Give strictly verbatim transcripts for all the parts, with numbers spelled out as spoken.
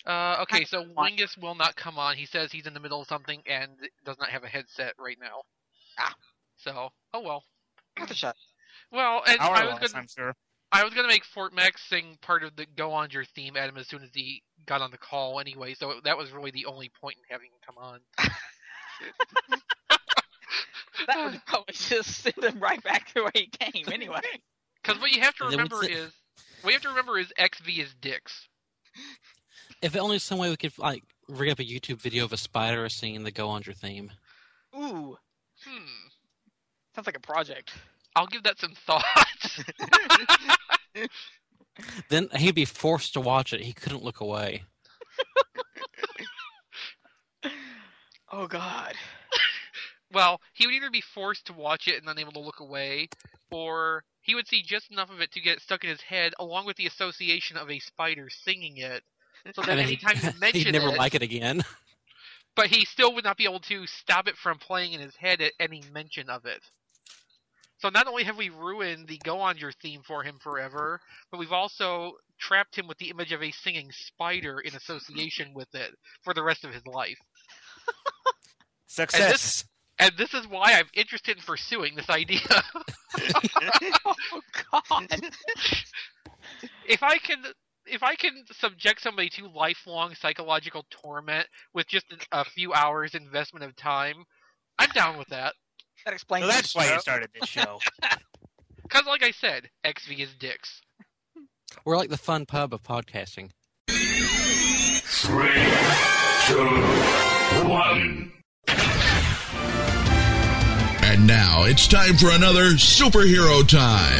Uh, okay, so Wingus will not come on. He says he's in the middle of something and does not have a headset right now. Ah. So, oh well. Give it a shot. Well, and Our I was loss, gonna, I'm sure. I was gonna make Fort Max sing part of the Go On Your theme at him as soon as he got on the call anyway. So that was really the only point in having him come on. That would probably just send him right back to where he came anyway. Because what you have to And then remember what's it- is, what you have to remember is X V is dicks. If only some way we could like rig up a YouTube video of a spider singing the Go On Your theme. Ooh, Hmm. sounds like a project. I'll give that some thought. Then he'd be forced to watch it. He couldn't look away. Oh God. Well, he would either be forced to watch it and unable to look away, or he would see just enough of it to get stuck in his head, along with the association of a spider singing it. So that And anytime he, you mention he'd never it, like it again. but he still would not be able to stop it from playing in his head at any mention of it. So not only have we ruined the Go On Your theme for him forever, but we've also trapped him with the image of a singing spider in association with it for the rest of his life. Success. And this is why I'm interested in pursuing this idea. Oh God. If I can, if I can subject somebody to lifelong psychological torment with just a few hours investment of time, I'm down with that. That explains. So that's the why show. you started this show. Because, like I said, X V is dicks. We're like the fun pub of podcasting. Three, two, one. And now it's time for another Superhero Time.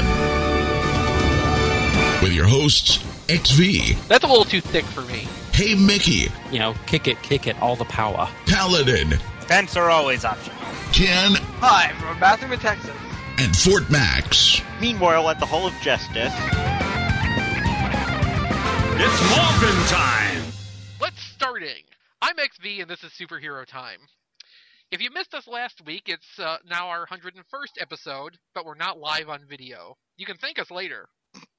With your hosts, X V, That's a little too thick for me. Hey Mickey, You know, kick it, kick it, all the power. Paladin, Pants are always optional. Ken, Hi, from a bathroom in Texas. and Fort Max. Meanwhile, at the Hall of Justice, It's Morphin Time! Let's starting. I'm X V, and this is Superhero Time. If you missed us last week, it's uh, now our one hundred first episode, but we're not live on video. You can thank us later.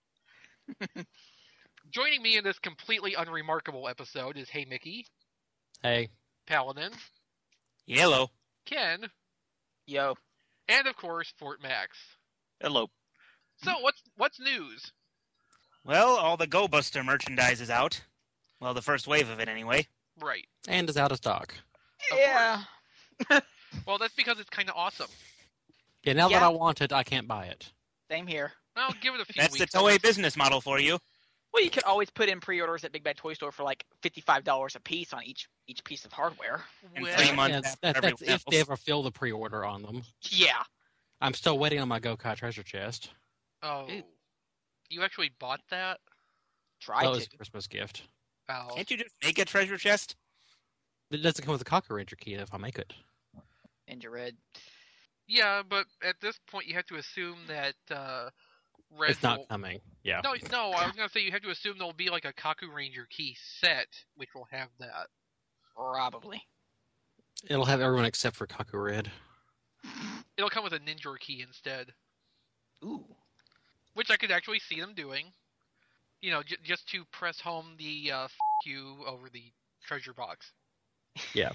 Joining me in this completely unremarkable episode is Hey Mickey, Hey, Paladin, Yellow. Ken, Yo. and of course Fort Max. hello. So what's what's news? Well, all the Go Buster merchandise is out. Well, the first wave of it, anyway. Right. and is out of stock. Of Yeah. Well, that's because it's kind of awesome. Yeah, now Yeah. that I want it, I can't buy it. Same here. I'll give it a few That's the weeks. Toei business model for you. Well, you can always put in pre-orders at Big Bad Toy Store for like fifty-five dollars a piece on each each piece of hardware. And Well, three months Yeah, that's, after that, that's everyone if they else. ever fill the pre-order on them. Yeah. I'm still waiting on my Go-Kai treasure chest. oh, Ew. you actually bought that? Try That to. was a Christmas gift. Oh. Can't you just make a treasure chest? It doesn't come with a Cocker Ranger key if I make it. Ninja Red. Yeah, but at this point, you have to assume that uh, Red It's not will- coming. Yeah. No, no. I was gonna say you have to assume there'll be like a Kaku Ranger key set, which will have that. Probably. It'll have everyone except for Kaku Red. It'll come with a Ninja key instead, Ooh. which I could actually see them doing. You know, j- just to press home the uh, F you over the treasure box. Yeah.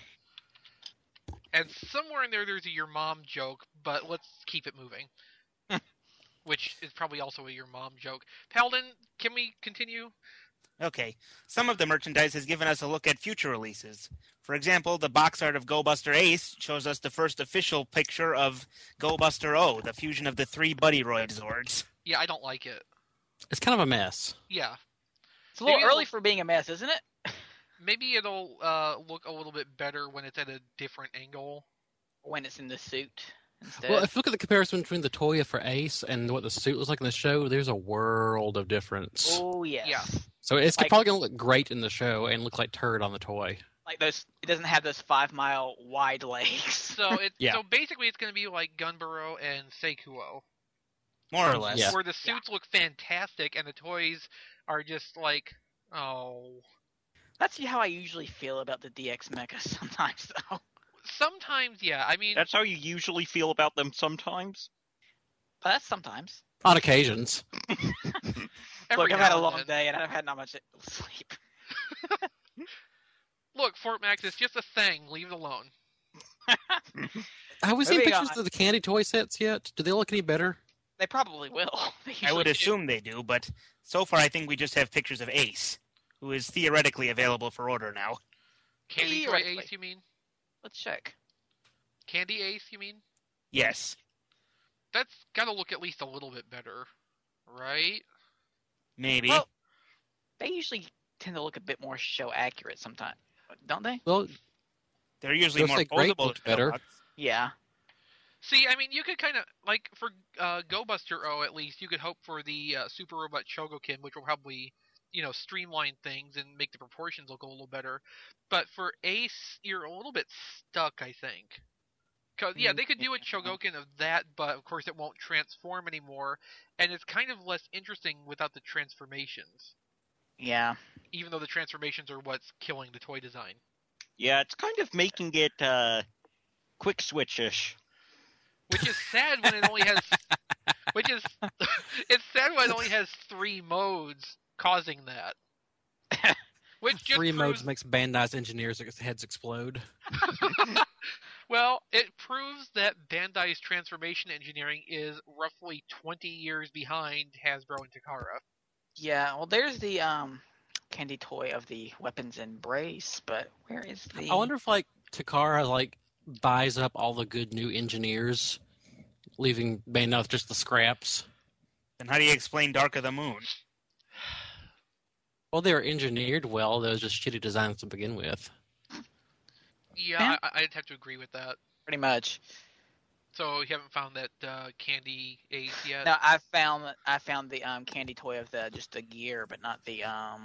And somewhere in there, there's a your mom joke, but let's keep it moving. Which is probably also a your mom joke. Paladin, can we continue? Okay. Some of the merchandise has given us a look at future releases. For example, the box art of Go Buster Ace shows us the first official picture of Go Buster O, the fusion of the three Buddy Roid Zords. Yeah, I don't like it. It's kind of a mess. Yeah. It's a little Maybe early it'll- for being a mess, isn't it? Maybe it'll uh, look a little bit better when it's at a different angle. When it's in the suit instead. Well, if you look at the comparison between the Toya for Ace and what the suit looks like in the show, there's a world of difference. oh yes. Yeah. So it's Like- probably going to look great in the show and look like turd on the toy. Like those. It doesn't have those five mile wide legs. So it Yeah. so basically it's going to be like Gunboro and Seikuo, More or less. Yeah. where the suits look fantastic and the toys are just like, oh. That's how I usually feel about the D X Mecha sometimes, though. Sometimes, yeah. I mean, That's how you usually feel about them sometimes. But that's sometimes. On occasions. every Look, I've had now a and long then. day and I've had not much sleep. Fort Max is just a thing. Leave it alone. Have we seen Moving pictures on. of the candy toy sets yet? Do they look any better? They probably will. They I would usually do. assume they do, but so far I think we just have pictures of Ace, who is theoretically available for order now. Candy Toy Theoretically. Ace, you mean? Let's check. Candy Ace, you mean? Yes, That's got to look at least a little bit better, right? maybe. Well, they usually tend to look a bit more show accurate sometimes, don't they? Well, They're usually Those more say grape posable. looked better. Yeah. See, I mean, you could kind of, like, for uh, Go Buster O, at least, you could hope for the uh, Super Robot Chogokin, which will probably, you know, streamline things and make the proportions look a little better. But for Ace, you're a little bit stuck, I think. Because, yeah, they could do a Chogokin of that, but, of course, it won't transform anymore. And it's kind of less interesting without the transformations. Yeah. Even though the transformations are what's killing the toy design. Yeah, it's kind of making it uh, quick switch-ish. Which is sad when it only has... which is... it's sad when it only has three modes causing that. Which just three proves, modes makes Bandai's engineers' heads explode. Well, it proves that Bandai's transformation engineering is roughly twenty years behind Hasbro and Takara. Yeah. Well, there's the um candy toy of the weapons embrace, but where is the? I wonder if like Takara like buys up all the good new engineers, leaving Bandai with just the scraps. Then how do you explain Dark of the Moon? Well, they were engineered well. They was just shitty designs to begin with. Yeah, Yeah. I, I'd have to agree with that. Pretty much. So you haven't found that uh, Candy Ace yet? No, I found I found the um candy toy of the just the gear, but not the um.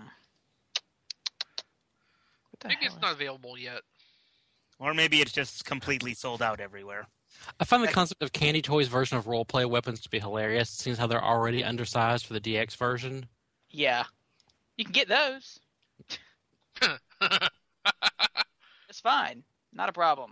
What the Maybe hell it's is- not available yet. Or maybe it's just completely sold out everywhere. I find the Like- concept of Candy Toy's version of roleplay weapons to be hilarious, seeing how they're already undersized for the D X version. Yeah. You can get those. It's fine. Not a problem.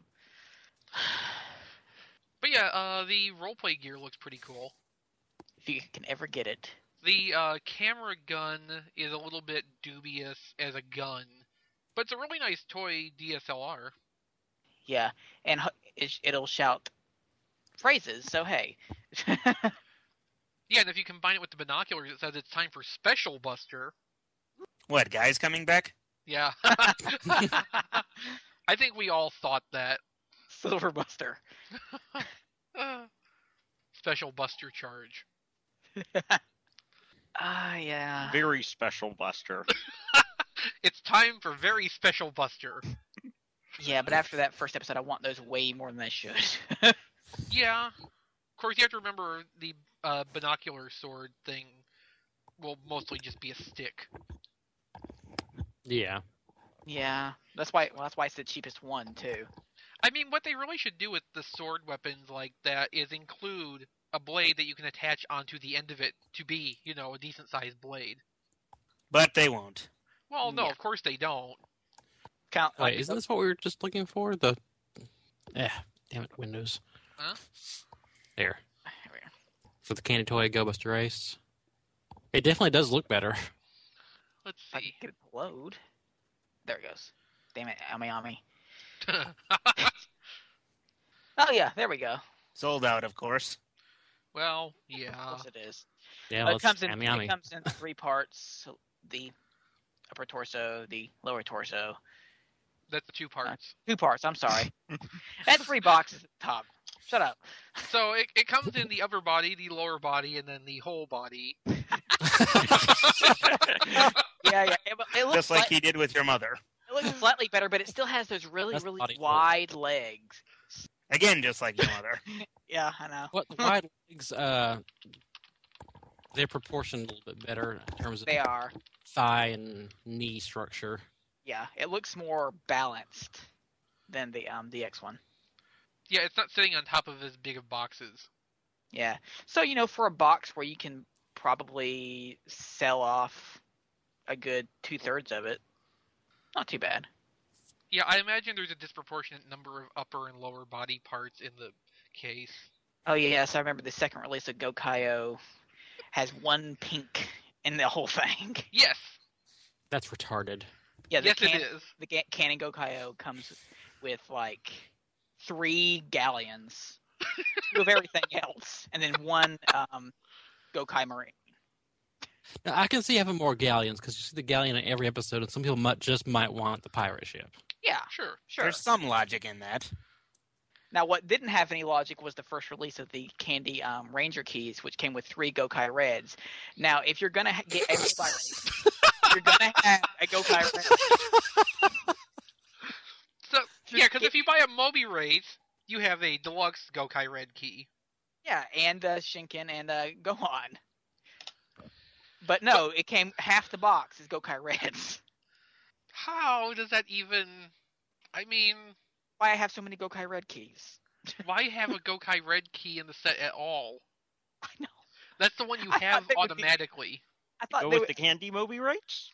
But yeah, uh, the roleplay gear looks pretty cool. If you can ever get it. The uh, camera gun is a little bit dubious as a gun, but it's a really nice toy D S L R. Yeah, and h- it- it'll shout phrases. So hey. Yeah, and if you combine it with the binoculars, it says it's time for Special Buster. What, guys coming back? Yeah. I think we all thought that. Silver Buster. Special Buster charge. Ah, yeah. Very special Buster. It's time for very Special Buster. Yeah, but after that first episode, I want those way more than I should. Yeah. Of course, you have to remember the uh, binocular sword thing will mostly just be a stick. Yeah. Yeah, that's why. Well, that's why it's the cheapest one too. I mean, what they really should do with the sword weapons like that is include a blade that you can attach onto the end of it to be, you know, a decent sized blade. But they won't. Well, no, Yeah. of course they don't. Count. Wait, isn't this what we were just looking for? The eh, damn it, Windows. Huh? There. There we are. For the Candy Toy Go Buster Ace. It definitely does look better. Let's If I can see. get it to load. There it goes. Damn it, Ami Ami. Oh yeah, there we go. Sold out, of course. well, Of yeah. course it is. Yeah, Uh, well, it comes in. yummy, yummy. It comes in three parts: so the upper torso, the lower torso. That's two parts. Two parts. I'm sorry. And three boxes at the top. Shut up. So it, it comes in the upper body, the lower body, and then the whole body. Yeah, yeah. It, it looks Just like slight- he did with your mother. it looks slightly better, but it still has those really, That's really body wide legs. Again, just like your mother. Yeah, I know. What the wide legs? Uh, they're proportioned a little bit better in terms of They are. thigh and knee structure. Yeah, it looks more balanced than the um D X one. Yeah, it's not sitting on top of as big of boxes. Yeah. So, you know, for a box where you can probably sell off a good two thirds of it, not too bad. Yeah, I imagine there's a disproportionate number of upper and lower body parts in the case. Oh yeah, yes, I remember the second release of Gokaio has one pink in the whole thing. Yes. That's retarded. Yeah, the yes, can- it is. the ga- Canon Gokaio comes with like three galleons, two of everything else, and then one um, Gokai Marine. Now, I can see having more galleons because you see the galleon in every episode, and some people might, just might want the pirate ship. Yeah, Sure. sure. There's some logic in that. Now, what didn't have any logic was the first release of the Candy um, Ranger keys, which came with three Gokai Reds. Now, if you're gonna ha- get a Gokai Red, you're gonna have a Gokai Red. So Just yeah, because get- if you buy a Moby Rate, you have a deluxe Gokai Red key. Yeah, and uh, Shinken and uh, Gohan. But no, it came half the box is Gokai Reds. How does that even? I mean, Why I have so many Gokai Red keys? why have a Gokai Red key in the set at all? I know. That's the one you I thought have they would be- automatically. I thought Go they with would... the Candy Moby rights?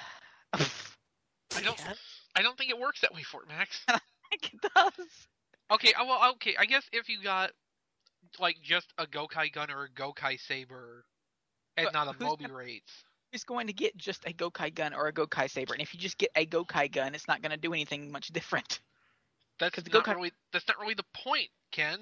I don't. I don't think it works that way for it, Max. think it does. Okay, uh, well, okay. I guess if you got like just a Gokai gun or a Gokai saber, and But not a who's Moby gonna- Rates. Who's going to get just a Gokai gun or a Gokai saber? And if you just get a Gokai gun, it's not going to do anything much different. That's 'Cause the not Gokai- really. That's not really the point, Ken.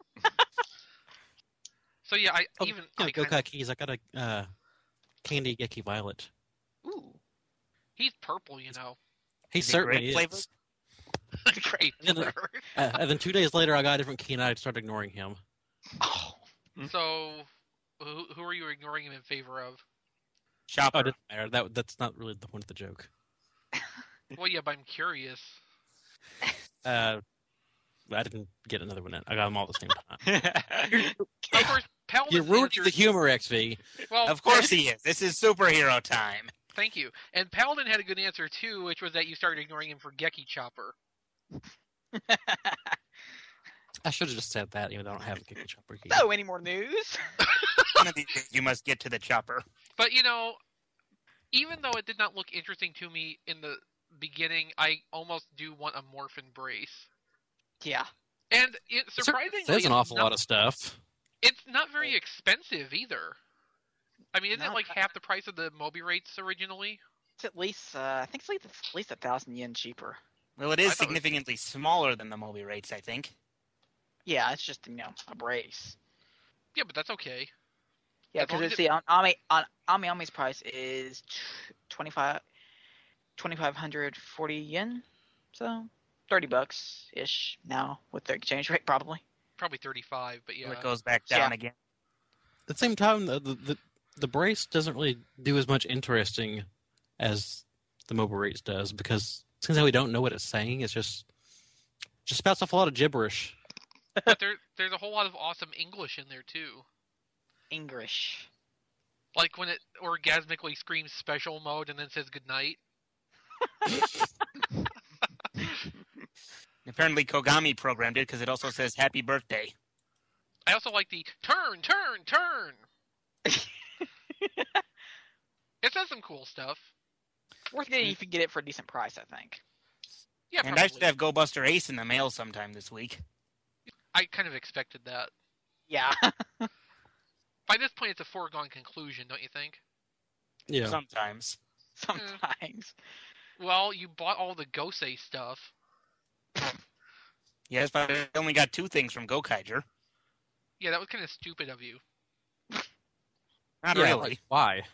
So yeah, I Oh, even yeah, I Gokai kinda, keys. I got a uh, Candy Geki Violet. Ooh, he's purple, you know. He Is it certainly grape is. flavored? Great. And then- Uh, and then two days later, I got a different key, and I started ignoring him. oh, So, who, who are you ignoring him in favor of? Chopper. Oh, it doesn't matter. That that's not really the point of the joke. Well, yeah, but I'm curious. Uh, I didn't get another one in. I got them all at the same time. Of course, Paladin's You're ruining answer- the humor, X V. Well, Of course he is. This is superhero time. Thank you. And Paladin had a good answer too, which was that you started ignoring him for Geki Chopper. I should have just said that, even though I don't have a Geki Chopper key. so any more news? One of these days you must get to the chopper. But you know, even though it did not look interesting to me in the beginning, I almost do want a Morphin brace. Yeah. And it, Cer- surprisingly, There's an it's awful not, lot of stuff. It's not very expensive either. I mean, isn't it Not like that- half the price of the Moby rates originally? It's at least, uh, I think it's at least, at least a thousand yen cheaper. Well, it I is thought it was- significantly smaller than the Moby rates, I think. Yeah, it's just, you know, a brace. Yeah, but that's okay. Yeah, As long because as it's it- the on Ami on Ami Ami's price is twenty-five, twenty-five hundred forty yen, so thirty bucks ish now with the exchange rate probably. Probably thirty-five, but yeah. Well, it goes back down Yeah. again. At the same time, the, the the the brace doesn't really do as much interesting as the mobile rates does, because since we don't know what it's saying, it's just just spouts off a lot of gibberish. But there, there's a whole lot of awesome English in there too. English. Like when it orgasmically screams special mode and then says goodnight. Apparently Kogami programmed it because it also says happy birthday. I also like the turn, turn, turn. It says some cool stuff. Worth getting if you get it for a decent price, I think. Yeah, And probably. I should have Go Buster Ace in the mail sometime this week. I kind of expected that. Yeah. By this point, it's a foregone conclusion, don't you think? Yeah. Sometimes. Sometimes. Well, you bought all the Gosei stuff. Yes, but I only got two things from Gokaiger. Yeah, that was kind of stupid of you. Not Yeah, really. like, why?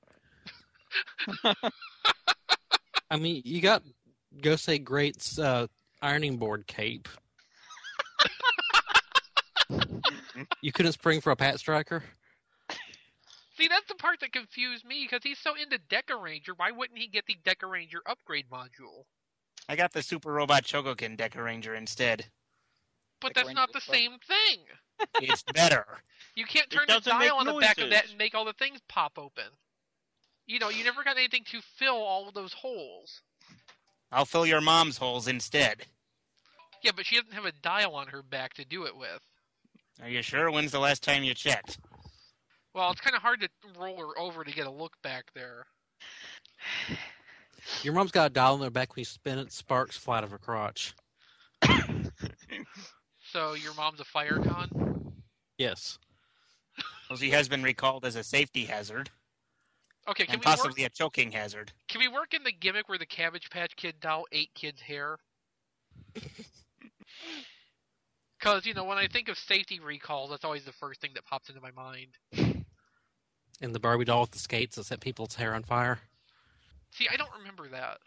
I mean, you got Gosei Great's uh, ironing board cape. You couldn't spring for a Pat Striker? See, that's the part that confused me, because he's so into Deca Ranger. Why wouldn't he get the Deca Ranger upgrade module? I got the Super Robot Chogokin Deca Ranger instead. But Deca that's Ranger not the looks like- same thing. It's better. You can't It turn the doesn't make dial on the back of that noises. and make all the things pop open. You know, you never got anything to fill all of those holes. I'll fill your mom's holes instead. Yeah, but she doesn't have a dial on her back to do it with. Are you sure? When's the last time you checked? Well, it's kind of hard to roll her over to get a look back there. Your mom's got a dial in her back. When you spin it, sparks fly out of her crotch. So your mom's a fire con? Yes. Well, she has been recalled as a safety hazard. Okay, can and we possibly work? a choking hazard. Can we work in the gimmick where the Cabbage Patch Kid doll ate kids' hair? Because you know, when I think of safety recalls, that's always the first thing that pops into my mind. And the Barbie doll with the skates that set people's hair on fire. See, I don't remember that.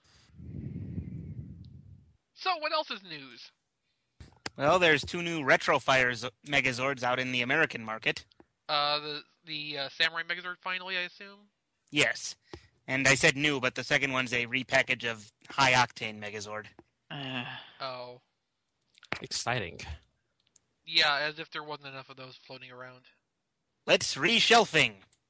So, what else is news? Well, there's two new Retrofire Megazords out in the American market. Uh, the the uh, Samurai Megazord finally, I assume. Yes. And I said new, but the second one's a repackage of High Octane Megazord. Uh, Oh, Exciting. yeah, as if there wasn't enough of those floating around. Let's reshelving.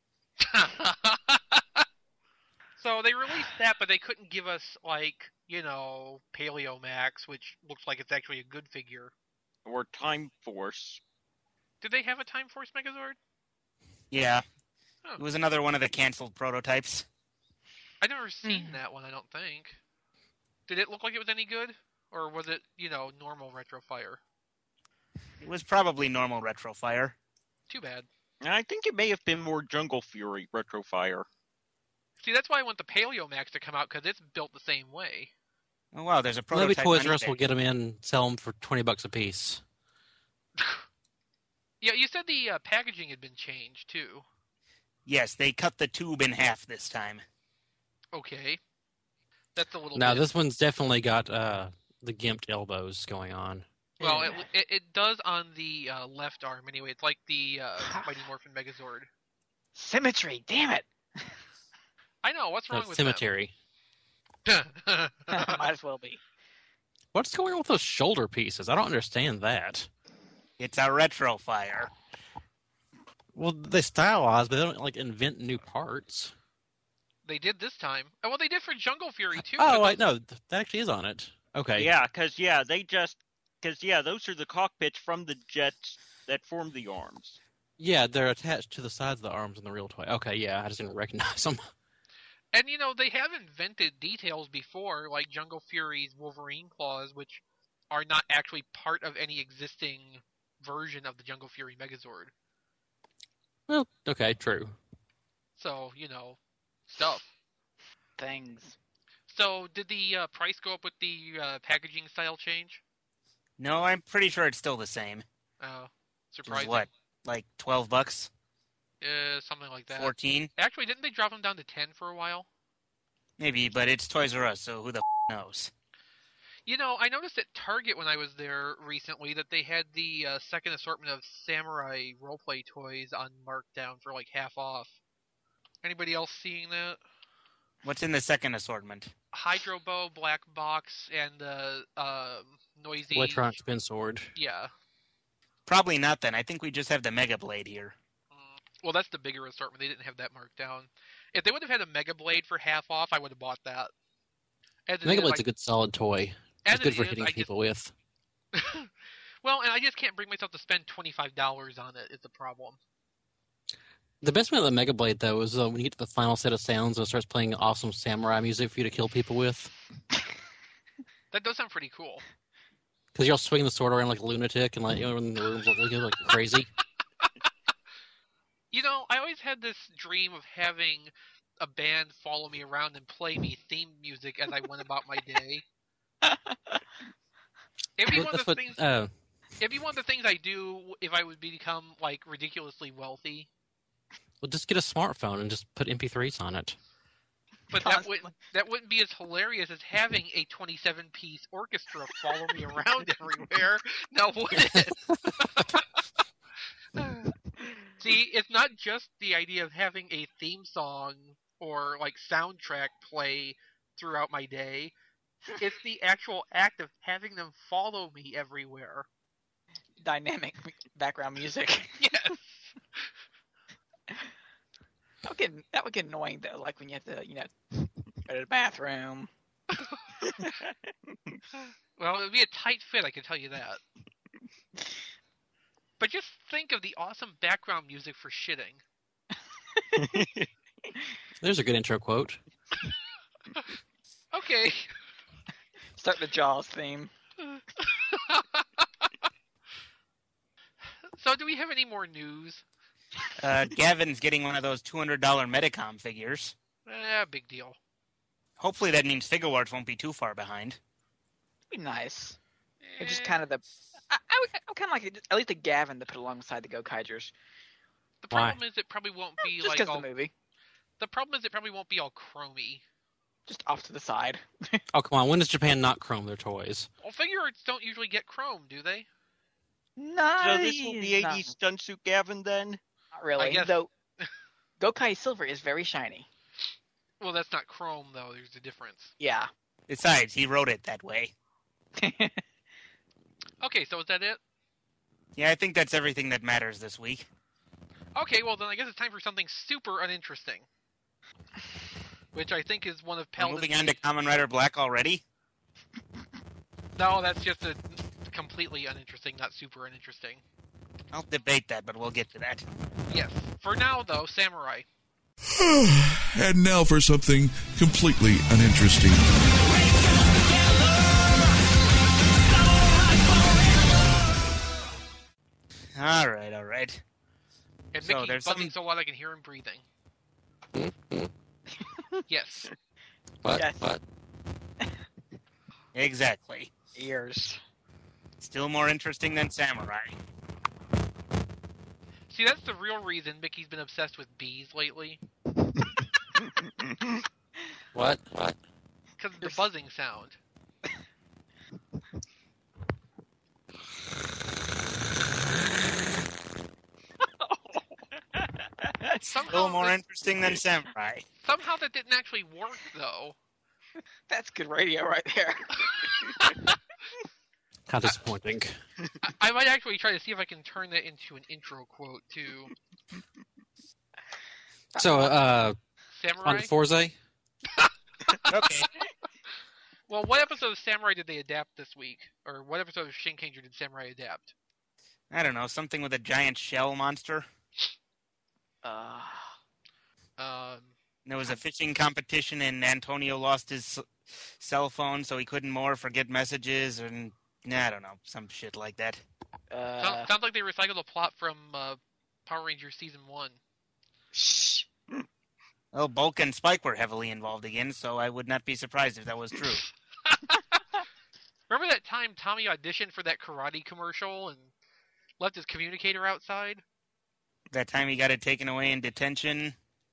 So they released that, but they couldn't give us, like, you know, Paleo Max, which looks like it's actually a good figure. Or Time Force. Did they have a Time Force Megazord? Yeah. Oh. It was another one of the canceled prototypes. I've never seen Hmm. that one, I don't think. Did it look like it was any good? Or was it, you know, normal Retro Fire? It was probably normal Retrofire. Too bad. And I think it may have been more Jungle Fury Retrofire. See, that's why I want the Paleo Max to come out, because it's built the same way. Oh, wow, there's a Maybe prototype Toys on R Us eBay. will get them in, sell them for twenty bucks a piece. Yeah, you said the uh, packaging had been changed, too. Yes, they cut the tube in half this time. Okay. That's a little Now, bit... this one's definitely got uh, the gimped elbows going on. Well, it, it, it does on the uh, left arm, anyway. It's like the uh, Mighty Morphin Megazord. Symmetry, damn it! I know, what's wrong That's with cemetery. that? Might as well be. What's going on with those shoulder pieces? I don't understand that. It's a Retrofire. Well, they stylize, but they don't like invent new parts. They did this time. Oh, well, they did for Jungle Fury, too. Oh, but wait, no, th- that actually is on it. Okay. Yeah, because, yeah, they just... Because, yeah, those are the cockpits from the jets that form the arms. Yeah, they're attached to the sides of the arms in the real toy. Okay, yeah, I just didn't recognize them. And, you know, they have invented details before, like Jungle Fury's Wolverine claws, which are not actually part of any existing version of the Jungle Fury Megazord. Well, okay, true. So, you know, stuff. Things. So, did the uh, price go up with the uh, packaging style change? No, I'm pretty sure it's still the same. Oh, It was surprising. what, like twelve bucks? Uh, something like that. fourteen? Actually, didn't they drop them down to ten for a while? Maybe, but it's Toys R Us, so who the f*** knows? You know, I noticed at Target when I was there recently that they had the uh, second assortment of Samurai roleplay toys on markdown for like half off. Anybody else seeing that? What's in the second assortment? Hydro Bow, Black Box, and uh, uh, Noisy. Electronic spin sword. Yeah. Probably not then. I think we just have the Mega Blade here. Mm, well, that's the bigger assortment. They didn't have that marked down. If they would have had a Mega Blade for half off, I would have bought that. As it Mega is, Blade's I- a good solid toy. as It's good it for is, hitting I just- people with. well, and I just can't bring myself to spend twenty-five dollars on it. It's a problem. The best part of the Mega Blade, though, is uh, when you get to the final set of sounds and it starts playing awesome samurai music for you to kill people with. That does sound pretty cool. Because you'll swing the sword around like a lunatic and like, you know, in the rooms looking like crazy. You know, I always had this dream of having a band follow me around and play me theme music as I went about my day. It'd be Well, one of that's the what, things. uh, It'd be one of the things I do if I would become like ridiculously wealthy. well, just get a smartphone and just put M P threes on it. But that Constantly. wouldn't that wouldn't be as hilarious as having a twenty-seven piece orchestra follow me around everywhere. Now would it? See, it's not just the idea of having a theme song or like soundtrack play throughout my day. It's the actual act of having them follow me everywhere. Dynamic m- background music. Yes. That would get, that would get annoying though, like when you have to, you know, go to the bathroom. Well, it would be a tight fit, I can tell you that. But just think of the awesome background music for shitting. There's a good intro quote. Okay. Start the Jaws theme. So, do we have any more news? Uh, Gavin's getting one of those two hundred dollars Medicom figures. Eh, big deal. Hopefully that means Figure Wars won't be too far behind. Be nice. It's just Eh, kind of the. I, I would, I would kind of like it, at least a Gavin to put alongside the Go Kaijers. The Why? problem is it probably won't be Just like because all. the movie, The problem is it probably won't be all chromy. just off to the side. Oh, come on. When does Japan not chrome their toys? Well, figure arts don't usually get chrome, do they? Nice. So this will be No, eighties stunt suit Gavin then? not really. I guess- Though Gokai Silver is very shiny. Well, that's not chrome though. There's a difference. Yeah. Besides, he wrote it that way. Okay, so is that it? Yeah, I think that's everything that matters this week. Okay, well then I guess it's time for something super uninteresting, which I think is one of We're Paladin's. moving on to Kamen Rider Black already? No, that's just a completely uninteresting, not super uninteresting. I'll debate that, but we'll get to that. Yes. For now, though, Samurai. And now for something completely uninteresting. All right, all right. And So Mickey's there's buzzing some- so loud I can hear him breathing. Yes. What? Yes. What? Exactly. Ears. Still more interesting than Samurai. See, that's the real reason Mickey's been obsessed with bees lately. What? What? Because of the buzzing sound. Somehow, Still more that- interesting than Samurai. somehow that didn't actually work, though. That's good radio right there. How disappointing. I, I might actually try to see if I can turn that into an intro quote to So, uh, Samurai. on Forza, Okay. Well, what episode of Samurai did they adapt this week? Or what episode of Shinkenger did Samurai adapt? I don't know, something with a giant shell monster. Uh, Um, There was a fishing competition, and Antonio lost his s- cell phone, so he couldn't more forget messages, and nah, I don't know, some shit like that. uh, sounds, sounds like they recycled a plot from uh, Power Rangers Season one. shh. Well, Bulk and Spike were heavily involved again, so I would not be surprised if that was true. Remember that time Tommy auditioned for that karate commercial and left his communicator outside? That time he got it taken away in detention.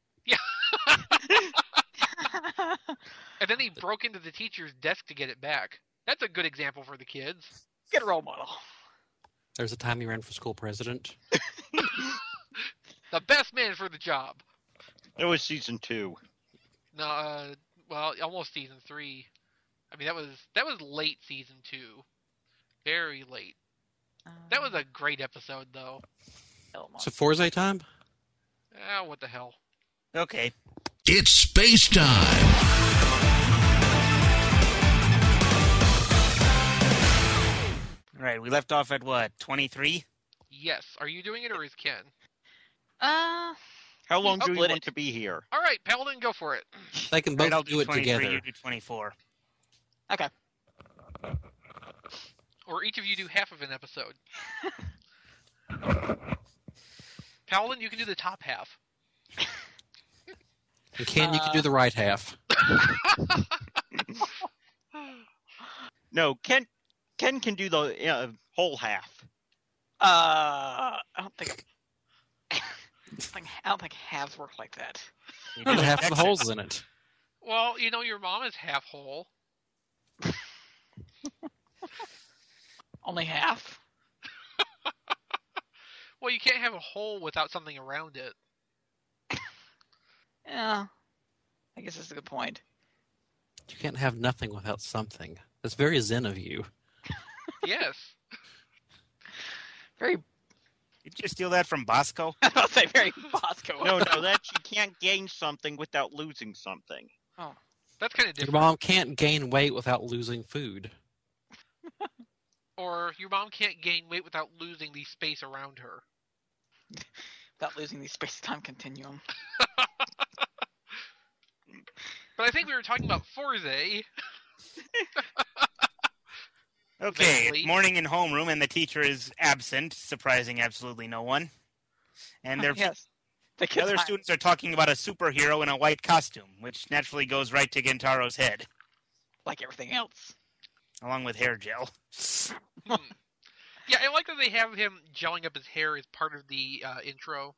And then he broke into the teacher's desk to get it back. That's a good example for the kids. Good role model. there's a time he ran for school president. The best man for the job. It was season two. No, uh, well, almost season three. I mean, that was that was late season two, very late. That was a great episode, though. So Forza time? Ah, what the hell? Okay. It's space time. All right, we left off at what, twenty-three? Yes. Are you doing it or is Ken? Uh, How long do you Split want it. to be here? All right, Paladin, go for it. They can All both right, I'll do it twenty-three, together. you do twenty-four. okay. Or each of you do half of an episode. Paladin, you can do the top half. And Ken, you can do the right half. No, Ken. Ken can do the uh, whole half. Uh, I don't think. I don't think, I don't think halves work like that. You There's do half the Texas. holes in it. Well, you know your mom is half whole. Only half. Well, you can't have a hole without something around it. Yeah. I guess that's a good point. You can't have nothing without something. That's very zen of you. Yes. Very. Did you steal that from Bosco? I was about to say very Bosco. No, no, that you can't gain something without losing something. That's kind of Your different. mom can't gain weight without losing food. Or your mom can't gain weight without losing the space around her. Without losing the space-time continuum. But I think we were talking about Forza. Okay, Vaguely. it's morning in homeroom, and the teacher is absent, surprising absolutely no one. And they're Yes. The Because other I- students are talking about a superhero in a white costume, which naturally goes right to Gintaro's head, like everything else. along with hair gel. Hmm. Yeah, I like that they have him gelling up his hair as part of the uh, intro.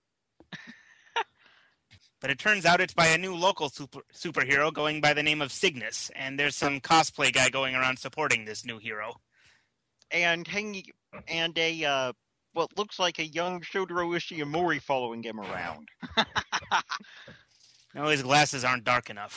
But it turns out it's by a new local super- superhero going by the name of Cygnus, and there's some cosplay guy going around supporting this new hero. And hanging and a uh, what looks like a young Shotaro Ishimori following him around. No, his glasses aren't dark enough.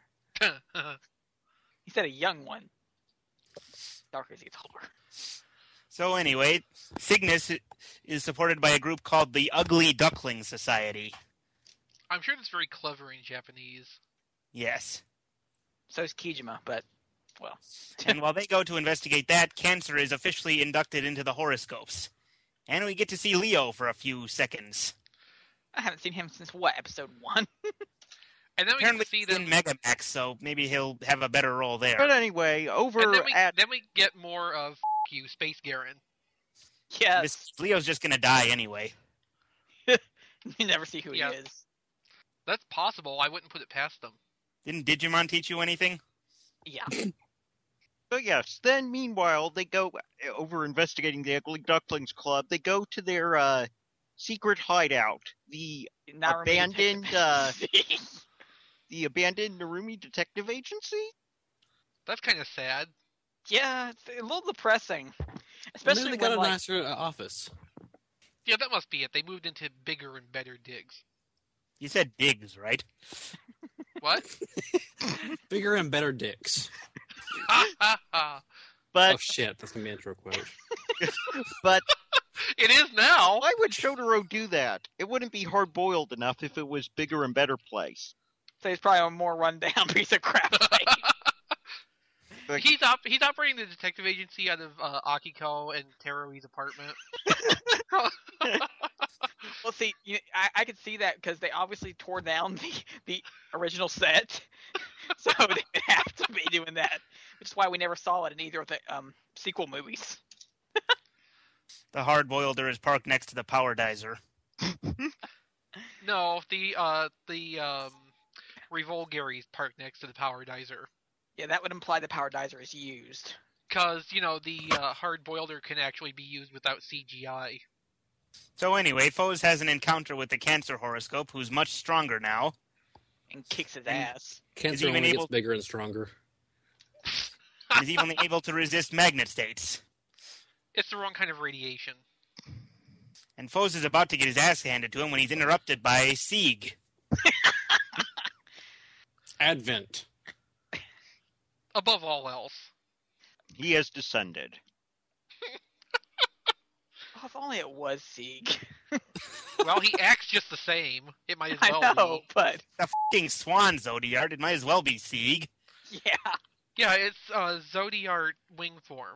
He said a young one. Dark as he taller. So anyway, Cygnus is supported by a group called the Ugly Duckling Society. I'm sure that's very clever in Japanese. Yes. So is Kijima, but, well. And while they go to investigate that, Cancer is officially inducted into the horoscopes. And we get to see Leo for a few seconds. I haven't seen him since, what, episode one? And then we Apparently can see he's them. in Megamax, so maybe he'll have a better role there. But anyway, over And then we, at then we get more of F- you, Space Garen. Yes. This, Leo's just gonna die anyway. You never see who Yeah. he is. That's possible. I wouldn't put it past them. Didn't Digimon teach you anything? Yeah. So yes, then meanwhile they go over investigating the Ugly Ducklings Club. They go to their uh, secret hideout, the Narumi Abandoned, Detective uh, Agency. the abandoned Narumi Detective Agency. That's kind of sad. Yeah, it's a little depressing. And Especially then they when, got a like, nicer uh, office. Yeah, that must be it. They moved into bigger and better digs. You said digs, right? What? Bigger and better dicks. Ha ha ha. But Oh shit, that's gonna be an intro quote. but It is now. why would Shotaro do that? It wouldn't be hard boiled enough if it was bigger and better place. so he's probably a more rundown piece of crap. Like, He's op- he's operating the detective agency out of uh, Akiko and Terui's apartment. well, see, you, I, I could see that because they obviously tore down the, the original set, so they would have to be doing that, which is why we never saw it in either of the um, sequel movies. The hard-boileder is parked next to the power dizer. No, the uh the um Revolgary's parked next to the power dizer. Yeah, that would imply the power dizer is used. Because, you know, the uh, hard boiler can actually be used without C G I. So anyway, Foes has an encounter with the Cancer horoscope, who's much stronger now. And kicks his And- ass. Cancer even only able- gets bigger and stronger. He's even able to resist magnet states. It's the wrong kind of radiation. And Foes is about to get his ass handed to him when he's interrupted by Sieg. Advent. Above all else. He has descended. Oh, if only it was Sieg. Well, he acts just the same. It might as I well know, be. but The fucking Swan Zodiac, it might as well be Sieg. yeah. Yeah, it's uh, Zodiart wing form.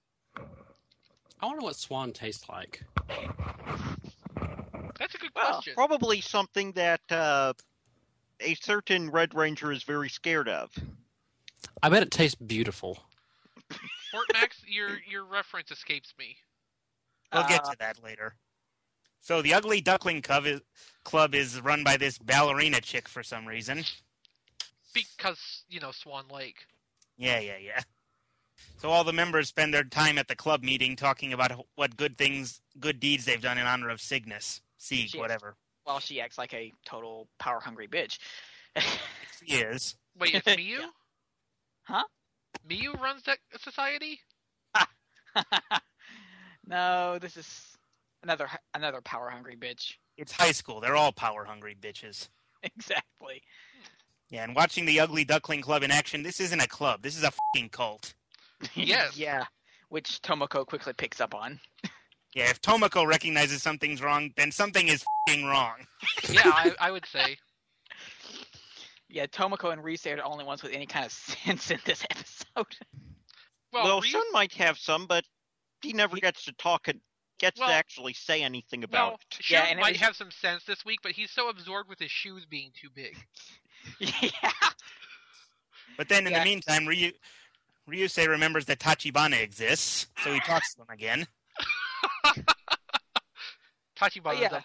I wonder what swan tastes like. That's a good Well, question. Probably something that uh, a certain Red Ranger is very scared of. I bet it tastes beautiful. Fort Max, your your reference escapes me. We'll get Uh, to that later. So the Ugly Duckling Club is, club is run by this ballerina chick for some reason. Because, you know, Swan Lake. Yeah, yeah, yeah. So all the members spend their time at the club meeting talking about what good things, good deeds they've done in honor of Cygnus. Sieg, Shit. whatever. Well, she acts like a total power hungry bitch. He is. Wait, it's Miyu? Yeah. Huh? Miyu runs that society? No, this is another another power hungry bitch. It's high school. They're all power hungry bitches. Exactly. Yeah, and watching the Ugly Duckling Club in action, this isn't a club. This is a fucking cult. Yes. Yeah. Which Tomoko quickly picks up on. Yeah, if Tomoko recognizes something's wrong, then something is fucking wrong. Yeah, I, I would say. Yeah, Tomoko and Rise are the only ones with any kind of sense in this episode. Well, Well, Ryu- Sun might have some, but he never gets to talk and gets Well- to actually say anything about well, it. Shun Yeah, and it might was- have some sense this week, but he's so absorbed with his shoes being too big. Yeah. But then in Yeah. the meantime, Ryu, Ryusei remembers that Tachibana exists, so he talks to him again. Tachibana's Oh, yeah. up there.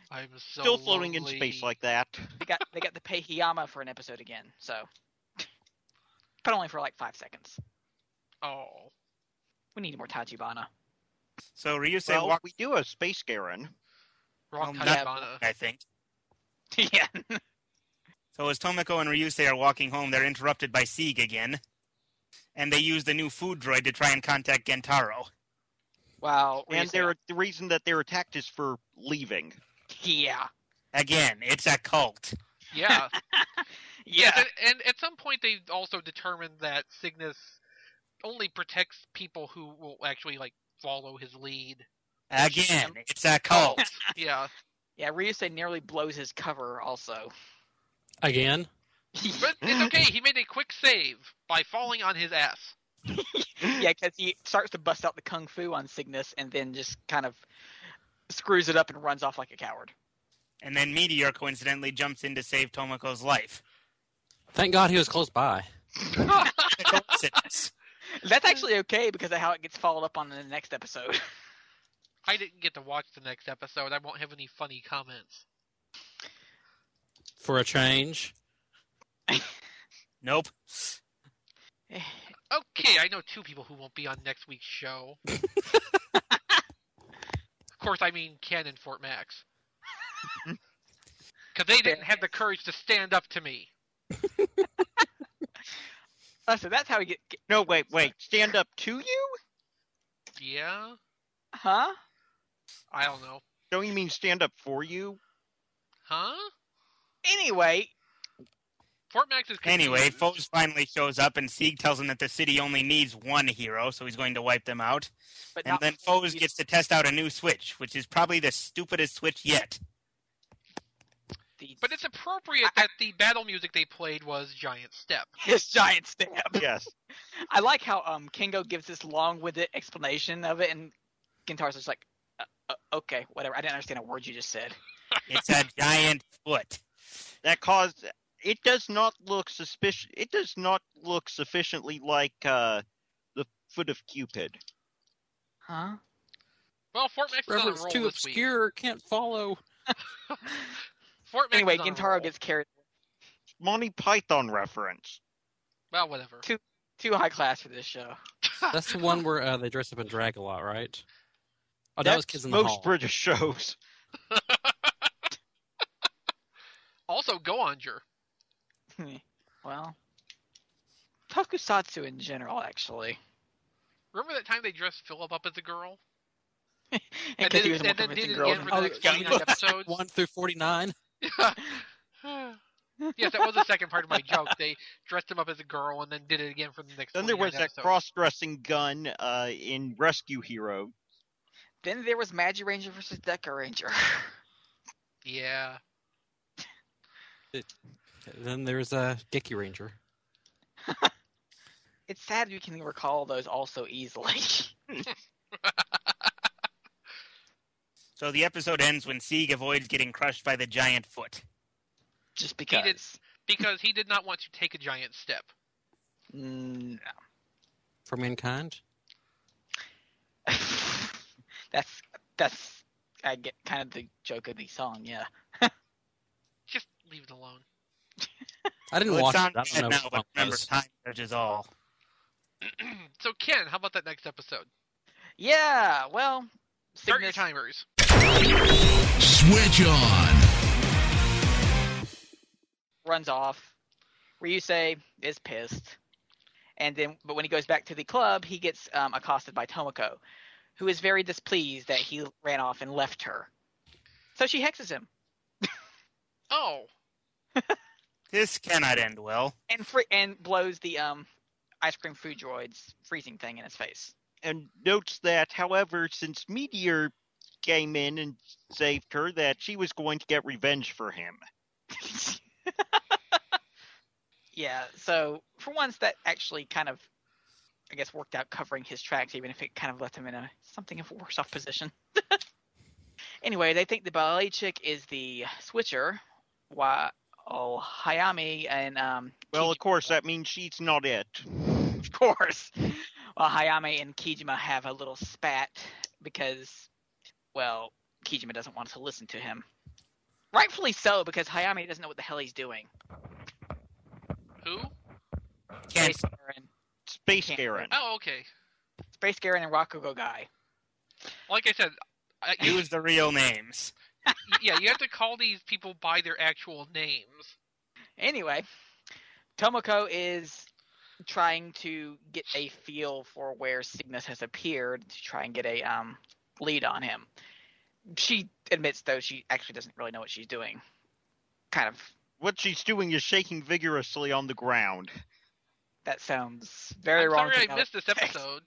I'm so Still floating in lonely. space like that. They got they got to pay Hiyama for an episode again, so but only for like five seconds. Oh. We need more Tachibana. So Ryusei Well, walks, we do have Space Garen. Wrong Well, not- Tachibana. I think. Yeah. So as Tomoko and Ryusei are walking home, they're interrupted by Sieg again. And they use the new food droid to try and contact Gentaro. Wow. And Ryusei- they're, the reason that they're attacked is for leaving. Yeah. Again, it's a cult. Yeah. Yeah. And, and at some point they also determined that Cygnus only protects people who will actually like follow his lead. Again, it's a cult. Yeah. Yeah, Ryusei nearly blows his cover also. Again? But it's okay, he made a quick save by falling on his ass. Yeah, because he starts to bust out the kung fu on Cygnus and then just kind of screws it up and runs off like a coward. And then Meteor coincidentally jumps in to save Tomoko's life. Thank God he was close by. Coincidence. That's actually okay because of how it gets followed up on in the next episode. I didn't get to watch the next episode. I won't have any funny comments. For a change. Nope. Okay, I know two people who won't be on next week's show. Of course, I mean Ken and Fort Max. Because they didn't have the courage to stand up to me. Oh, so that's how we get, get. No, wait, wait. Stand up to you? Yeah? Huh? I don't know. Don't you mean stand up for you? Huh? Anyway, Fort Max is confused. Anyway, Foes finally shows up, and Sieg tells him that the city only needs one hero, so he's going to wipe them out. but And not then before Foes we- gets to test out a new switch, which is probably the stupidest switch yet. the, But it's appropriate that the battle music they played was Giant Step. his giant stab. Yes. I like how um Kingo gives this long-winded explanation of it, and Gintaro's just like, uh, uh, okay, whatever. I didn't understand a word you just said. It's a giant foot. That caused it does not look suspicious. It does not look sufficiently like uh, the foot of Cupid. Huh? Well, Fort Max is on a Reference roll too this week. obscure, can't follow. Fort Max Anyway, is on a Gintaro roll. gets carried. Monty Python reference. Well, whatever. Too high class for this show. That's the one where uh, they dress up and drag a lot, right? Oh, that was That's Kids in the most Hall. British shows. Also, Go Onger. Well, tokusatsu in general, actually. Remember that time they dressed Philip up as a girl? And And 'cause then, he was a more and then did convincing it girl again than- for the Oh, next yeah. twenty-nine episodes? One through forty-nine. Yes, that was the second part of my joke. They dressed him up as a girl and then did it again for the next Then there was twenty-nine that episodes. cross-dressing gun uh, in Rescue Hero. Then there was Magi Ranger versus Deca Ranger. Yeah. Then there's uh, Gecky Ranger. It's sad you can recall those all so easily. So the episode ends when Sieg avoids getting crushed by the giant foot. Just He because. did- Because he did not want to take a giant step. Mm, For mankind? that's that's I get kind of the joke of the song, yeah. Just leave it alone. I didn't Well, watch it it. sounds I don't bad know now, what but it remember, was. time judges all. So, Ken, how about that next episode? Yeah, well, Start your Cygnus- timers. Switch on. runs off. Ryusei is pissed. And then, but when he goes back to the club, he gets um, accosted by Tomoko, who is very displeased that he ran off and left her. So she hexes him Oh. This cannot end well. and fr- and blows the um ice cream food droid's freezing thing in his face. And notes that, however, since Meteor came in and saved her, that she was going to get revenge for him. Yeah, so for once that actually kind of, I guess, worked out covering his tracks, even if it kind of left him in a something of a worse off position. Anyway, they think the ballet chick is the switcher, while Hayami and um, Well, Kijima- of course, that means she's not it. of course, while Hayami and Kijima have a little spat because, well, Kijima doesn't want to listen to him. Rightfully so, because Hayami doesn't know what the hell he's doing. Who? Can't. Space Garen, Space Can't- Garen. Oh, okay. Space Garen and Rakugo guy. Like I said, I, you, Use the real names. yeah, you have to call these people by their actual names. Anyway, Tomoko is trying to get a feel for where Cygnus has appeared to try and get a um, lead on him. She admits, though, she actually doesn't really know what she's doing. Kind of. What she's doing is shaking vigorously on the ground. That sounds very I'm wrong. sorry to I me. missed this episode.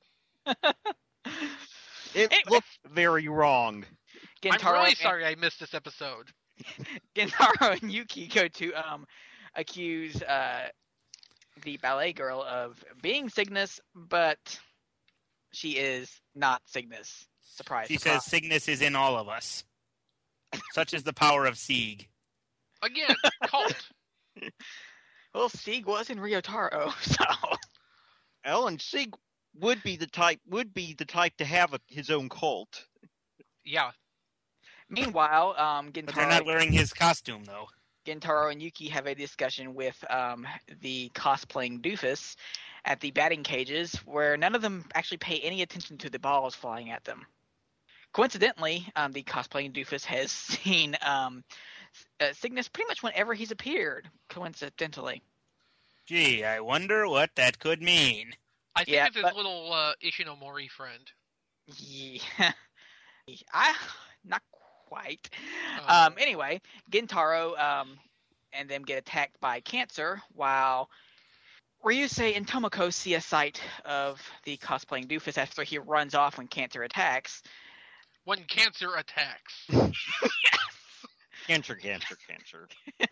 It Anyway. looked very wrong. I'm Gintaro really and- sorry I missed this episode. Gintaro and Yuki go to um, accuse uh, the ballet girl of being Cygnus, but she is not Cygnus. Surprise! She surprise. says Cygnus is in all of us. Such is the power of Sieg. Again, cult. Well, Sieg was in Ryotaro, so Ellen Sieg would be the type would be the type to have a, his own cult. Yeah. meanwhile, um, But they're not Gintaro, wearing his costume, though. Gintaro and Yuki have a discussion with um, the cosplaying doofus at the batting cages, where none of them actually pay any attention to the balls flying at them. Coincidentally, um, the cosplaying doofus has seen um, uh, Cygnus pretty much whenever he's appeared. Coincidentally, Gee, I wonder what that could mean. I think Yeah, it's his but- little uh, Ishinomori friend. yeah, I not quite. Oh. Um, anyway, Gintaro um, and them get attacked by Cancer, while Ryusei and Tomoko see a sight of the cosplaying doofus after he runs off when Cancer attacks. When cancer attacks. Cancer, cancer, cancer.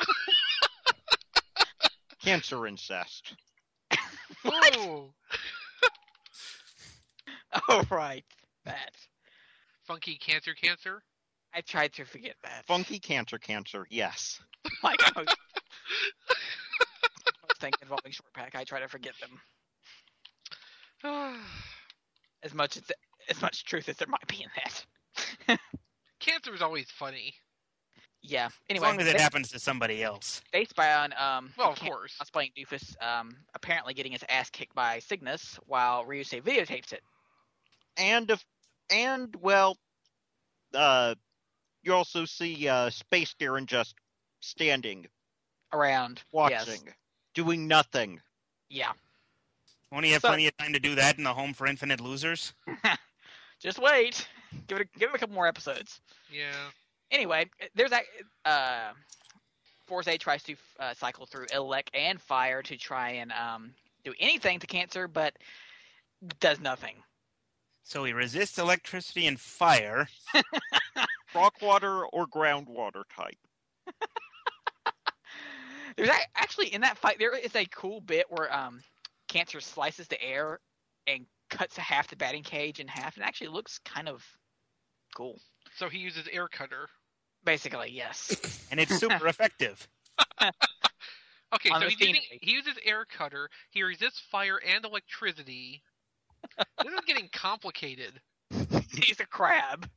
Cancer incest. Ooh. Oh, right. That. Funky cancer cancer. I tried to forget that. Funky cancer, cancer. Yes. Like most, most things involving short pack, I try to forget them. As much as as much truth as there might be in that. Cancer is always funny. Yeah. As Anyway, long as it they, happens to somebody else. they spy on um Well, of Can- course. cosplaying doofus um apparently getting his ass kicked by Cygnus while Ryusei videotapes it. And if, and well, uh, you also see uh, Space Garen just standing, Around. watching, doing nothing. Yes. Yeah. Won't he have So- plenty of time to do that in the Home for Infinite Losers? Just wait. Give it a, give it a couple more episodes. Yeah. Anyway, there's that. Uh, Force A tries to uh, cycle through Elec and Fire to try and um, do anything to Cancer, but does nothing. So he resists electricity and fire. Rock water or groundwater type. There's a- actually in that fight there is a cool bit where um, Cancer slices the air and cuts half the batting cage in half, and it actually looks kind of cool. So he uses air cutter. Basically, yes. And it's super effective. Okay, On so the he's using, scenery. he uses air cutter. He resists fire and electricity. This is getting complicated. He's a crab.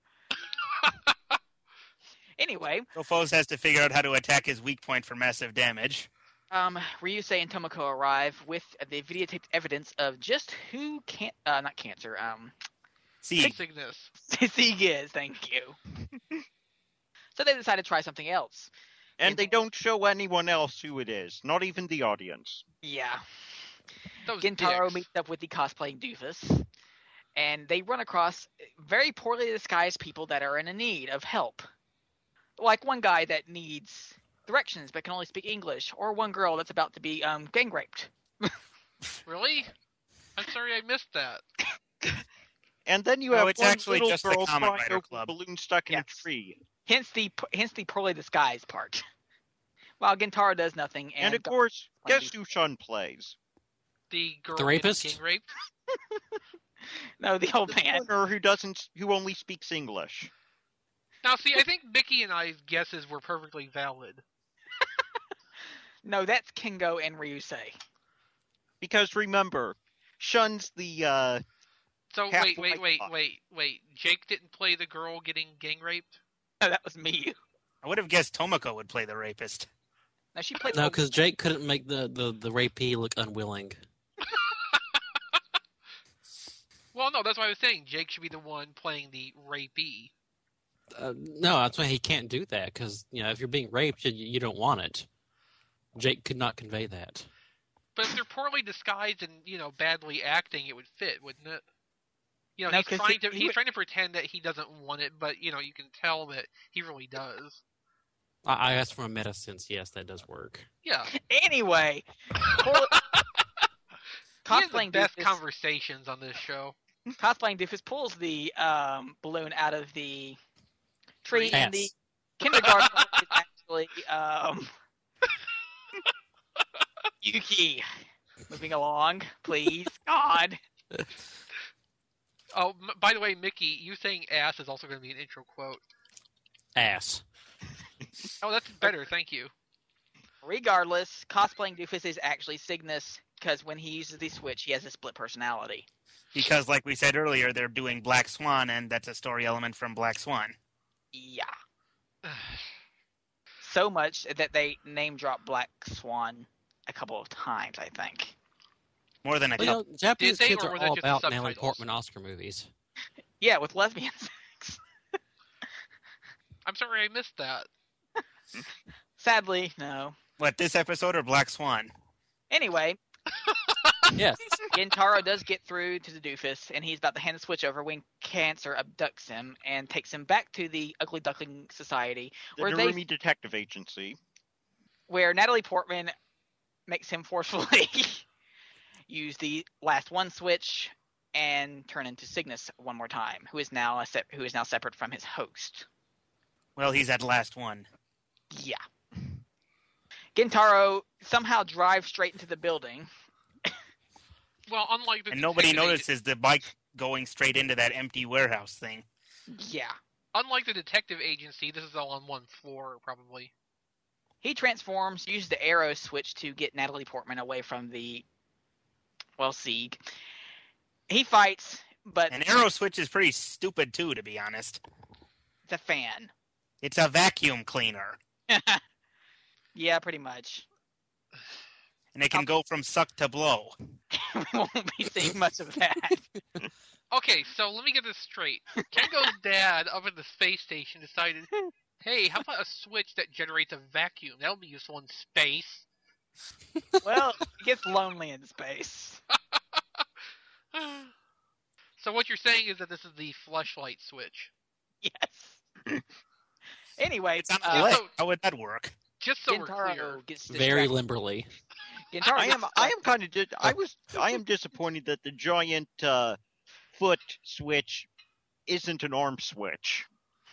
Anyway, So Foes has to figure out how to attack his weak point for massive damage. um, Ryusei and Tomoko arrive with the videotaped evidence of just who can uh, not Cancer, um, See, Cygnus. Sieg is. Thank you. So they decide to try something else. And they don't show anyone else who it is, not even the audience. Yeah. Those Gintaro dicks. meets up with the cosplaying doofus, and they run across very poorly disguised people that are in a need of help. Like one guy that needs directions but can only speak English, or one girl that's about to be um, gang raped. Really? I'm sorry I missed that. And then you No, have it's one actually little just the girl Kamen crying Rider over Club. a balloon stuck in Yes. a tree. Hence the hence the poorly disguised part. While Gintaro does nothing, and, And, of course, Kamen guess who Shun plays? The girl The getting rapist? gang raped. no, the old The man. foreigner who doesn't, who only speaks English. Now, see, I think Mickey and I's guesses were perfectly valid. No, that's Kingo and Ryusei. Because remember, Shun's the, uh, So Half wait, wait, white wait, box. wait, wait. Jake didn't play the girl getting gang raped. No, that was me. I would have guessed Tomoko would play the rapist. Now she played. No, because Jake couldn't make the, the, the rapee look unwilling. Well, no, that's why I was saying Jake should be the one playing the rapee. Uh, no, that's why he can't do that, because, you know, if you're being raped, you, you don't want it. Jake could not convey that. But if they're poorly disguised and, you know, badly acting, it would fit, wouldn't it? You know, No, he's 'cause trying he- to he he's would- trying to pretend that he doesn't want it, but you know, you can tell that he really does. I, I guess from a meta sense, yes, that does work. Yeah. Anyway, poor- We have the cosplaying best Doofus, conversations on this show. cosplaying Doofus pulls the um, balloon out of the tree, Yes. and the kindergarten is actually um, Yuki. Moving along, please, God. Oh, m- by the way, Mickey, you saying ass is also going to be an intro quote. Ass. Oh, that's better. Thank you. Regardless, cosplaying Doofus is actually Cygnus, because when he uses the switch, he has a split personality. Because, like we said earlier, they're doing Black Swan, and that's a story element from Black Swan. Yeah. So much that they name drop Black Swan a couple of times, I think. More than a Well, couple. you know, Japanese Did they, kids or are were they all just the about Natalie subtitles? Portman Oscar movies. Yeah, with lesbian sex. I'm sorry I missed that. Sadly, no. What, this episode or Black Swan? Anyway, Yes. Gintaro does get through to the Doofus, and he's about to hand the switch over when Cancer abducts him and takes him back to the Ugly Duckling Society, The where they Narumi Detective Agency. where Natalie Portman makes him forcefully use the last one switch and turn into Cygnus one more time, who is now a se- who is now separate from his host. Well, he's at last one. Yeah. Gintaro somehow drives straight into the building. Well, unlike the And nobody detective notices the bike going straight into that empty warehouse thing. Yeah. Unlike the detective agency, this is all on one floor, probably. He transforms, uses the arrow switch to get Natalie Portman away from the, well, Sieg. He fights, but And Arrow Switch is pretty stupid, too, to be honest. it's a fan. It's a vacuum cleaner. Yeah, pretty much. And it can go from suck to blow. We won't be seeing much of that. Okay, so let me get this straight. Kengo's dad up at the space station decided, hey, how about a switch that generates a vacuum? That'll be useful in space. Well, it gets lonely in space. So what you're saying is that this is the fleshlight switch. Yes. Anyway, It's on a uh, leg. so- How would that work? Just so we're clear. Gintaro gets distracted. Very limberly. Gintaro I am gets- I am kind of di- I was I am disappointed that the giant uh, foot switch isn't an arm switch.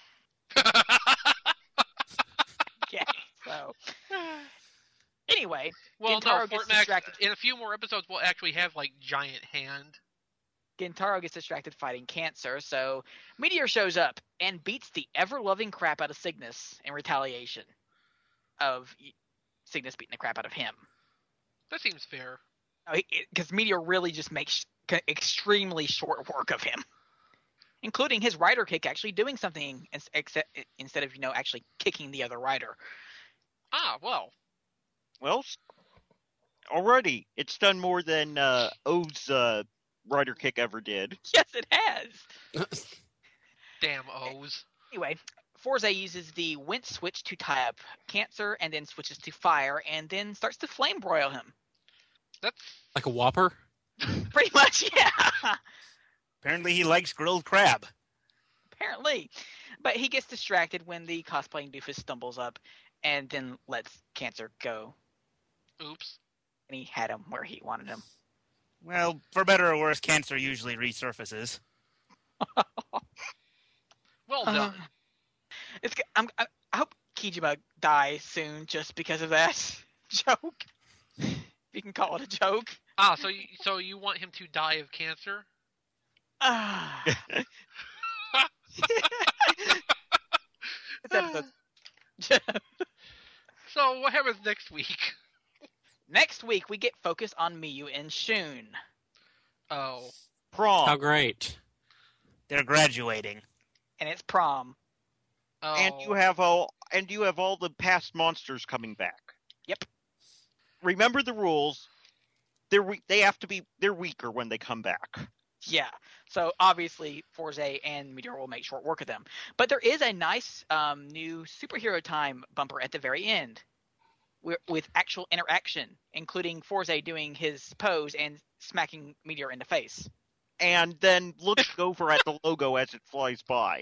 Yeah, so. Anyway, Well, Gintaro no, gets Fortmax, distracted. in a few more episodes, we'll actually have, like, giant hand. Gintaro gets distracted fighting Cancer, so Meteor shows up and beats the ever-loving crap out of Cygnus in retaliation of Cygnus beating the crap out of him. That seems fair. Because Meteor really just makes extremely short work of him, including his rider kick actually doing something ins- except, instead of, you know, actually kicking the other rider. Ah, well. Well, s- already it's done more than uh, O's uh, rider kick ever did. Yes, it has. Damn O's. Anyway, Forza uses the Winch switch to tie up Cancer and then switches to Fire and then starts to flame broil him. That's... Like a whopper? Pretty much, yeah. Apparently he likes grilled crab. Apparently. But he gets distracted when the cosplaying doofus stumbles up and then lets Cancer go. Oops. And he had him where he wanted him. Well, for better or worse, cancer usually resurfaces. Well Uh, done. It's. g- I'm, I I hope Kijima dies soon just because of that joke. If you can call it a joke. Ah, so you, so you want him to die of cancer? Ah. This episode. So what happens next week? Next week we get focus on Miyu and Shun. Oh. Prom. How great. They're graduating. And it's prom. Oh. And you have all and you have all the past monsters coming back. Yep. Remember the rules. They're we- they have to be they're weaker when they come back. Yeah. So obviously, Forze and Meteor will make short work of them. But there is a nice um, new superhero time bumper at the very end, wi- with actual interaction, including Forze doing his pose and smacking Meteor in the face. And then looking over at the logo as it flies by.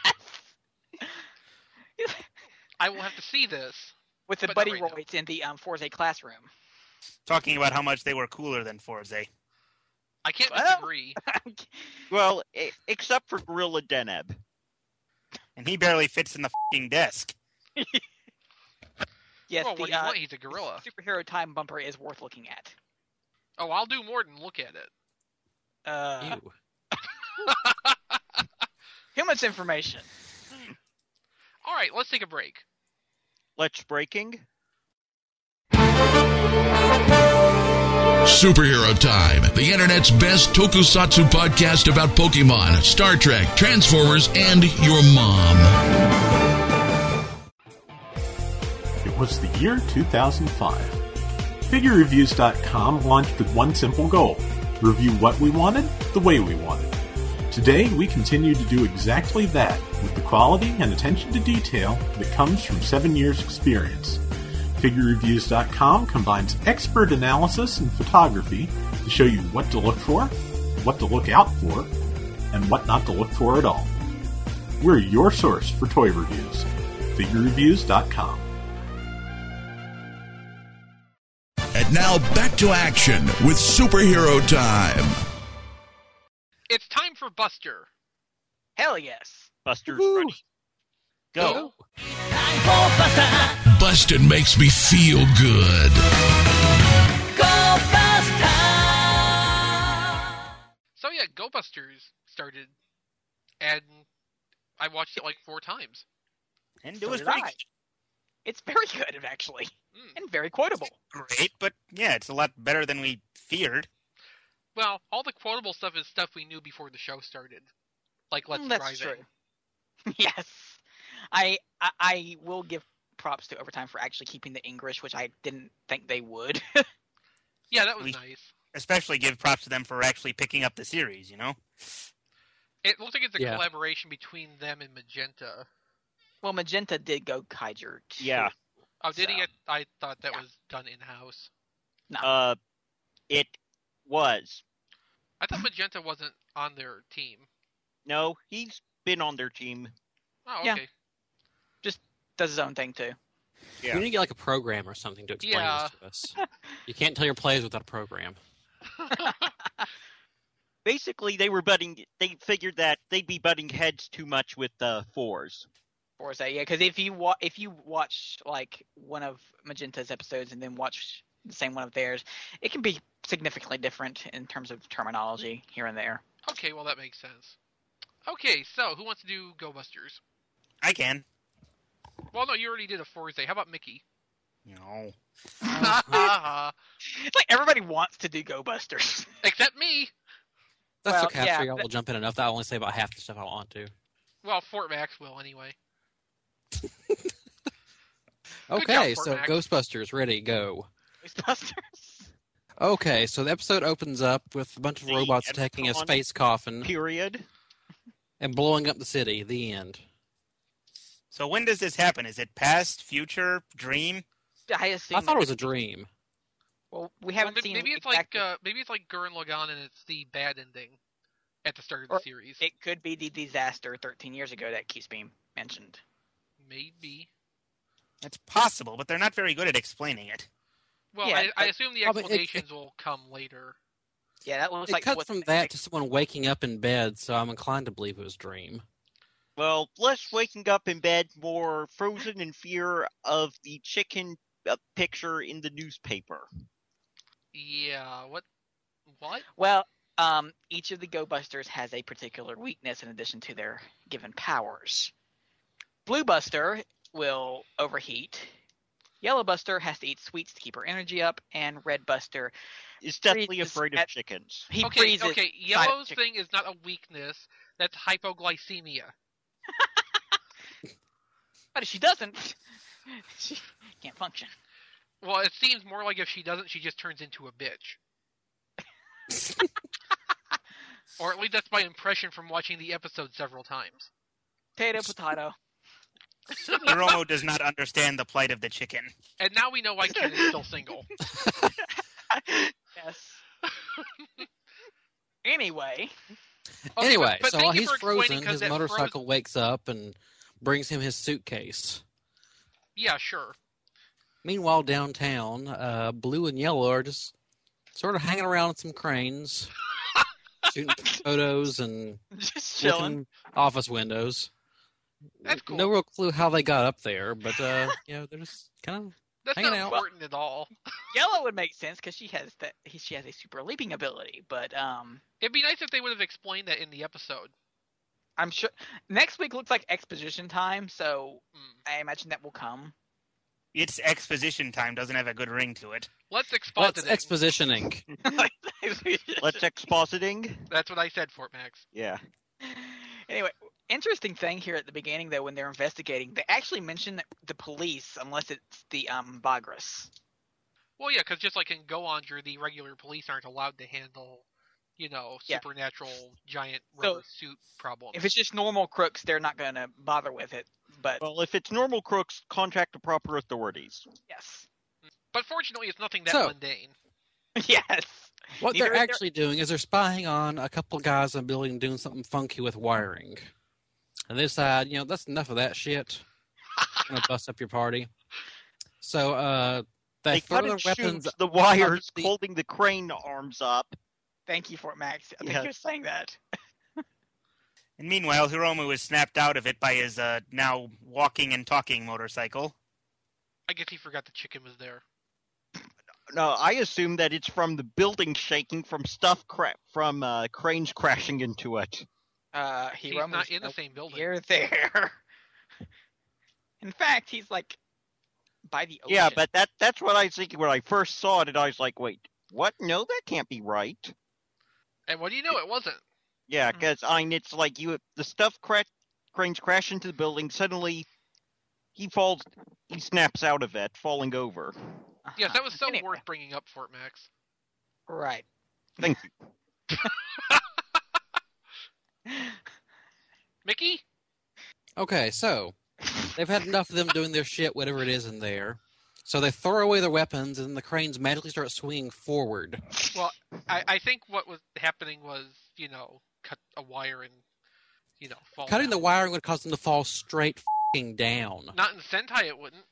I will have to see this. With the But not buddy right now. roids in the um, Forze classroom. Talking about how much they were cooler than Forze. I can't Well- disagree. Well, e- except for Gorilla Deneb. And he barely fits in the fucking desk. Yes, Well, the what do you uh, want? He's a gorilla. superhero time bumper is worth looking at. Oh, I'll do more than look at it. Uh, Ew. too much information. All right, let's take a break. Let's breaking. Superhero Time, the internet's best tokusatsu podcast about Pokemon, Star Trek, Transformers, and your mom. It was the year two thousand five. Figure Reviews dot com launched with one simple goal: review what we wanted, the way we wanted. Today, we continue to do exactly that, with the quality and attention to detail that comes from seven years' experience. Figure Reviews dot com combines expert analysis and photography to show you what to look for, what to look out for, and what not to look for at all. We're your source for toy reviews. Figure Reviews dot com. And now back to action with Superhero Time. It's time for Buster. Hell yes. Buster's Woo-hoo. ready. Go. Bustin' makes me feel good. So yeah, Go Busters started, and I watched it like four times. And it So was did pretty I. It's very good, actually, Mm. and very quotable. great, but yeah, it's a lot better than we feared. Well, all the quotable stuff is stuff we knew before the show started, like Let's Mm, That's Drive true. Yes. I, I I will give props to Overtime for actually keeping the English, which I didn't think they would. Yeah, that was We- nice. Especially give props to them for actually picking up the series, you know? It looks like it's a Yeah. collaboration between them and Magenta. Well, Magenta did go Kaiser too. Yeah. Oh, did he? So- I thought that Yeah. was done in-house. Uh, it was. I thought Magenta wasn't on their team. No, he's been on their team. Oh, Yeah. okay. Does his own thing too. Yeah. You need to get like a program or something to explain Yeah. this to us. You can't tell your players without a program. Basically, they were butting. They figured that they'd be butting heads too much with the fours. Forza, yeah, because if you wa- if you watch like one of Magenta's episodes and then watch the same one of theirs, it can be significantly different in terms of terminology here and there. Okay, well that makes sense. Okay, so who wants to do Go Busters? I can. Well, no, you already did a Forza. How about Mickey? No. It's like everybody wants to do Go Busters. Except me. That's Well, okay. yeah, I will jump in enough that I only say about half the stuff I want to. Well, Fort Max will anyway. Okay, job, so Max. Ghostbusters, ready, go. Ghostbusters. Okay, so the episode opens up with a bunch of The robots attacking a Enron space coffin Period. and blowing up the city. The end. So when does this happen? Is it past, future, dream? I assume. I thought it was a dream. Well, we Well, haven't maybe, seen. maybe it's exactly- like uh, maybe it's like Gurren Lagann and it's the bad ending at the start of the Or series. It could be the disaster thirteen years ago that keeps being mentioned. Maybe. It's possible, but they're not very good at explaining it. Well, Yeah, I, I but- assume the Oh, but it- explanations will come later. Yeah, that looks It like cut what from they- that to someone waking up in bed, so I'm inclined to believe it was a dream. Well, less waking up in bed, more frozen in fear of the chicken uh, picture in the newspaper. Yeah. What? What? Well, um, each of the Go Busters has a particular weakness in addition to their given powers. Blue Buster will overheat. Yellow Buster has to eat sweets to keep her energy up, and Red Buster, Is definitely Freezes afraid of at- chickens. he Okay. freezes. Okay. inside of Yellow's chicken. thing is not a weakness. That's hypoglycemia. But if she doesn't, she can't function. Well, it seems more like if she doesn't, she just turns into a bitch. Or at least that's my impression from watching the episode several times. Potato, potato. Hiromu does not understand the plight of the chicken. And now we know why Ken is still single. Yes. Anyway. Okay, Anyway, but- but so thank while you he's for explaining, frozen, 'cause his that motorcycle froze- wakes up and brings him his suitcase. Yeah, sure. Meanwhile, downtown, uh, Blue and Yellow are just sort of hanging around with some cranes, shooting photos and Just chilling. looking office windows. That's cool. No real clue how they got up there, but uh, you know, they're just kind of That's hanging not out. important at all. Yellow would make sense because she has that. he- She has a super leaping ability, but um, It'd be nice if they would have explained that in the episode. I'm sure next week looks like exposition time, so Mm. I imagine that will come. It's exposition time, doesn't have a good ring to it. Let's Let's exposit it. expositioning. Let's expositing. That's what I said, Fort Max. Yeah. Anyway, interesting thing here at the beginning, though, when they're investigating, they actually mention the police, unless it's the um Bagras. Well, yeah, because just like in Goanger, the regular police aren't allowed to handle, you know, Yeah. supernatural giant So, rubber suit problems. If it's just normal crooks, they're not going to bother with it. But Well, if it's normal crooks, contact the proper authorities. yes, But fortunately, it's nothing that So- mundane. yes. What Neither they're is there- actually doing is they're spying on a couple of guys in a building doing something funky with wiring. And they decide, you know, that's enough of that shit. I'm going to bust up your party. So uh, they, They throw cut their and weapons. shoot the wires the- holding the crane arms up. Thank you, Fort Max. I think Yes. you're saying that. And meanwhile, Hiromu is snapped out of it by his uh, now walking and talking motorcycle. I guess he forgot the chicken was there. No, I assume that it's from the building shaking from stuff cra- from uh, cranes crashing into it. Uh, He's Hiromu's not in the nowhere same building. near there. In fact, he's like by the ocean. Yeah, but that that's what I was thinking when I first saw it, and I was like, wait, what? No, that can't be right. And what do you know? It wasn't. Yeah, Mhm. because I mean, it's like you the stuff cra- cranes crash into the building. Suddenly, he falls. He snaps out of it, falling over. Uh-huh. Yes, that was so Anyway, worth bringing up, Fort Max. Right. Thank you. Mickey? Okay, so they've had enough of them doing their shit, whatever it is in there. So they throw away their weapons, and the cranes magically start swinging forward. Well, I, I think what was happening was, you know, cut a wire and, you know, fall Cutting the down. wiring would cause them to fall straight fing down. Not in Sentai, it wouldn't.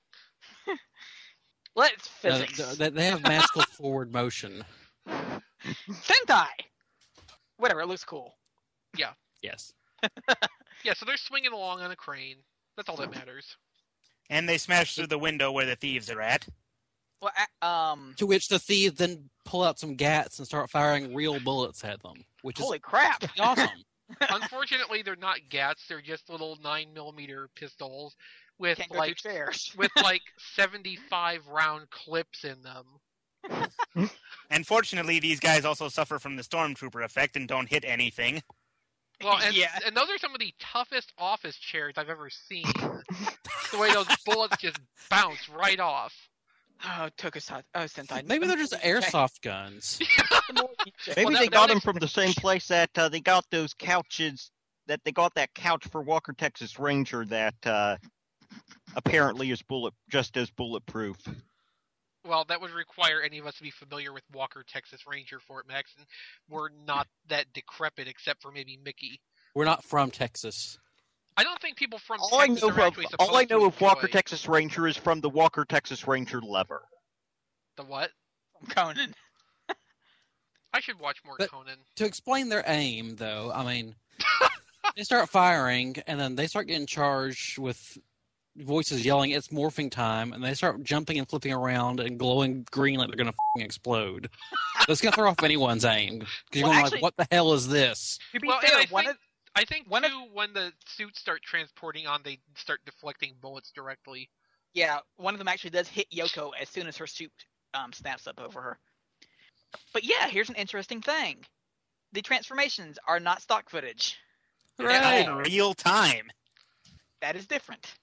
Let's Uh, physics. th- they have magical forward motion. Sentai. Whatever. It looks cool. Yes. Yeah, so they're swinging along on a crane. That's all that matters. And they smash through the window where the thieves are at. Well, a- um, To which the thieves then pull out some gats and start firing real bullets at them, which is holy crap! awesome. Unfortunately, they're not gats. They're just little nine millimeter pistols with Can't go like through chairs. with like seventy-five round clips in them. And fortunately, these guys also suffer from the stormtrooper effect and don't hit anything. Well, and, Yeah. and those are some of the toughest office chairs I've ever seen. The way those bullets just bounce right off. Oh, Tokusatsu. Oh, Sentai. Maybe they're just airsoft guns. Maybe Well, they that- got that them makes- from the same place that uh, they got those couches. That they got that couch for Walker Texas Ranger that uh, apparently is bullet just as bulletproof. Well, that would require any of us to be familiar with Walker Texas Ranger, Fort Max, and we're not that decrepit except for maybe Mickey. We're not from Texas. I don't think people from All I Texas know are of actually supposed all I know to of Walker enjoy- Texas Ranger is from the Walker Texas Ranger lever. The what? Conan. I should watch more But- Conan. To explain their aim, though, I mean, they start firing, and then they start getting charged with voices yelling, "It's morphing time!" And they start jumping and flipping around and glowing green like they're going to f***ing explode. That's going to throw off anyone's aim. Because you're Well, going actually- like, what the hell is this? To be Well, and fair, I one think- of I think One of- too, when the suits start transporting on, they start deflecting bullets directly. yeah, one of them actually does hit Yoko as soon as her suit um, snaps up over her. But yeah, here's an interesting thing: the transformations are not stock footage. They're Hooray! in real time. That is different.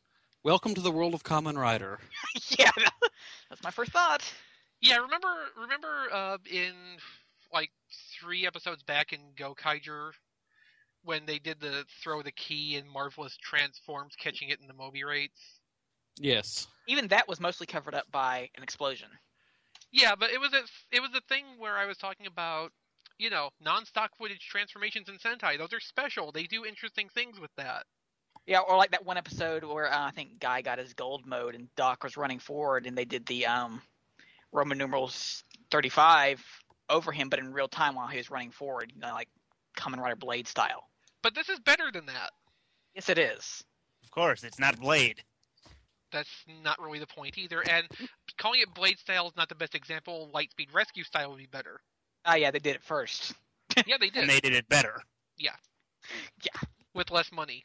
Welcome to the world of Kamen Rider. Yeah, that's my first thought. Yeah, remember remember uh, in like three episodes back in Gokaiger when they did the throw the key and Marvelous transforms, catching it in the Moby rates? Yes. Even that was mostly covered up by an explosion. Yeah, but it was a it was a thing where I was talking about, you know, non-stock footage transformations in Sentai. Those are special. They do interesting things with that. Yeah, or like that one episode where uh, I think Guy got his gold mode and Doc was running forward, and they did the um, Roman numerals thirty-five over him, but in real time while he was running forward, you know, like Kamen Rider Blade style. But this is better than that. Yes, it is. Of course, it's not Blade. That's not really the point either. And calling it Blade style is not the best example. Lightspeed Rescue style would be better. Ah, yeah, they did it first. Yeah, they did. And they did it better. Yeah. Yeah. With less money.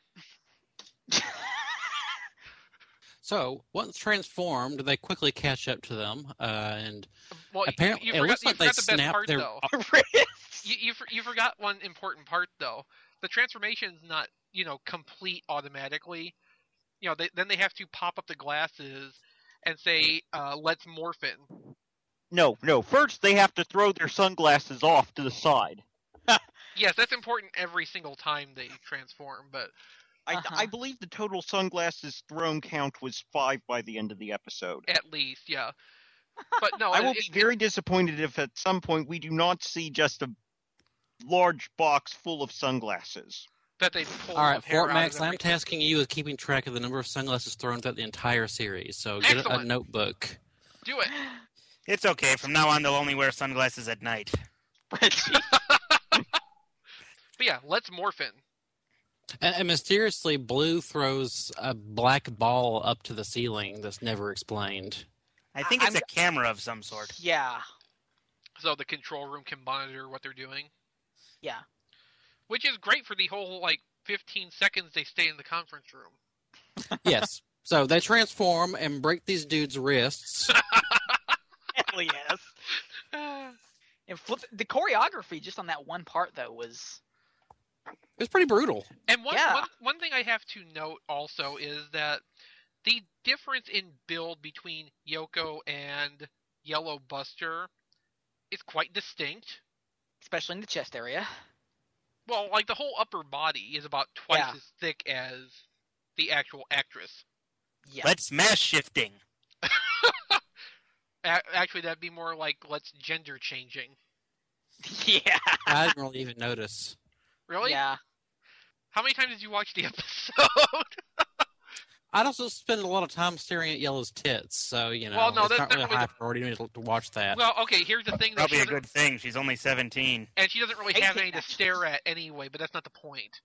So, once transformed, they quickly catch up to them, uh, and Well, apparently, you, it you forgot, looks you like they forgot the best snap part, their. though. You, you you forgot one important part though. The transformation's not, you know, complete automatically. You know, they, then they have to pop up the glasses and say, uh, "Let's morphin." No, no. First, they have to throw their sunglasses off to the side. Yes, that's important every single time they transform. But I, Uh-huh. I believe the total sunglasses thrown count was five by the end of the episode. at least, yeah. But no, I will it, be it, very disappointed if at some point we do not see just a large box full of sunglasses. that they pull. All right, hair Fort out Max, of I'm everything. tasking you with keeping track of the number of sunglasses thrown throughout the entire series. So get a, a Excellent. notebook. Do it. It's okay. From now on, they'll only wear sunglasses at night. But yeah, let's morphin. And, and mysteriously, Blue throws a black ball up to the ceiling that's never explained. I think it's I'm- a camera of some sort. Yeah, So the control room can monitor what they're doing. yeah. Which is great for the whole, like, fifteen seconds they stay in the conference room. Yes. So they transform and break these dudes' wrists. Hell yes. And flip, the choreography just on that one part though was It was pretty brutal. And one, Yeah. one one thing I have to note also is that the difference in build between Yoko and Yellow Buster is quite distinct. especially in the chest area. Well, like the whole upper body is about twice Yeah. as thick as the actual actress. Yeah. Let's mass shifting. A- actually, that'd be more like let's gender changing. Yeah. I didn't really even notice. Really? Yeah. How many times did you watch the episode? I'd also spend a lot of time staring at Yellow's tits, so, you know, Well, no, it's that's not not really really high the- priority to me to, to watch that. Well, okay, here's the thing. That Probably she a doesn't- good thing. She's only seventeen. And she doesn't really I have think any to that's- stare at anyway, but that's not the point.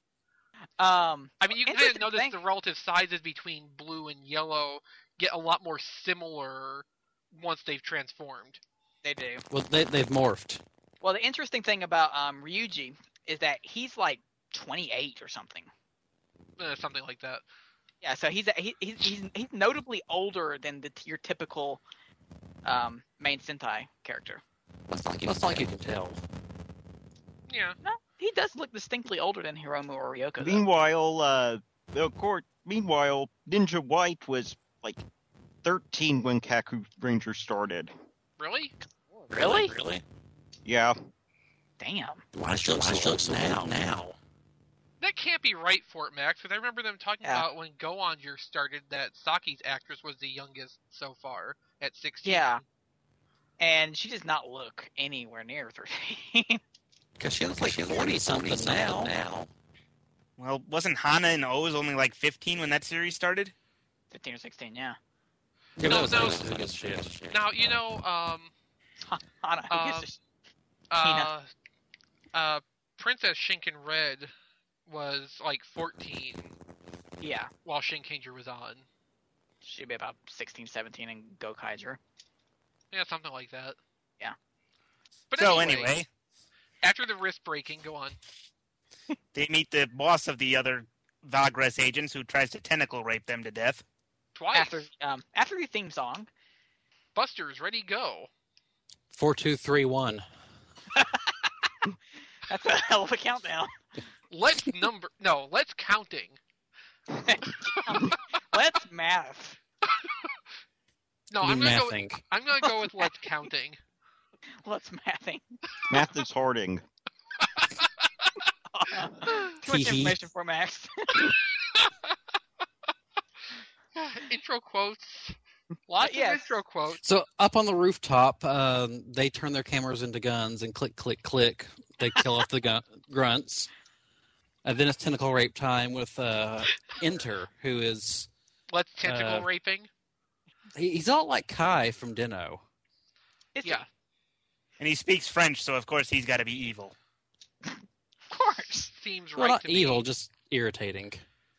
Um. I mean, you can kind of Interesting notice thing- the relative sizes between blue and yellow get a lot more similar once they've transformed. They do. Well, they, they've morphed. Well, the interesting thing about um Ryuji is that he's like twenty-eight or something. Uh, something like that. Yeah. So he's he, he's he's he's notably older than the your typical um main Sentai character. That's not, that's not like you can tell. Yeah. No, he does look distinctly older than Hiromu or Ryoko. though. Meanwhile, uh, of course, meanwhile, Ninja White was like thirteen when Kaku Ranger started. Really? Really? Really? Yeah. Damn. Why should why should now? Now. That can't be right, Fort Max, because I remember them talking Yeah. about when Go Onger started that Saki's actress was the youngest so far at sixteen. Yeah. And she does not look anywhere near thirteen. Because she looks like forty something now. now. Well, wasn't Hana and O's only like fifteen when that series started? fifteen or sixteen, yeah. Yeah, No, that was- no. that was- that was shit. Now, you know, um, Hana, who gives Um, a sh- uh, uh, Princess Shinken Red was like fourteen yeah. while Shinkanger was on. She'd be about sixteen, seventeen in Gokaiger. Yeah, something like that. Yeah. But So anyway, anyway, after the wrist breaking, go on. they meet the boss of the other Vagres agents who tries to tentacle rape them to death. Twice. After um after the theme song, Buster's ready, go. Four, two, three, one. that's a hell of a countdown. Let's number. No, let's counting. well, Let's math. No, I I'm mean, gonna go. mathing. I'm gonna go with let's counting. Let's mathing. Math is harding. Too much Hee hee. information for Max. Intro quotes. Lots Yes. of intro quotes. So up on the rooftop, um, they turn their cameras into guns and click, click, click. They kill off the gun- grunts. And then it's tentacle rape time with uh, Enter, who is Let's tentacle Uh, raping. he, he's all like Kai from Dino. Is Yeah, And he speaks French, so of course he's got to be evil. it? Of course. seems Well, right not to evil, me. just irritating.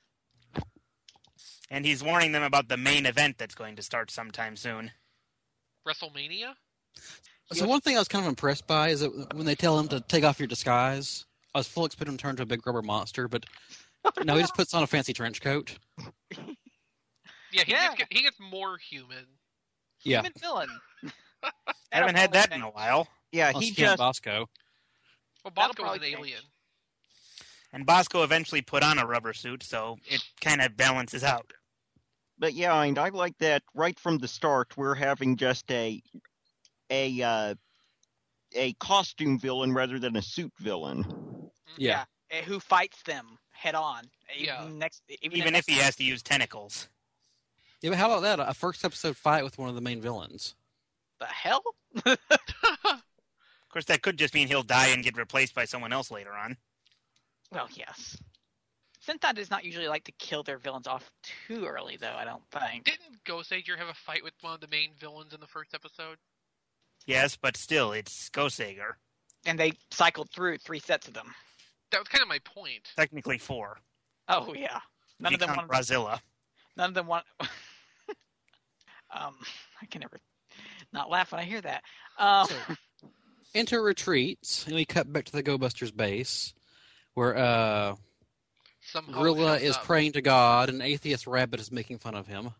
And he's warning them about the main event that's going to start sometime soon. WrestleMania. So one thing I was kind of impressed by is that when they tell him to take off your disguise, I was full expecting him to turn into a big rubber monster, but no, he just puts on a fancy trench coat. Yeah, he Yeah. gets he gets more human. Yeah, Human villain. I haven't had that in a while. Yeah, Unless he you count just Bosco. Well, That'll Bosco was an probably change. alien. And Bosco eventually put on a rubber suit, so it kind of balances out. But yeah, and I like that right from the start we're having just a a uh, a costume villain rather than a suit villain. Yeah. Eh, Who fights them head on? Even Yeah. Next, even, Even in if he has to use tentacles. Yeah, but how about that? A first episode fight with one of the main villains. the hell? Of course, that could just mean he'll die and get replaced by someone else later on. Well, yes. Sentai does not usually like to kill their villains off too early, though. I don't think. Didn't Ghost Ager have a fight with one of the main villains in the first episode? Yes, but still, it's Gosager. And they cycled through three sets of them. That was kind of my point. Technically four. Oh yeah. None If of you them count want. Brazilla. None of them want. um, I can never not laugh when I hear that. Um, Enter retreats, and we cut back to the Go Busters base, where uh, Some hoe Gorilla shows is up. praying to God, and Atheist Rabbit is making fun of him.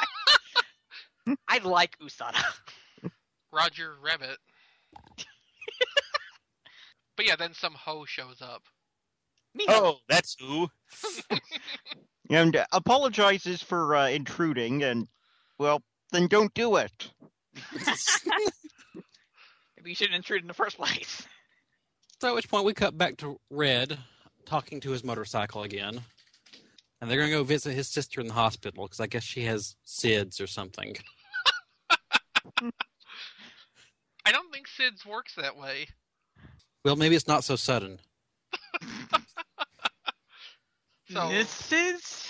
I like Usada. Roger Rabbit. But yeah, then some hoe shows up. Me Oh, that's who. And uh, apologizes for uh, intruding, and well, then don't do it. Maybe you shouldn't intrude in the first place. So at which point we cut back to Red, talking to his motorcycle again. And they're going to go visit his sister in the hospital, because I guess she has S I D S or something. I don't think Sid's works that way. Well, maybe it's not so sudden. So This is.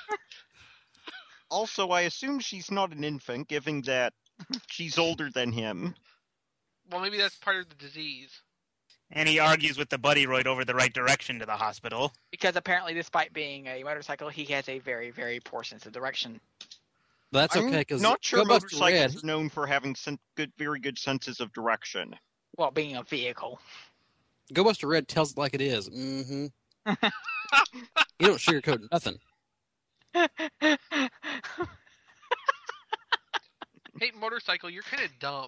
Also, I assume she's not an infant, given that she's older than him. well, maybe that's part of the disease. And he argues with the Buddy Roid over the right direction to the hospital. Because apparently, despite being a motorcycle, he has a very, very poor sense of direction. But that's I'm okay, because not sure Go Buster motorcycles Red, are known for having sen- good, very good senses of direction. Well, being a vehicle. Go Buster Red tells it like it is. Mm-hmm. You don't sugarcoat nothing. Hey, motorcycle, you're kind of dumb.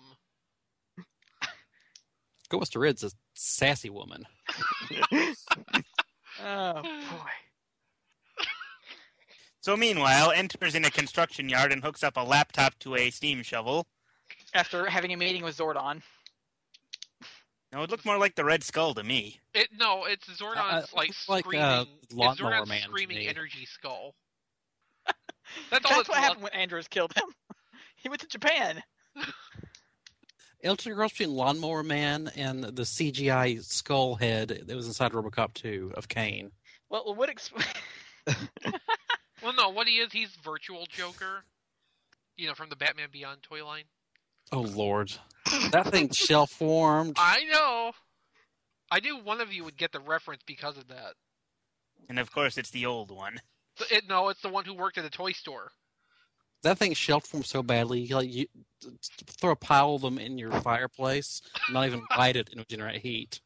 Go Buster Red's a sassy woman. Oh boy. So meanwhile, enters in a construction yard and hooks up a laptop to a steam shovel. After having a meeting with Zordon. Now, it looked more like the Red Skull to me. It no, it's Zordon's Uh, like it's like, screaming. uh, it's Lawnmower Zordon's Man to screaming me. energy skull. That's all. That's it's what lo- happened when Andros killed him. He went to Japan. Elton cross between Lawnmower Man and the C G I skull head that was inside RoboCop two of Kane. Well, what explain? Well, no, what he is, he's Virtual Joker. You know, from the Batman Beyond toy line. Oh, Lord. That thing shell-formed. I know. I knew one of you would get the reference because of that. And of course, it's the old one. But It, no, it's the one who worked at a toy store. That thing shell-formed so badly, you, like, you throw a pile of them in your fireplace, not even light it, and it would generate heat.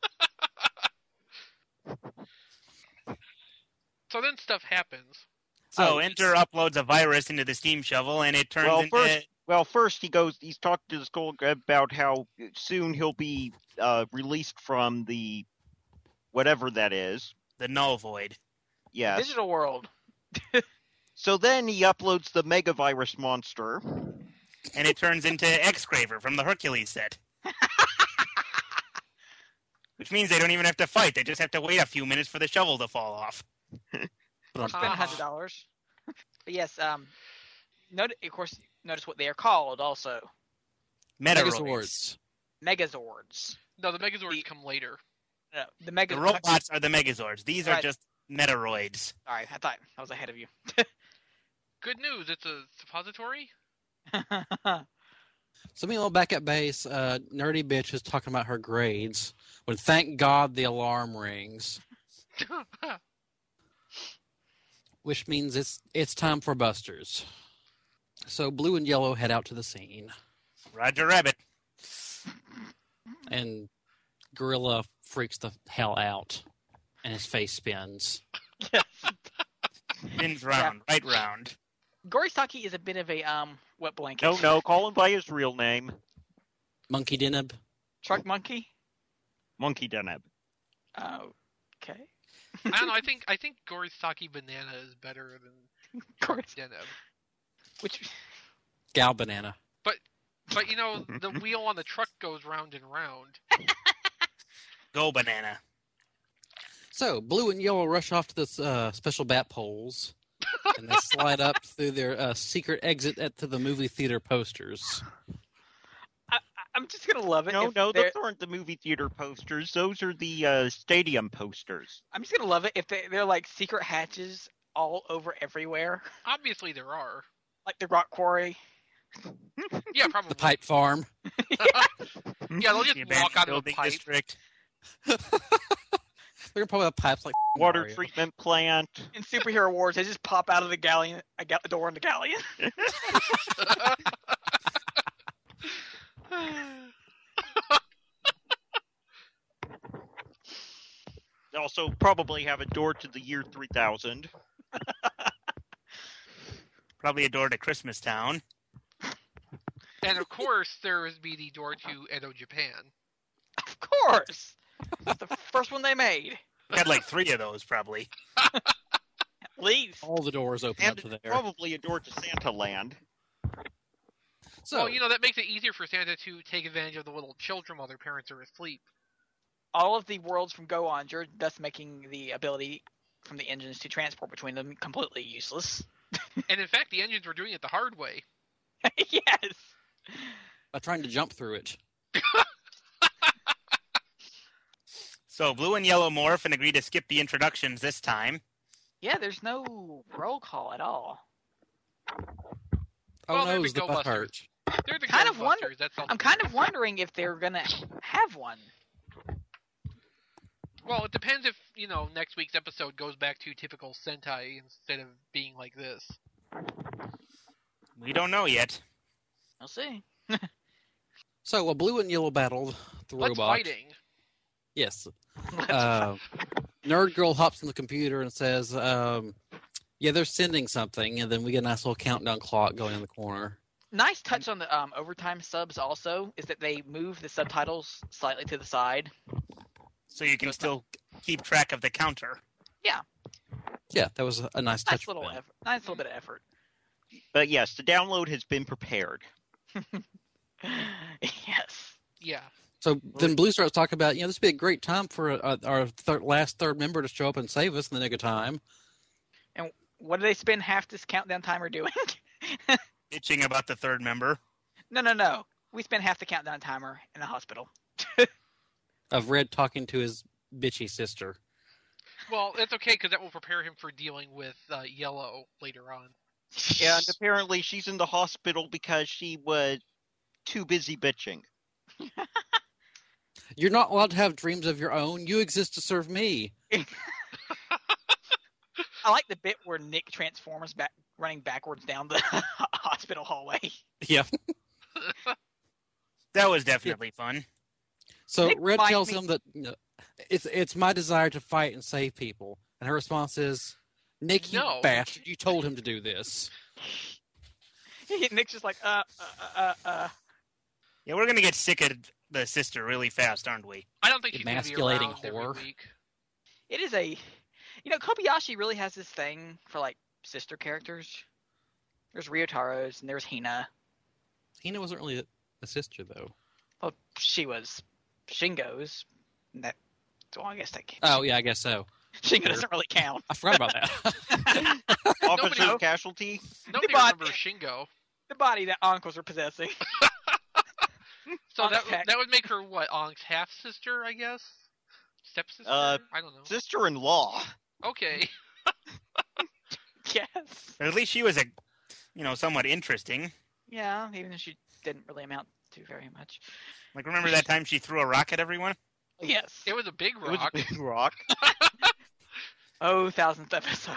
So then stuff happens. So Oh, Enter uploads a virus into the steam shovel, and it turns Well, into... first, well, first he goes. He's talked to the skull about how soon he'll be uh, released from the whatever that is. the Null Void. Yes. Digital world. So then he uploads the Megavirus monster. And it turns into Excraver from the Hercules set. Which means they don't even have to fight. They just have to wait a few minutes for the shovel to fall off. Spend one hundred dollars. But yes, um, note, of course, notice what they are called also. Metaroids. Megazords. No, the Megazords The- come later. No, the Mega. The robots are the Megazords. These are Right. just Metaroids. Sorry, I thought I was ahead of you. Good news, it's a suppository? So meanwhile, back at base, uh, Nerdy Bitch is talking about her grades when, thank God, the alarm rings, which means it's it's time for Busters. So Blue and Yellow head out to the scene, Roger Rabbit. and Gorilla freaks the hell out, and his face spins. Spins round, right round. Gorisaki is a bit of a um wet blanket. No, no, call him by his real name. Monkey Deneb. Truck monkey. Monkey Deneb. Oh, okay. I don't know, I think I think Gorisaki Banana is better than Goris- Deneb. Which Gal Banana. But you know, the wheel on the truck goes round and round. Go Banana. So Blue and Yellow rush off to the uh, special bat poles, and they slide up through their uh, secret exit at to the movie theater posters. I, I- I'm just gonna love it. No, if no, they're- those aren't the movie theater posters. Those are the uh, stadium posters. I'm just gonna love it if they, they're like secret hatches all over everywhere, Obviously there are. like the rock quarry. Yeah, probably. The pipe farm. Yeah, they'll just The walk abandoned out of a building pipe. district. They're probably have pipes like Water Mario. treatment plant. In superhero wars, they just pop out of the galleon. I got the door in the galleon. They also probably have a door to the year three thousand. Probably a door to Christmas Town. And of course, there is be the door to Edo, Japan. Of course, that's the first one they made. Had like three of those, probably. At least. All the doors open And up to there. probably a door to Santa Land. So Well, you know, that makes it easier for Santa to take advantage of the little children while their parents are asleep. All of the worlds from Go-Onger, thus making the ability from the engines to transport between them completely useless. And in fact, the engines were doing it the hard way. Yes. by trying to jump through it. So Blue and Yellow morph and agree to skip the introductions this time. Yeah, there's no roll call at all. Oh Well, they're no, the is the butt Go-Busters. hurt. They're the Kind of Ghostbusters, wonder- that's all. I'm kind of wondering if they're gonna have one. Well, it depends if, you know, next week's episode goes back to typical Sentai instead of being like this. We don't know yet. We'll see. So while Blue and Yellow battled the Let's robot, fighting. yes, uh, Nerd Girl hops on the computer and says, um, "Yeah, they're sending something," and then we get a nice little countdown clock going in the corner. Nice touch on the um, overtime subs also is that they move the subtitles slightly to the side. So you can still keep track of the counter. Yeah, that was a, a nice touch. Nice little for them. effort. Nice little bit of effort. But yes, the download has been prepared. Yes. Yeah. So then Blue starts talking about, you know, this would be a great time for uh, our thir- last third member to show up and save us in the nick of time. And what do they spend half this countdown timer doing? Bitching about the third member. no, no, no. We spent half the countdown timer in the hospital. Of Red talking to his bitchy sister. Well, it's okay because that will prepare him for dealing with uh, Yellow later on. And apparently she's in the hospital because she was too busy bitching. You're not allowed to have dreams of your own. You exist to serve me. I like the bit where Nick transforms back, running backwards down the hospital hallway. Yeah. That was definitely fun. So Nick Red reminds tells me- him that uh, it's it's my desire to fight and save people, and her response is, "Nick, you No. bastard! You told him to do this." Nick's just like, uh, uh, uh, uh. Yeah, we're gonna get sick of the sister really fast, aren't we? I don't think she's going to be Emasculating around every whore. week. It is a, you know, Kobayashi really has this thing for like sister characters. There's Ryotaro's and there's Hina. Hina wasn't really a, a sister, though. Well, she was Shingo's. And that, well, I guess that can't. Oh, yeah, I guess so. Shingo doesn't really count. I forgot about that. Officer Nobody- casualty. Nobody body- remembers Shingo. The body that uncles are possessing. So Ank's that heck. that would make her what? Ank's half sister, I guess. Stepsister? Uh, I don't know. Sister-in-law. Okay. Yes. But at least she was a, you know, somewhat interesting. Yeah, even if she didn't really amount to very much. Like, remember that time she threw a rock at everyone? Yes. It was a big It was a rock. big rock. Oh, thousandth episode.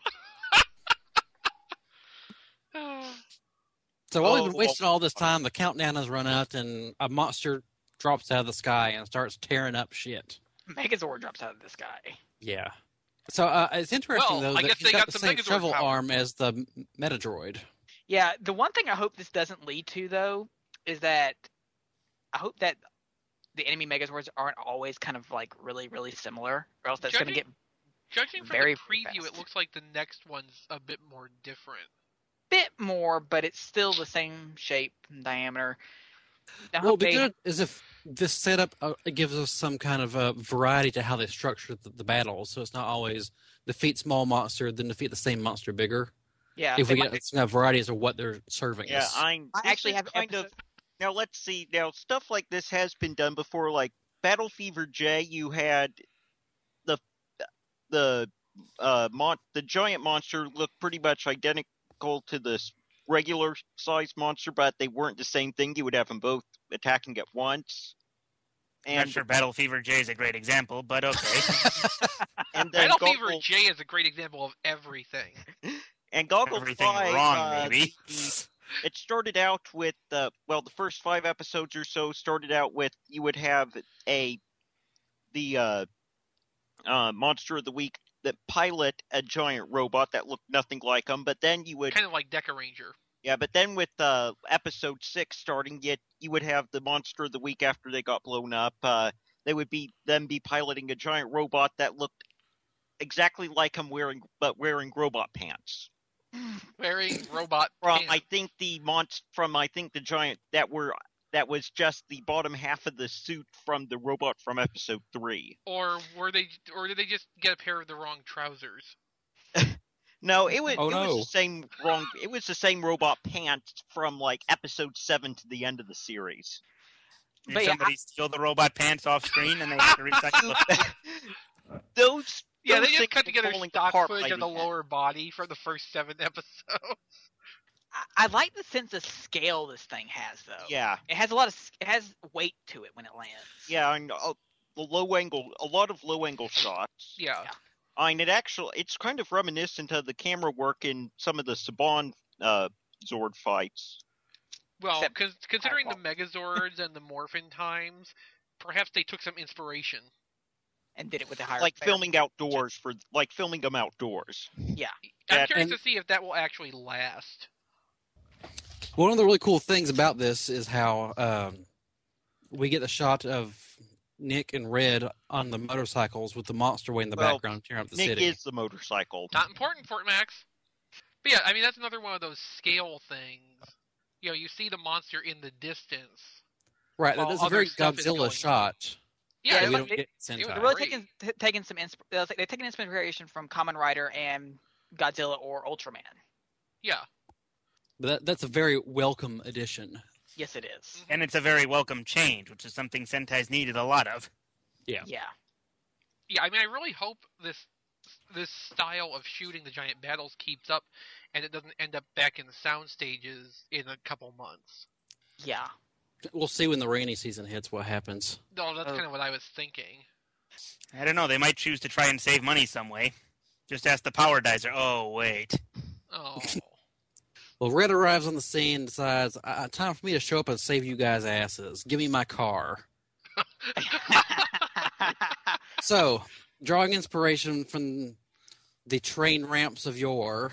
So while we've Oh, been wasting all this time, the countdown has run out, and a monster drops out of the sky and starts tearing up shit. Megazord drops out of the sky. Yeah. So uh, it's interesting, Well, though, I that guess he's they got, got the some same Megazord shovel power. arm as the M- Metadroid. Yeah, the one thing I hope this doesn't lead to, though, is that I hope that the enemy Megazords aren't always kind of like really, really similar, or else that's going to Judging- get a Judging from Very the preview, fast. it looks like the next one's a bit more different. bit more, but it's still the same shape and diameter. I Well, hope the they- good is if this setup uh, it gives us some kind of uh, variety to how they structure the, the battles, so it's not always defeat small monster, then defeat the same monster bigger. yeah, if they we might- get some kind of varieties of what they're serving Yeah, us. I'm. I this actually is have kind episode- of. Now let's see. Now stuff like this has been done before. Like Battle Fever J, you had the the uh mon- the giant monster looked pretty much identical to this regular sized monster, but they weren't the same thing. You would have them both attacking at once. I'm And not sure Battle Fever J is a great example, but okay. and then Battle Fever Goggle, J is a great example of everything. and Goggle Everything Five, wrong, uh, maybe. the- it started out with uh, well, the first five episodes or so started out with you would have a the uh, uh, monster of the week that pilot a giant robot that looked nothing like him, but then you would Kind of like Deca Ranger. yeah, but then with uh, episode six starting, yet you would have the monster of the week after they got blown up. Uh, they would be then be piloting a giant robot that looked exactly like him wearing but wearing robot pants. Wearing robot From pants. I think the monst from I think the giant that were that was just the bottom half of the suit from the robot from episode three. Or were they? Or did they just get a pair of the wrong trousers? No, it was Oh, it was no. the same wrong. It was the same robot pants from like episode seven to the end of the series. Did But yeah, somebody steal the robot pants off screen and they had to recycle the Those Yeah, those they just things cut were together falling stock apart footage by of the end. lower body for the first seven episodes. I, I like the sense of scale this thing has, though. Yeah, It has a lot of s- it has weight to it when it lands. yeah, and uh, the low angle, a lot of low angle shots. Yeah. Yeah. I mean, it actually, it's kind of reminiscent of the camera work in some of the Saban uh, Zord fights. Well, Except- cons- considering the Alright, Megazords and the Morphin times, perhaps they took some inspiration. And did it with a higher Like fair- filming outdoors for, like filming them outdoors. I'm That- curious and- to see if that will actually last. One of the really cool things about this is how um, we get the shot of Nick and Red on the motorcycles with the monster way in the Well, background tearing up the Nick city. is the motorcycle. Not important, Fort Max. But yeah, I mean that's another one of those scale things. You know, you see the monster in the distance. Right, while that's a other very stuff is going Godzilla on. shot. Yeah, Yeah, that it we was- don't it- get it was They're Sentai. really Great. taking t- taking some insp- they're they're taking inspiration from Kamen Rider and Godzilla or Ultraman. yeah. But that, that's a very welcome addition. Yes, it is. and it's a very welcome change, which is something Sentai's needed a lot of. Yeah. Yeah. Yeah, I mean, I really hope this this style of shooting the giant battles keeps up, and it doesn't end up back in the sound stages in a couple months. Yeah. We'll see when the rainy season hits what happens. No, that's Oh. kind of what I was thinking. I don't know. They might choose to try and save money some way. Just ask the power dizer. Oh, wait. Oh, Well, Red arrives on the scene and decides, uh, time for me to show up and save you guys' asses. Give me my car. So, drawing inspiration from the train ramps of yore,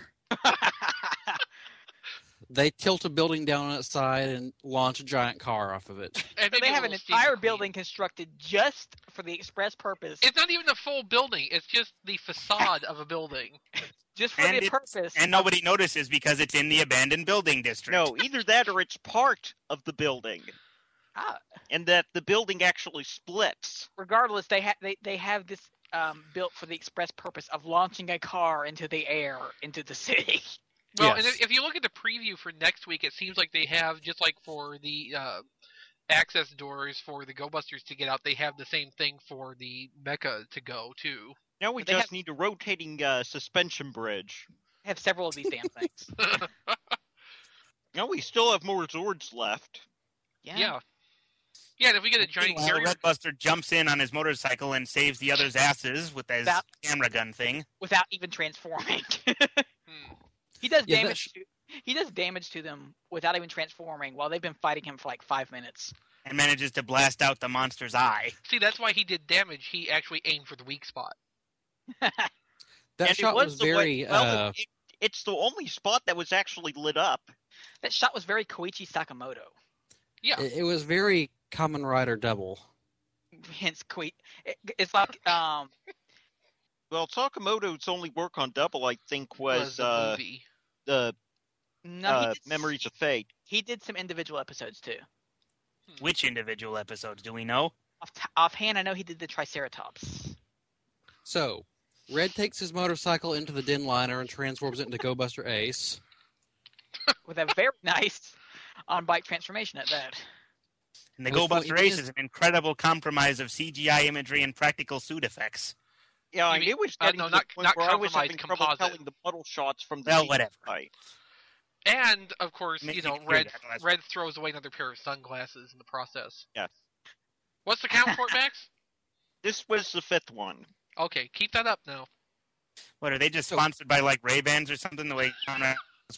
they tilt a building down on its side and launch a giant car off of it. and So maybe they a have an little Steve entire McQueen. building constructed just for the express purpose, It's not even a full building. It's just the facade of a building. just for And the it's- purpose. And nobody notices because it's in the abandoned building district. No, either that or it's part of the building, Ah, and that the building actually splits. regardless, they have they, they have this um, built for the express purpose of launching a car into the air into the city. Well, and Yes. if, if you look at the preview for next week, it seems like they have, just like for the uh, access doors for the Go Busters to get out, they have the same thing for the Mecha to go, too. Now we But they just have- need a rotating uh, suspension bridge. They have several of these damn things. Now we still have more Zords left. Yeah. Yeah. Yeah, and if we get a giant Meanwhile, carrier... Redbuster jumps in on his motorcycle and saves the other's asses with his That- camera gun thing. Without even transforming. Hmm. he does Yeah, that damage. sh- to, he does damage to them without even transforming while they've been fighting him for like five minutes. And manages to blast out the monster's eye. See, that's why he did damage. He actually aimed for the weak spot. That and shot it was, was the way- very. well, uh, it, it's the only spot that was actually lit up. That shot was very Koichi Sakamoto. Yeah. it, it was very Kamen Rider double. Hence, Koichi. It, it's like um. Well, Sakamoto's only work on Double, I think, was, the uh, movie. the No, uh, he did, Memories of Fate. He did some individual episodes too. Which individual episodes do we know? Off t- offhand, I know he did the Triceratops. So, Red takes his motorcycle into the Den Liner and transforms it into Go Buster Ace. With a very nice on-bike transformation at that. And the It was Go Buster funny- Ace is an incredible compromise of C G I imagery and practical suit effects. Yeah, I You mean, mean- it was uh, getting no, to not- the point not where I was compromised, having trouble composite. telling the puddle shots from the Well, C G I. whatever. And, of course, Maybe you know, you can hear Red that last- Red throws away another pair of sunglasses in the process. Yes. What's the count for it, Max? This was the fifth one. Okay, keep that up now. What, are they just So- sponsored by, like, Ray-Bans or something? The way Conrad...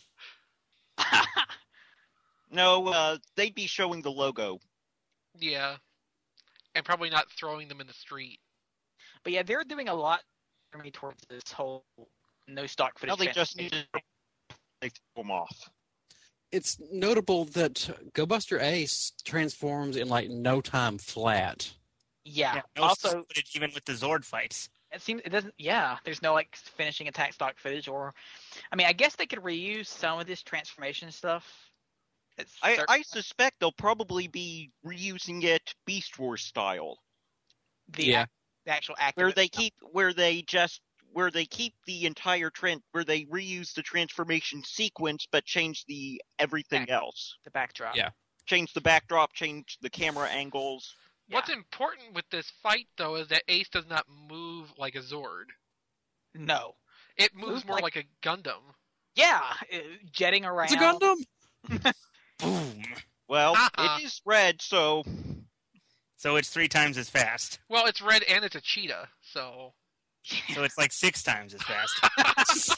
No, uh, they'd be showing the logo. Yeah. And probably not throwing them in the street. But yeah, they're doing a lot for me towards this whole no stock footage. Now they just transformation. need to take them off. It's notable that Go Buster Ace transforms in like no time flat. Yeah. Yeah, no also, stock footage even with the Zord fights. it seems it doesn't. Yeah, there's no like finishing attack stock footage, or, I mean, I guess they could reuse some of this transformation stuff. It's I, cer- I suspect they'll probably be reusing it Beast Wars style, the, yeah. ac- the actual active where they keep where they just where they keep the entire trend where they reuse the transformation sequence but change the everything Yeah. else. the backdrop. Yeah. Change the backdrop, change the camera angles. Yeah. What's important with this fight, though, is that Ace does not move like a Zord. No. It moves Moves more like- like a Gundam. Yeah, uh, jetting around. It's a Gundam. Boom. Well, Uh-uh. it is red, so So it's three times as fast. Well, it's red and it's a cheetah, so... So it's like six times as fast.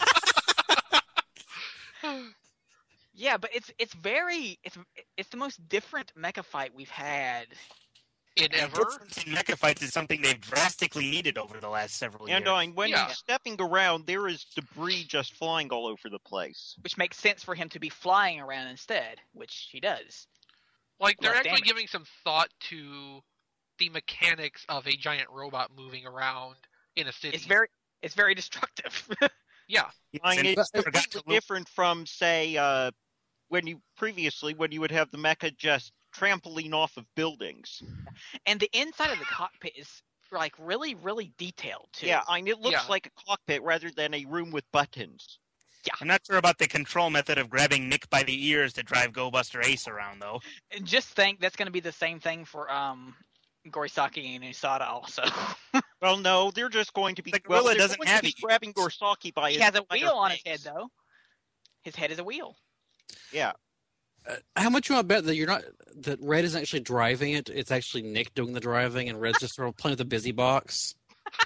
Yeah, but it's it's very it's it's the most different mecha fight we've had. In And ever? difference in mecha fights is something they've drastically needed over the last several and years. uh, when Yeah. he's stepping around, there is debris just flying all over the place. Which makes sense for him to be flying around instead, which he does. Like, they're less actually damage. giving some thought to the mechanics of a giant robot moving around in a city. It's very it's very destructive. Yeah. I mean, And it's I forgot to completely look- different from, say, uh, when you previously when you would have the mecha just trampoline off of buildings. And the inside of the cockpit is like really, really detailed too. Yeah, I mean, it looks Yeah. like a cockpit rather than a room with buttons. I'm not sure about the control method of grabbing Nick by the ears to drive Go Buster Ace around, though. And just think that's going to be the same thing for um Gorisaki and Usada also. Well, no, they're just going to be. The well, gorilla they're doesn't going to have be it. grabbing Gorsaki by he his has a entire wheel on his head face. though. His head is a wheel. Yeah, Uh, how much you want to bet that you're not that Red isn't actually driving it? It's actually Nick doing the driving, and Red's just sort of playing with the busy box.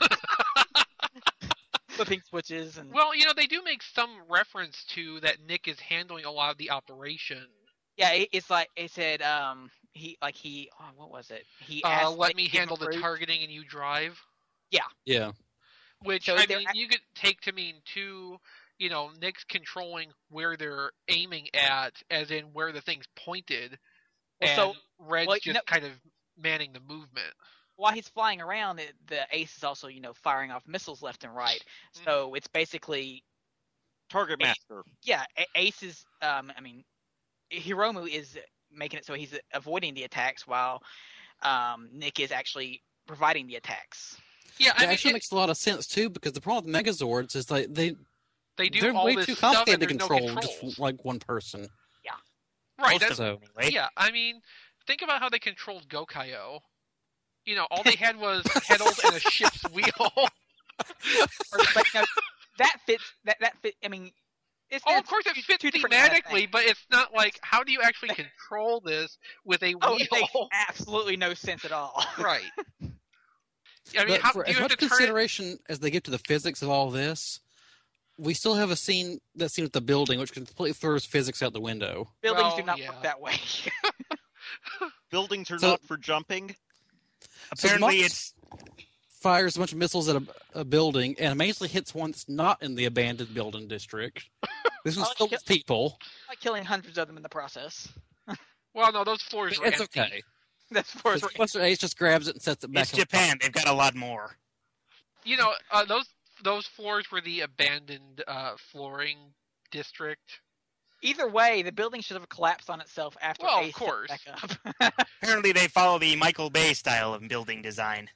Flipping switches and Well, you know, they do make some reference to that Nick is handling a lot of the operation. yeah, it, it's like it said um he like he oh, what was it? He Uh, asked let Nick me to give him handle the fruit. targeting and you drive. Yeah. Which, So I they're mean, act- you could take to mean, too, you know, Nick's controlling where they're aiming at, as in where the thing's pointed, Well, and so- Red's well, just no- kind of manning the movement. While he's flying around, it, the ace is also, you know, firing off missiles left and right. Mm-hmm. So it's basically Target Ace- master. Yeah, A- Ace is. Um, I mean, Hiromu is making it so he's avoiding the attacks while um, Nick is actually providing the attacks. Yeah, I That mean, actually it- makes a lot of sense too, because the problem with Megazords is like they they do they're all way this too stuff and complicated to there's no control controls. just like one person. Right, Most that's of them, anyway. yeah. I mean, think about how they controlled Gokaio. You know, all they had was pedals and a ship's wheel. Or- but no, that fits. That that fit. I mean, it's Oh, of it's course it two- fits two different kind of thematically, things. but it's not like how do you actually control this with a Oh, wheel? it makes absolutely no sense at all. Right. I mean, But how for do as you have much to turn it? consideration as they give to the physics of all this, we still have a scene that scene with the building, which completely throws physics out the window. Buildings Well, do not yeah. work that way. Buildings are So- not for jumping. Apparently, Mox it's fires a bunch of missiles at a, a building and amazingly hits one that's not in the abandoned building district. This one's Oh, filled with people. Like killing hundreds of them in the process. Well, no, those floors were It's empty. okay. That's for Buster Ace just grabs it and sets it back. it's on- Japan. They've got a lot more. You know, uh, those those floors were the abandoned uh, flooring district. Either way, the building should have collapsed on itself after Well, of Ace set course. it back up. Apparently, they follow the Michael Bay style of building design.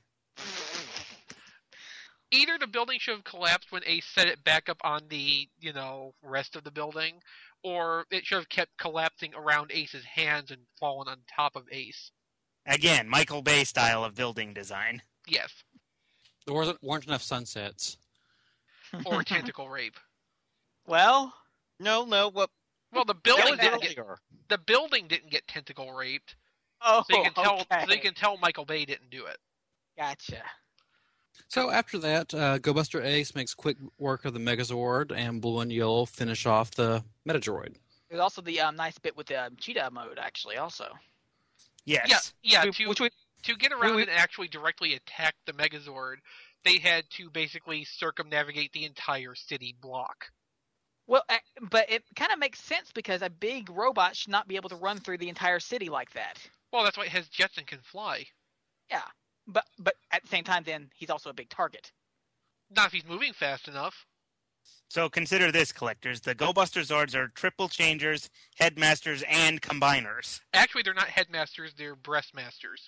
Either the building should have collapsed when Ace set it back up on the, you know, rest of the building, or it should have kept collapsing around Ace's hands and fallen on top of Ace. Again, Michael Bay style of building design. Yes. There wasn't, weren't enough sunsets. Or tentacle rape. Well, No, no. What? Well, the That building was didn't get earlier. the building didn't get tentacle raped, oh, so you can tell okay. so you can tell Michael Bay didn't do it. Gotcha. So after that, uh, Go Buster Ace makes quick work of the Megazord, and Blue and Yellow finish off the Metadroid. There's also the um, nice bit with the um, cheetah mode, actually, also. Yes. Yeah, yeah. Which- To which we, to get around we- and actually directly attack the Megazord, they had to basically circumnavigate the entire city block. well, uh, but it kind of makes sense because a big robot should not be able to run through the entire city like that. Well, that's why it has jets and can fly. Yeah, but but at the same time, then he's also a big target. Not if he's moving fast enough. So consider this, collectors. The Go Buster Zords are triple changers, headmasters, and combiners. Actually, they're not headmasters; they're breastmasters.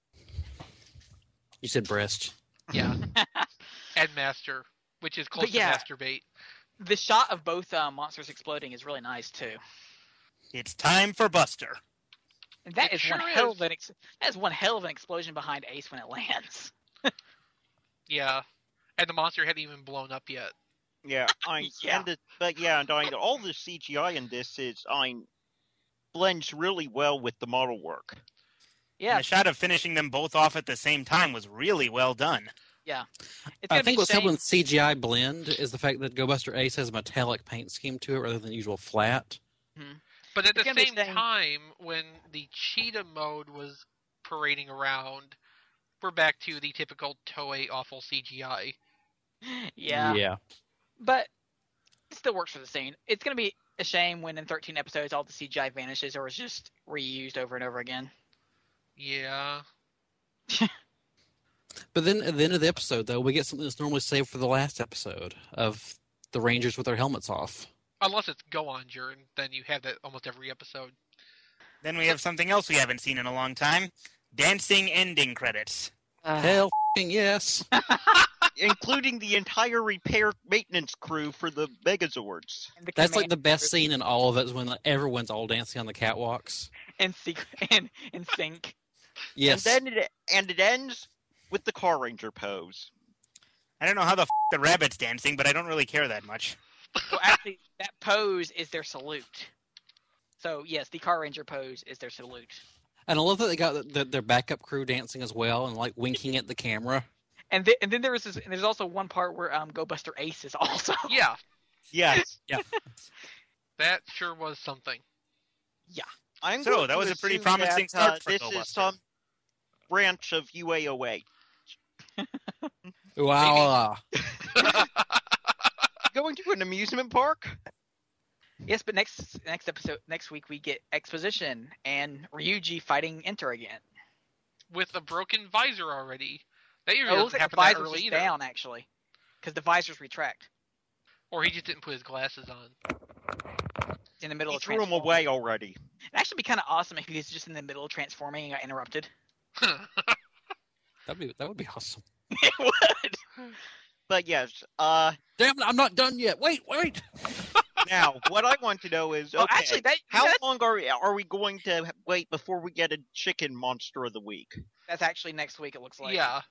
You said breast. Yeah, headmaster, which is close But yeah. to masturbate. The shot of both uh, monsters exploding is really nice too. It's time for Buster. And that It is sure one hell is. of an ex- that is one hell of an explosion behind Ace when it lands. Yeah, and the monster hadn't even blown up yet. Yeah, I Yeah. and the, but yeah, and I all the C G I in this is I blends really well with the model work. And Yeah, the shot of finishing them both off at the same time was really well done. it's I gonna think be what's shame- helping with C G I blend is the fact that Go Buster Ace has a metallic paint scheme to it rather than the usual flat. But at It's the gonna be same shame- time, when the cheetah mode was parading around, we're back to the typical Toei awful C G I. Yeah, Yeah. but it still works for the scene. It's gonna be a shame when in thirteen episodes all the C G I vanishes or is just reused over and over again. Yeah. But then at the end of the episode, though, we get something that's normally saved for the last episode of the Rangers with their helmets off. Unless it's Go-Onger, and then you have that almost every episode. Then we have something else we haven't seen in a long time. Dancing ending credits. Uh, Hell f***ing yes. Including the entire repair maintenance crew for the Megazords. and the That's like the command- best scene in all of it is when everyone's all dancing on the catwalks. in sync in, in sync. Yes. And then it and it ends with the Car Ranger pose. I don't know how the f- the rabbit's dancing, but I don't really care that much. Well, actually, that pose is their salute. So yes, the Car Ranger pose is their salute. And I love that they got the, the, their backup crew dancing as well and like winking at the camera. And th- and then there is this, and there's also one part where um Go Buster Ace is also. Yeah, Yes. that sure was something. I'm So, going that to was a pretty assume promising that, start uh, for this Go is Buster. some branch of U A O A. Wow. Going to an amusement park? Yes, but next next episode next week we get exposition and Ryuji fighting Enter again. With a broken visor already. That usually Oh, it doesn't looks like the happen that visor's early just either. down actually, because the visors retract. Or he just didn't put his glasses on. In the middle He of threw him transforming. away already. It'd actually be kind of awesome if he was just in the middle of transforming and got interrupted. That'd be that would be awesome. It would. But yes, uh, Damn it, I'm not done yet. Wait, wait. now what I want to know is, okay, Well, actually, that, how that's, long are are we going to wait before we get a chicken monster of the week? that's actually next week. It looks like. yeah.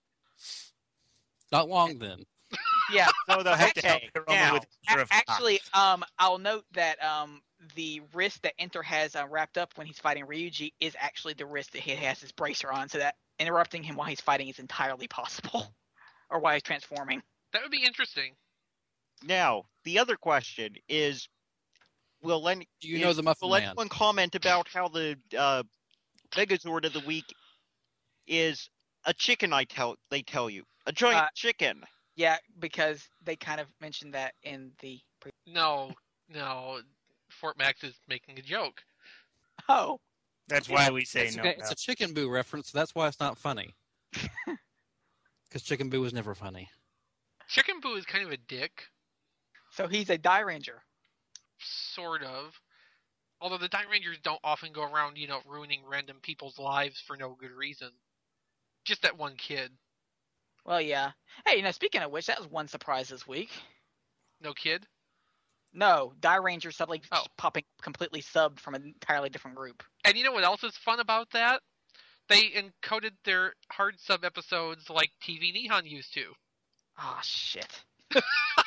Not long then. Yeah. So they'll have to help Okay, Hiromu now, with A- picture of Fox. actually, um, I'll note that um, the wrist that Enter has uh, wrapped up when he's fighting Ryuji is actually the wrist that he has his bracer on, so that interrupting him while he's fighting is entirely possible, or while he's transforming. That would be interesting. Now, the other question is, will any Do you is- know the Muffin will Man? anyone comment about how the uh, Megazord of the week is a chicken? I tell they tell you a giant Uh, chicken. Yeah, because they kind of mentioned that in the. Pre- No, no. Fort Max is making a joke. oh. That's why we say It's, no. okay, it's a Chicken Boo reference, so that's why it's not funny. Because Chicken Boo was never funny. Chicken Boo is kind of a dick, So he's a Die Ranger. sort of. Although the Die Rangers don't often go around, you know, ruining random people's lives for no good reason. Just that one kid. Well, yeah. Hey, you know, speaking of which, that was one surprise this week. No kid? No, Die Ranger suddenly Oh. popping completely subbed from an entirely different group. And you know what else is fun about that? They encoded their hard sub episodes like T V Nihon used to. Oh shit. Because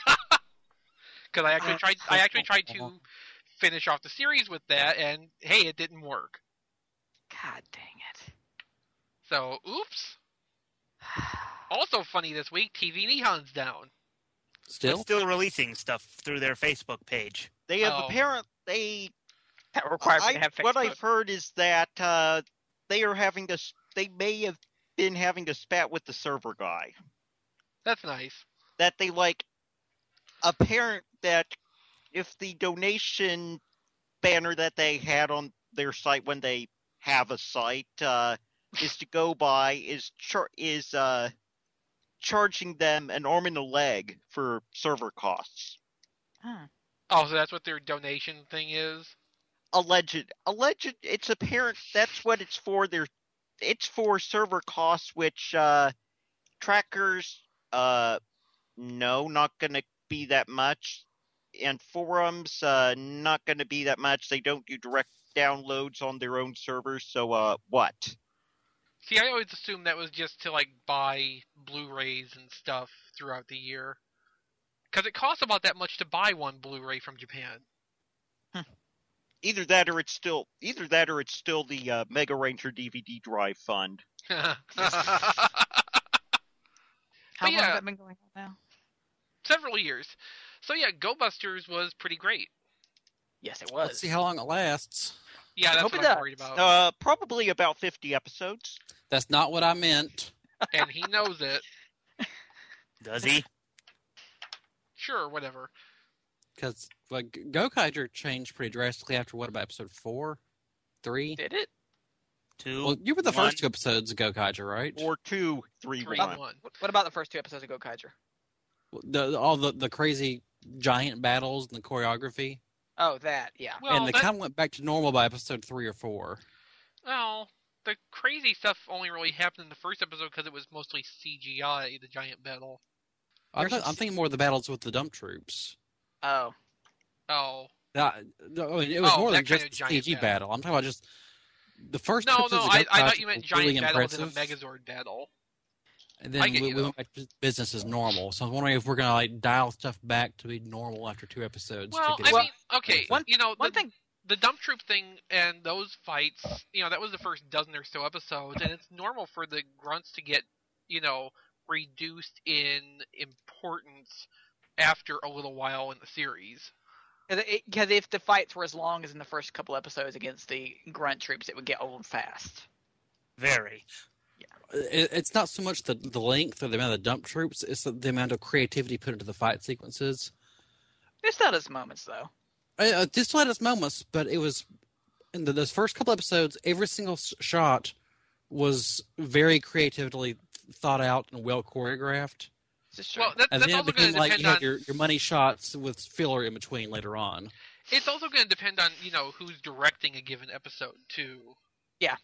I actually tried, I actually tried to finish off the series with that, and hey, it didn't work. God dang it. So, oops. Also funny this week, T V Nihon's down. But Still? still releasing stuff through their Facebook page. They have Oh. apparent they That requires me I- to have Facebook. what I've heard is that uh, they are having to. s- They may have been having to spat with the server guy. That's nice. That they like apparent that if the donation banner that they had on their site when they have a site uh, is to go by is char- is uh, charging them an arm and a leg for server costs. Hmm. Oh, so that's what their donation thing is? Alleged, alleged. It's apparent that's what it's for. Their, it's for server costs, which uh, trackers, uh, no, not going to be that much, and forums, uh, not going to be that much. They don't do direct downloads on their own servers, so uh, what? See, I always assumed that was just to, like, buy Blu-rays and stuff throughout the year. Because it costs about that much to buy one Blu-ray from Japan. Either that, or it's still either that, or it's still the uh, Mega Ranger D V D drive fund. How But long yeah. has that been going on now? Several years. So yeah, Go Busters was pretty great. Yes, it was. Let's see how long it lasts. Yeah, that's Hope what it I'm does. worried about. Uh, probably about fifty episodes. That's not what I meant. And he knows it. Does he? Sure, whatever. Because like Gokaiger changed pretty drastically after what about episode four, three? Did it? Two. Well, you were the one. first two episodes of Gokaiger, right? Or two, three, Three one. and one. What what about the first two episodes of Gokaiger? The, all the, the crazy giant battles and the choreography, Oh, that, yeah. Well, and they that, kind of went back to normal by episode three or four. well, the crazy stuff only really happened in the first episode because it was mostly C G I, the giant battle. I'm, There's th- I'm a- thinking more of the battles with the dump troops. Oh. Oh. That, no, I mean, it was Oh, more that than kind just of the giant C G battle. battle. I'm talking about just the first two No, episodes no, of I, I Gokaiger thought you meant were giant really battles impressive. in a Megazord battle. And I then get we, you, we though. went back to business as normal. So I was wondering if we're gonna like dial stuff back to be normal after two episodes. Well, to get I it- mean, okay, One- you know, One the, thing, the dump troop thing and those fights, you know, that was the first dozen or so episodes, and it's normal for the grunts to get, you know, reduced in importance after a little while in the series. because if the fights were as long as in the first couple episodes against the grunt troops, it would get old fast. Very. it, it's not so much the the length or the amount of dump troops; it's the, the amount of creativity put into the fight sequences. There's still those moments, though. Uh, just still had its moments, but it was in the, those first couple episodes. Every single s- shot was very creatively thought out and well choreographed. This is true. Well, that, And that's then it also going became to like depend you have on. your, your money shots with filler in between later on. It's also going to depend on you know who's directing a given episode too. Yeah.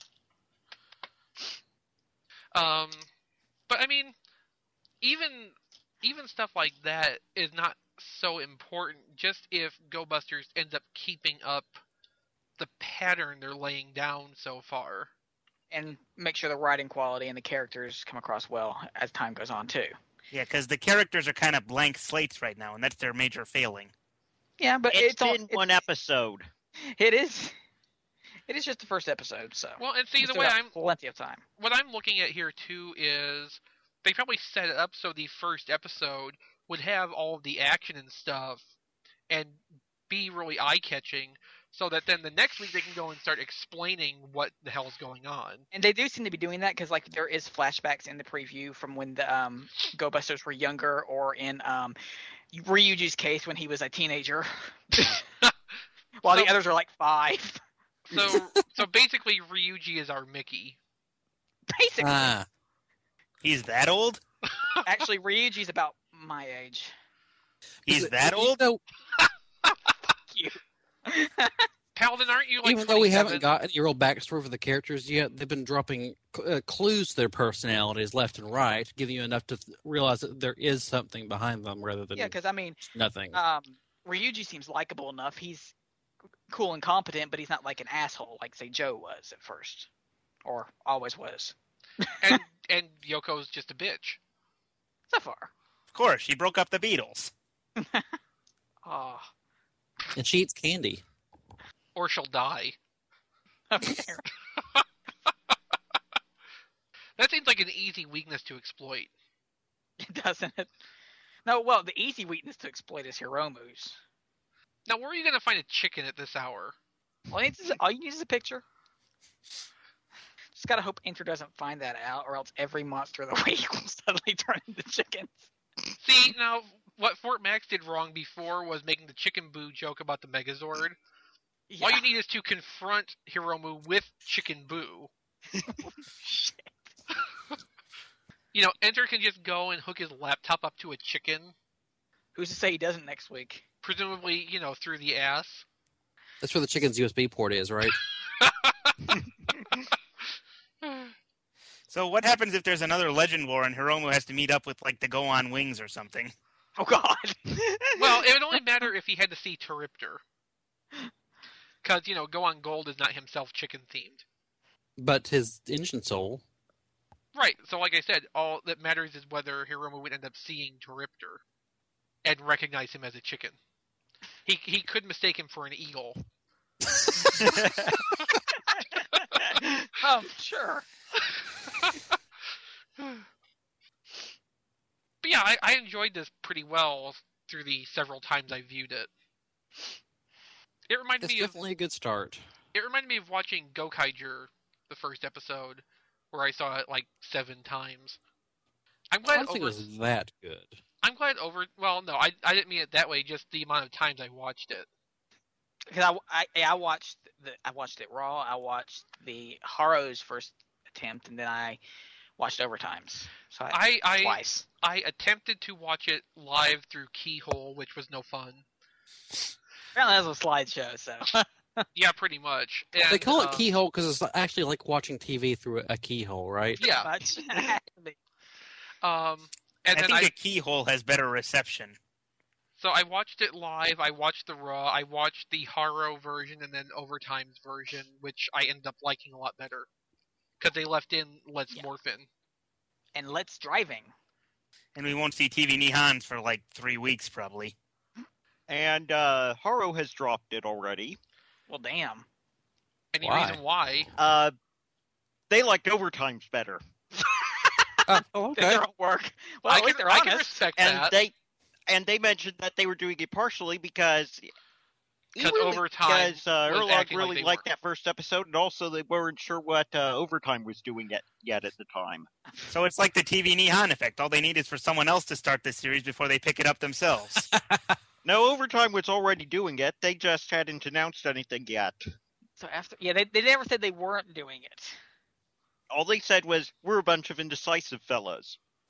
Um, but I mean, even even stuff like that is not so important. Just if Go Busters ends up keeping up the pattern they're laying down so far. And make sure the writing quality and the characters come across well as time goes on too. Yeah, because the characters are kind of blank slates right now, and that's their major failing. Yeah, but It's it's, all, been it, one episode. it is. It is just the first episode, so Well, and see we the still way got I'm plenty of time. what I'm looking at here too is they probably set it up so the first episode would have all of the action and stuff and be really eye-catching so that then the next week they can go and start explaining what the hell's going on. And they do seem to be doing that because, like, there is flashbacks in the preview from when the um, Go Busters were younger, or in um, Ryuji's case when he was a teenager, while So- the others are like five. So so basically Ryuji is our Mickey. Basically, Ah, He's that old? actually, Ryuji's about my age. He's that Even old? though, Cute. Paladin, aren't you like even though we haven't twenty-seven? got any real backstory for the characters yet, they've been dropping uh, clues to their personalities left and right, giving you enough to th- realize that there is something behind them rather than Yeah, because I mean, nothing. um, Ryuji seems likable enough. He's cool and competent, but he's not like an asshole like say Joe was at first, or always was. and and Yoko's just a bitch. So far. Of course, she broke up the Beatles. Oh, And she eats candy. Or she'll die. apparently. That seems like an easy weakness to exploit. Doesn't it? No, well, the easy weakness to exploit is Hiromu's. Now, where are you going to find a chicken at this hour? All you need is, all you need is a picture. Just gotta hope Enter doesn't find that out, or else every monster of the week will suddenly turn into chickens. See, now, what Fort Max did wrong before was making the Chicken Boo joke about the Megazord. Yeah. All you need is to confront Hiromu with Chicken Boo. Shit. You know, Enter can just go and hook his laptop up to a chicken, Who's to say he doesn't next week? presumably, you know, through the ass. That's where the chicken's U S B port is, right? So what happens if there's another Legend War and Hiromu has to meet up with, like, the Go On Wings or something? Oh God. Well, it would only matter if he had to see Teripter. Because, you know, Go On Gold is not himself chicken-themed. But his engine soul. Right, so like I said, all that matters is whether Hiromu would end up seeing Teripter and recognize him as a chicken. He he could mistake him for an eagle. um, sure. But yeah, I, I enjoyed this pretty well through the several times I viewed it. It reminded It's me of definitely a good start. it reminded me of watching Gokaiger, the first episode, where I saw it like seven times. I'm I glad don't think it over. was that good. I'm glad over. Well, no, I I didn't mean it that way. Just the amount of times I watched it. Because I, I I watched the I watched it raw. I watched the Haro's first attempt, and then I watched Overtimes. So I, I I twice. I attempted to watch it live through Keyhole, which was no fun. Apparently, that was a slideshow. So Yeah, pretty much. And, They call it um, keyhole because it's actually like watching T V through a keyhole, right? Yeah. much. Um, and I then think I a keyhole has better reception. so I watched it live. I watched the Raw. I watched the Haro version and then Overtime's version, which I ended up liking a lot better because they left in Let's Yeah. Morphin. And Let's Driving. And we won't see T V Nihons for like three weeks, probably. And uh, Haro has dropped it already. Well, damn. Any Why? reason why? Uh, they liked Overtimes better. Oh, oh, Did okay. their own work. Well, I at least can they're I can honest. respect And that. they and they mentioned that they were doing it partially because 'Cause really- Overtime because uh, was Erlog acting like really they liked weren't. that first episode, and also they weren't sure what uh, Overtime was doing yet yet at the time. So it's like the T V Nihon effect. All they need is for someone else to start this series before they pick it up themselves. No, Overtime was already doing it. They just hadn't announced anything yet. So after, yeah, they they never said they weren't doing it. All they said was, "We're a bunch of indecisive fellas."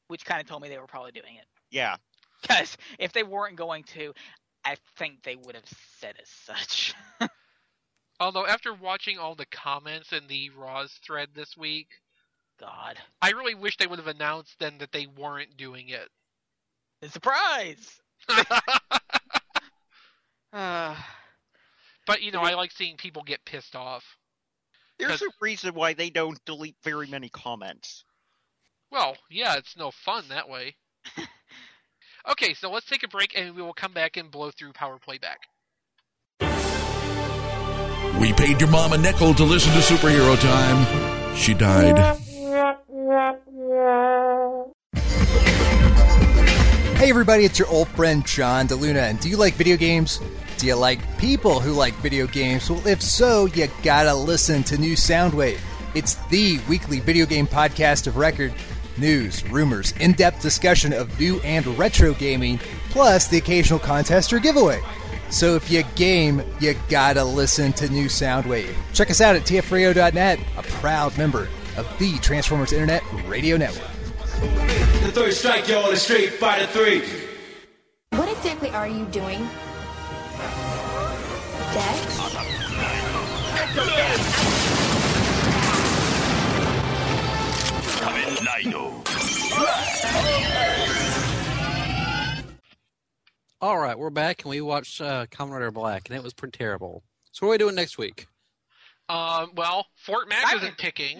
which kind of told me they were probably doing it. Yeah. Because if they weren't going to, I think they would have said as such. Although after watching all the comments in the Raw's thread this week, God. I really wish they would have announced then that they weren't doing it. The surprise! uh, But, you know, I like seeing people get pissed off. There's a reason why they don't delete very many comments. Well, yeah, it's no fun that way. Okay, so let's take a break and we will come back and blow through Power Playback. We paid your mom a nickel to listen to Superhero Time. She died. Hey everybody, it's your old friend John DeLuna, and do you like video games? Do you like people who like video games? Well, if so, you gotta listen to New Soundwave. It's the weekly video game podcast of record. News, rumors, in-depth discussion of new and retro gaming, plus the occasional contest or giveaway. So if you game, you gotta listen to New Soundwave. Check us out at T F radio dot net, a proud member of the Transformers Internet Radio Network. The third strike, yo, on the Street Fighter three. What exactly are you doing? Dex? All right, we're back, and we watched uh, Kamen Rider Black, and it was pretty terrible. So what are we doing next week? Um, well, Fort Max I- isn't picking.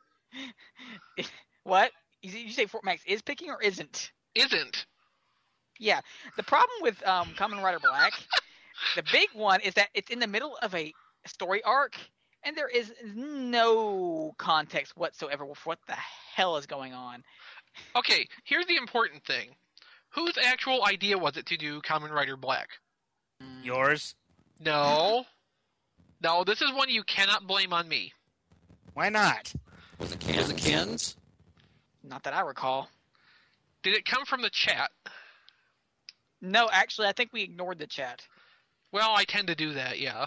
what? Did you say Fort Max is picking or isn't? Isn't. Yeah. The problem with um, Kamen Rider Black, the big one is that it's in the middle of a story arc, and there is no context whatsoever for what the hell is going on. Okay, here's the important thing. Whose actual idea was it to do Kamen Rider Black? Yours? No. No, this is one you cannot blame on me. Why not? Was it Ken? Was it Ken's? Not that I recall. Did it come from the chat? No, actually, I think we ignored the chat. Well, I tend to do that, yeah.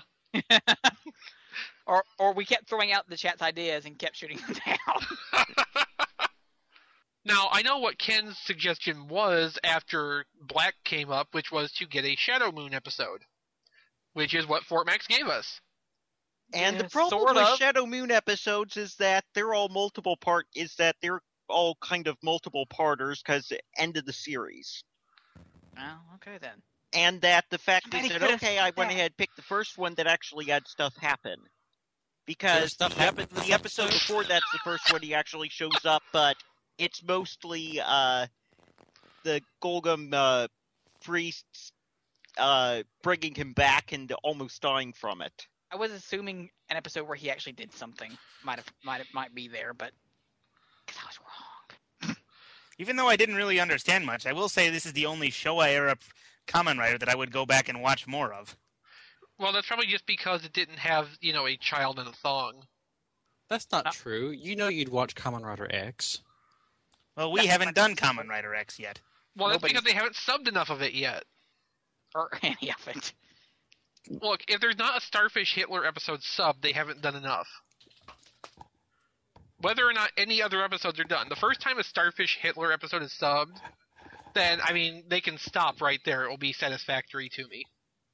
or or we kept throwing out the chat's ideas and kept shooting them down. Now, I know what Ken's suggestion was after Black came up, which was to get a Shadow Moon episode, which is what Fort Max gave us. And Yeah, the problem sort with of. Shadow Moon episodes is that they're all multiple part. Is that they're all kind of multiple parters because end of the series, Oh, okay then. and that the fact Somebody is that could've okay, I said went that. ahead picked the first one that actually had stuff happen, There because stuff the, ep- happened in this the episode episode? before that's the first one he actually shows up, but it's mostly uh, the Golgum uh, priests uh, bringing him back and almost dying from it. I was assuming an episode where he actually did something might have might have, might be there, but because I was wrong. Even though I didn't really understand much, I will say this is the only Showa era Kamen Rider that I would go back and watch more of. Well, that's probably just because it didn't have, you know, a child in a thong. That's not Uh, true. You know you'd watch Kamen Rider X. Well, we That's haven't not- done Kamen Rider X yet. Well, that's Nobody- because they haven't subbed enough of it yet. Or any of it. Look, if there's not a Starfish Hitler episode subbed, they haven't done enough. Whether or not any other episodes are done. The first time a Starfish Hitler episode is subbed, then, I mean, they can stop right there. It will be satisfactory to me.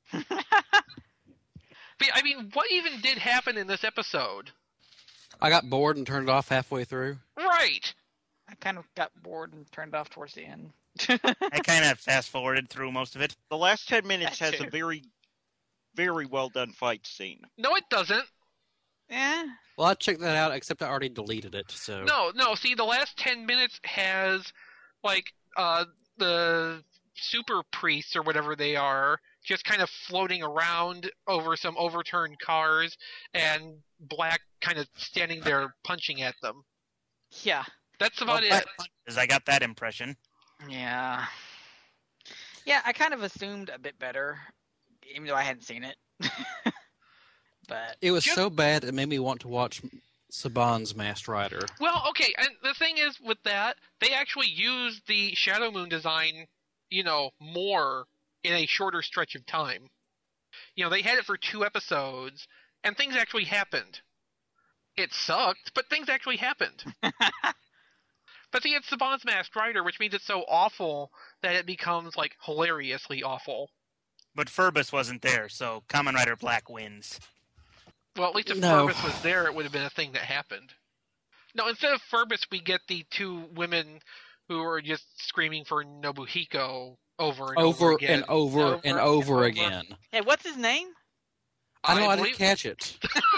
But, I mean, what even did happen in this episode? I got bored and turned it off halfway through. Right! I kind of got bored and turned it off towards the end. I kind of fast-forwarded through most of it. The last ten minutes That has a too. very, very well done fight scene. No, it doesn't. Eh. Well, I checked that out, except I already deleted it, so... No, no, see, the last ten minutes has, like, uh, the super priests or whatever they are just kind of floating around over some overturned cars, and Black kind of standing there punching at them. Yeah. That's Well, about Black it. Punches, I got that impression. Yeah. Yeah, I kind of assumed a bit better, even though I hadn't seen it. But It was Just- so bad it made me want to watch Saban's Masked Rider. Well, okay, and the thing is with that, they actually used the Shadow Moon design, you know, more in a shorter stretch of time. You know, they had it for two episodes, and things actually happened. It sucked, but things actually happened. But see, it's Saban's Masked Rider, which means it's so awful that it becomes, like, hilariously awful. But Ferbus wasn't there, so Kamen Rider Black wins. Well, at least if No. Ferbus was there, it would have been a thing that happened. No, instead of Ferbus, we get the two women who are just screaming for Nobuhiko over and over, Over again. and over Over and and over over. again. Hey, what's his name? I know I, believe- didn't catch it.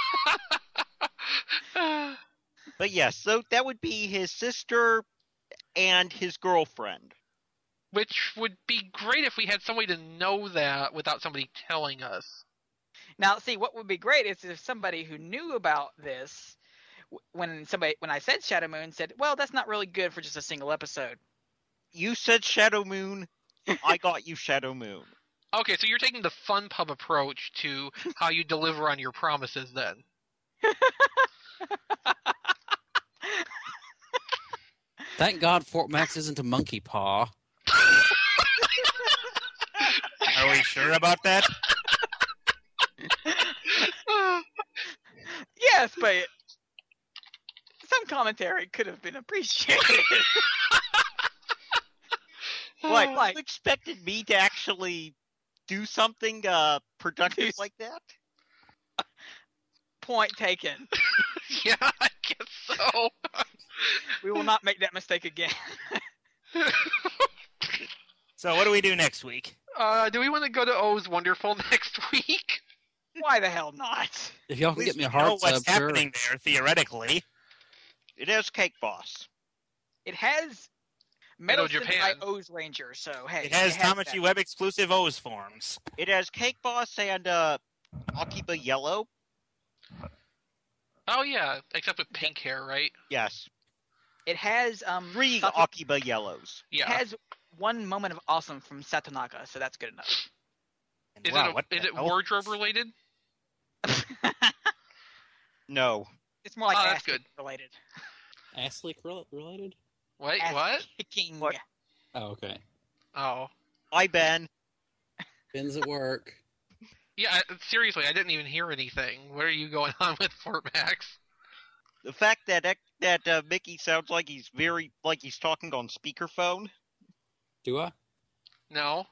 But yes, so that would be his sister and his girlfriend. Which would be great if we had some way to know that without somebody telling us. Now, see, what would be great is if somebody who knew about this, w- when somebody, when I said Shadow Moon, said, "Well, that's not really good for just a single episode." You said Shadow Moon. I got you Shadow Moon. Okay, so you're taking the fun pub approach to how you deliver on your promises then. Thank God Fort Max isn't a monkey paw. Are we sure about that? Yes, but some commentary could have been appreciated. What? Like- You expected me to actually do something uh, productive Yes. like that? Point taken. Yeah, I guess so. We will not make that mistake again. So what do we do next week? Uh, do we want to go to O's Wonderful next week? Why the hell not? If y'all At can least get me a we know hard what's sub, sure. happening there, theoretically. It has Cake Boss. It has Metal Metal Japan Japan. by O's Ranger, so hey. It has that. Tamachi Web exclusive O's forms. It has Cake Boss and uh, Akiba Yellow. Oh yeah, except with pink hair, right? Yes. It has um Three Sato- Akiba Yellows. It Yeah. has one moment of awesome from Satonaka, so that's good enough. And Is wow, it what a, is the it hell? wardrobe related? No. It's more like Oh, that's ass good. related. Ass leak rel- related? Wait, Ass what? kicking. What? Oh, okay. Oh. Hi, Ben. Ben's at work. Yeah, I- seriously, I didn't even hear anything. What are you going on with Fort Max? The fact that ec- that uh, Mickey sounds like he's very like he's talking on speakerphone. Do I? No?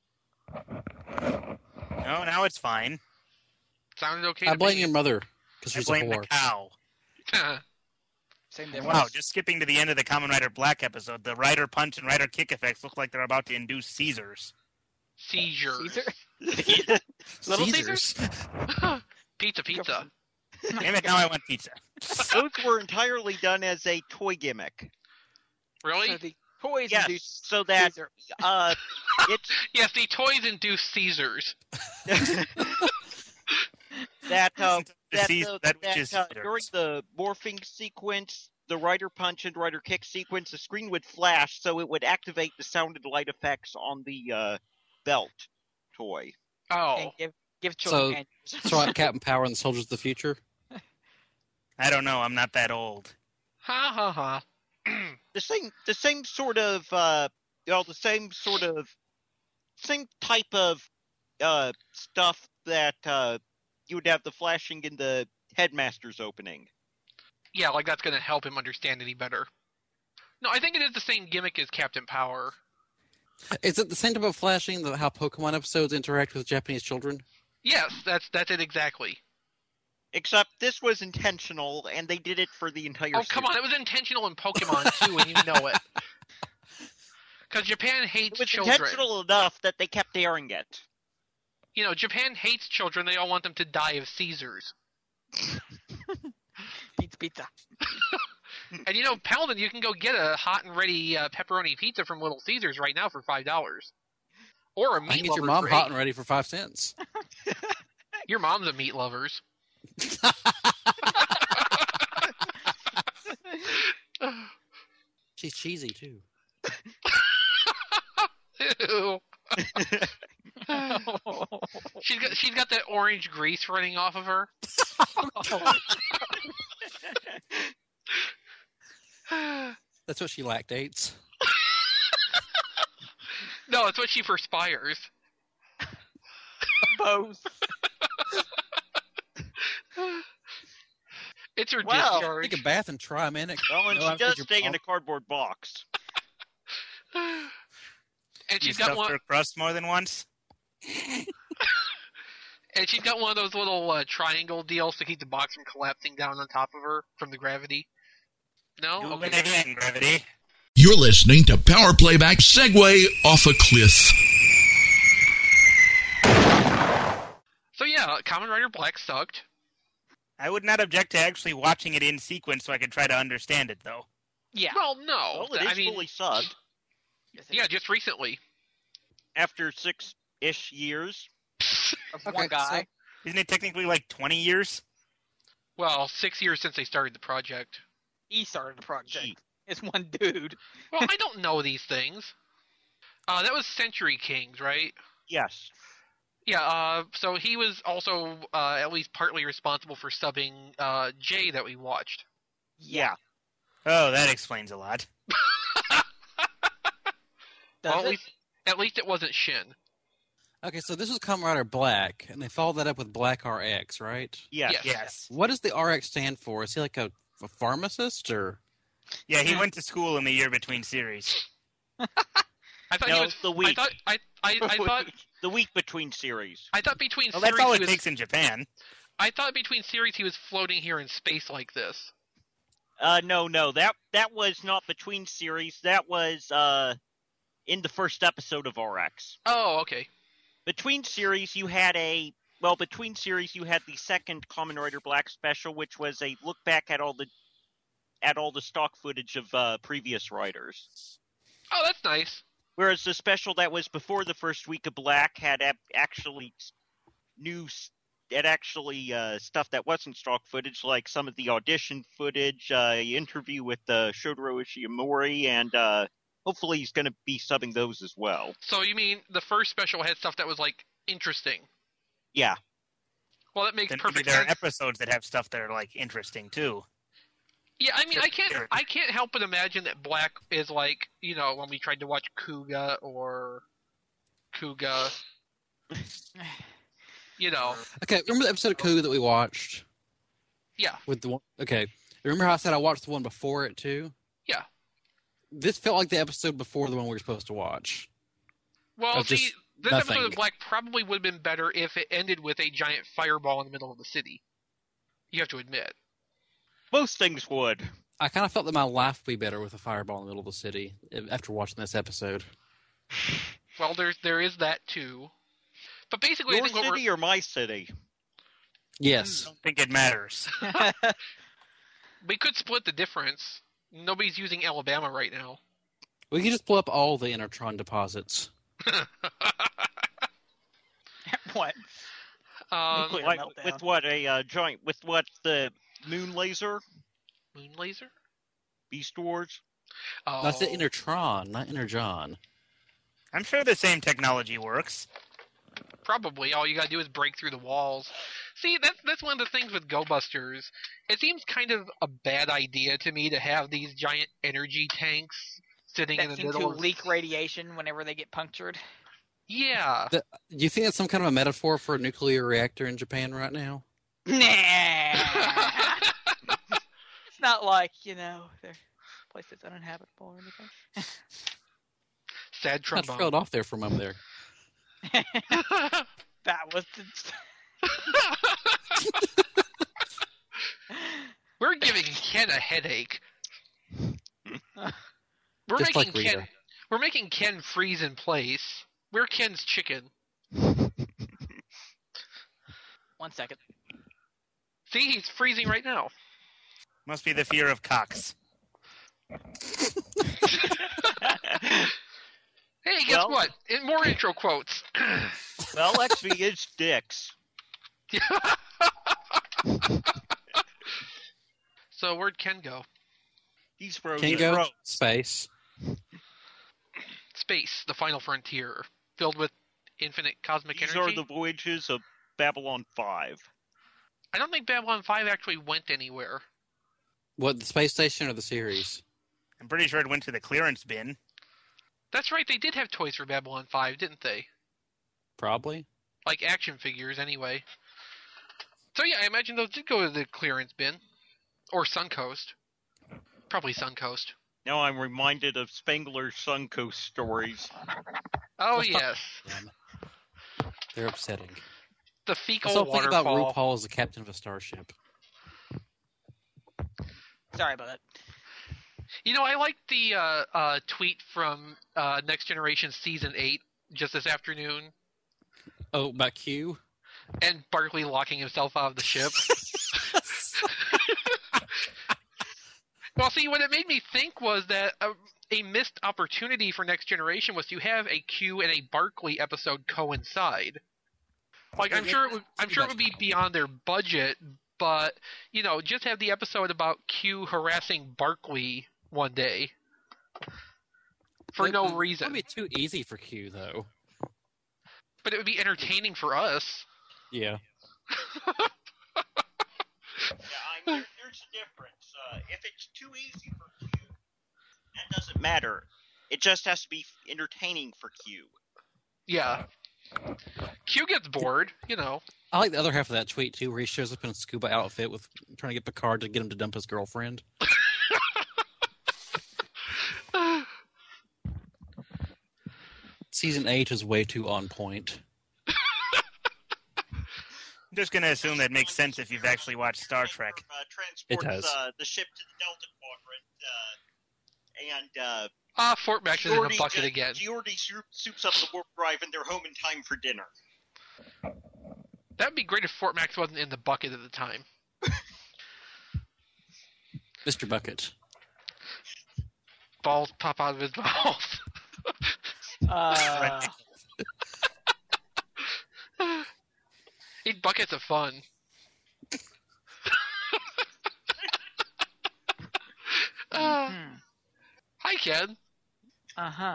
No, now it's fine. Sounded okay I to blame me. your mother, because I she's a blame the whore. cow. Same And difference. wow, just skipping to the end of the Kamen Rider Black episode, the Rider Punch and Rider Kick effects look like they're about to induce Caesars. Seizures. Caesar? Little Caesars. Pizza, pizza. Damn it, now I want pizza. Those were entirely done as a toy gimmick. Really? So the toys Yes, induce so that Caesar. uh, it's Yes, the toys induce Caesars. that uh, The that, Caesar- uh, that which that is uh, Caesars. during the morphing sequence, the Rider Punch and Rider Kick sequence, the screen would flash, so it would activate the sound and light effects on the uh, belt toy. Oh. And give give children So, manuals. so like Captain Power and the Soldiers of the Future? I don't know, I'm not that old. Ha ha ha. The same, the same sort of, uh, you know, the same sort of, same type of uh, stuff that uh, you would have the flashing in the Headmaster's opening. Yeah, like that's going to help him understand any better. No, I think it is the same gimmick as Captain Power. Is it the same type of flashing that how Pokemon episodes interact with Japanese children? Yes, that's that's it exactly. Except this was intentional, and they did it for the entire. Oh, come on, it was intentional in Pokemon too, and you know it. Because Japan hates It was children. intentional enough that they kept airing it. You know, Japan hates children. They all want them to die of Caesars. Pizza, pizza. And you know, Paladin, you can go get a hot and ready uh, pepperoni pizza from Little Caesars right now for five dollars, or a I meat can get lover your mom for hot eight. and ready for five cents. Your mom's a meat lovers. She's cheesy too. Ew. she's got she's got that orange grease running off of her. That's what she lactates. No, it's what she perspires. Both. It's her Well, discharge. Take a bath and try, man. It- Well, and no, she I've does heard your stay in mom- a cardboard box. And You she's got stuffed one. her crust more than once? And she's got one of those little uh, triangle deals to keep the box from collapsing down on top of her from the gravity. No? Do Okay. it again, Gravity. You're listening to Power Playback Segway Off a Cliff. So yeah, Kamen Rider Black sucked. I would not object to actually watching it in sequence so I could try to understand it, though. Yeah. Well, no. Well, it is I mean, fully subbed Yes, it yeah, is. just recently. after six-ish years. Of Okay, one guy. Isn't it technically like twenty years? Well, six years since they started the project. He started the project. Gee. It's one dude. Well, I don't know these things. Uh, that was Century Kings, right? Yes. Yeah, uh, so he was also uh, at least partly responsible for subbing uh, Jay that we watched. Yeah. Oh, that explains a lot. Does well, at it? least, at least it wasn't Shin. Okay, so this was Kamen Rider Black, and they followed that up with Black R X, right? Yes. Yes. Yes. What does the R X stand for? Is he like a, a pharmacist, or Yeah, he went to school in the year between series. I thought No, he was the week. I thought I, I, I thought The week between series. I thought between Well, series that's all he it was, takes in Japan. I thought between series he was floating here in space like this. Uh, no, no, that that was not between series. That was uh, in the first episode of R X. Oh, okay. Between series, you had a well. Between series, you had the second Kamen Rider Black special, which was a look back at all the at all the stock footage of uh, previous writers. Oh, that's nice. Whereas the special that was before the first week of Black had ab- actually s- new, s- had actually uh, stuff that wasn't stock footage, like some of the audition footage, uh, interview with uh, Shotaro Ishimori, and uh, hopefully he's going to be subbing those as well. So you mean the first special had stuff that was like interesting? Yeah. Well, that makes Then maybe perfect there are sense. episodes that have stuff that are like interesting too. Yeah, I mean, I can't, Sure. I can't help but imagine that Black is like, you know, when we tried to watch Kuga or Kuga, you know, okay? Remember the episode of Kuga that we watched yeah, with the one? Okay, remember how I said I watched the one before it too? yeah. This felt like the episode before the one we were supposed to watch. Well, Of see, just this nothing. episode of Black probably would have been better if it ended with a giant fireball in the middle of the city. You have to admit. Most things would. I kind of felt that my life would be better with a fireball in the middle of the city after watching this episode. Well, there's there is that too. But basically, I Your think what we're, city or my city? Yes. I don't think it matters. we could split the difference. Nobody's using Alabama right now. We can just pull up all the Intertron deposits. What? Um, Nuclear Like, meltdown. with what a uh, joint? With what the moon laser? Moon laser? Beast Wars? Oh, That's the Intertron, not Interjohn. I'm sure the same technology works. probably. All you gotta do is break through the walls. See, that's that's one of the things with Go Busters. It seems kind of a bad idea to me to have these giant energy tanks sitting in That the seem to middle. Of... leak radiation whenever they get punctured. Yeah. The, do you think that's some kind of a metaphor for a nuclear reactor in Japan right now? Nah. It's not like, you know, they're a place that's uninhabitable or anything. Sad I trombone. trailed off there for a moment there. That was the... We're giving Ken a headache. We're Just making like Ken. Rita. We're making Ken freeze in place. We're Ken's chicken. One second. See, he's freezing right now. Must be the fear of cocks. Hey, guess Well- what? In more intro quotes. Well, actually, it's dicks. So where'd Ken go? He's frozen. Can go Froze. space. Space, the final frontier, filled with infinite cosmic These energy. are the voyages of Babylon five. I don't think Babylon five actually went anywhere. What, the space station or the series? I'm pretty sure it went to the clearance bin. That's right, they did have toys for Babylon five, didn't they? Probably. Like action figures, anyway. So yeah, I imagine those did go to the clearance bin. Or Suncoast. Probably Suncoast. Now I'm reminded of Spangler's Suncoast stories. Oh, Let's talk yes. about them. They're upsetting. The fecal So think about waterfall. RuPaul as the captain of a starship. Sorry about that. You know, I liked the uh, uh, tweet from uh, Next Generation Season eight just this afternoon, Oh, about Q? and Barkley locking himself out of the ship. Well, see, what it made me think was that a, a missed opportunity for Next Generation was to have a Q and a Barkley episode coincide. Like, I'm sure it would, I'm sure it would be beyond their budget, but, you know, just have the episode about Q harassing Barkley one day. For It- no It reason. would be too easy for Q, though. But it would be entertaining for us. Yeah. Yeah, I'm, there, there's a difference. Uh, if it's too easy for Q, that doesn't matter. It just has to be entertaining for Q. Yeah. Q gets bored, you know. I like the other half of that tweet, too, where he shows up in a scuba outfit with trying to get Picard to get him to dump his girlfriend. Season eight is way too on point. I'm just going to assume that makes sense if you've actually watched Star Trek. Uh, It transports does. Uh, the ship to the Delta Quadrant, uh, and uh, Ah, Fort Max is in a Geordi bucket ju- again. Geordi soup- soups up the warp drive, and they're home in time for dinner. That'd be great if Fort Max wasn't in the bucket at the time. Mister Bucket. Balls pop out of his mouth. Uh, Eight buckets of fun. uh, hmm. hi, Ken. Uh-huh.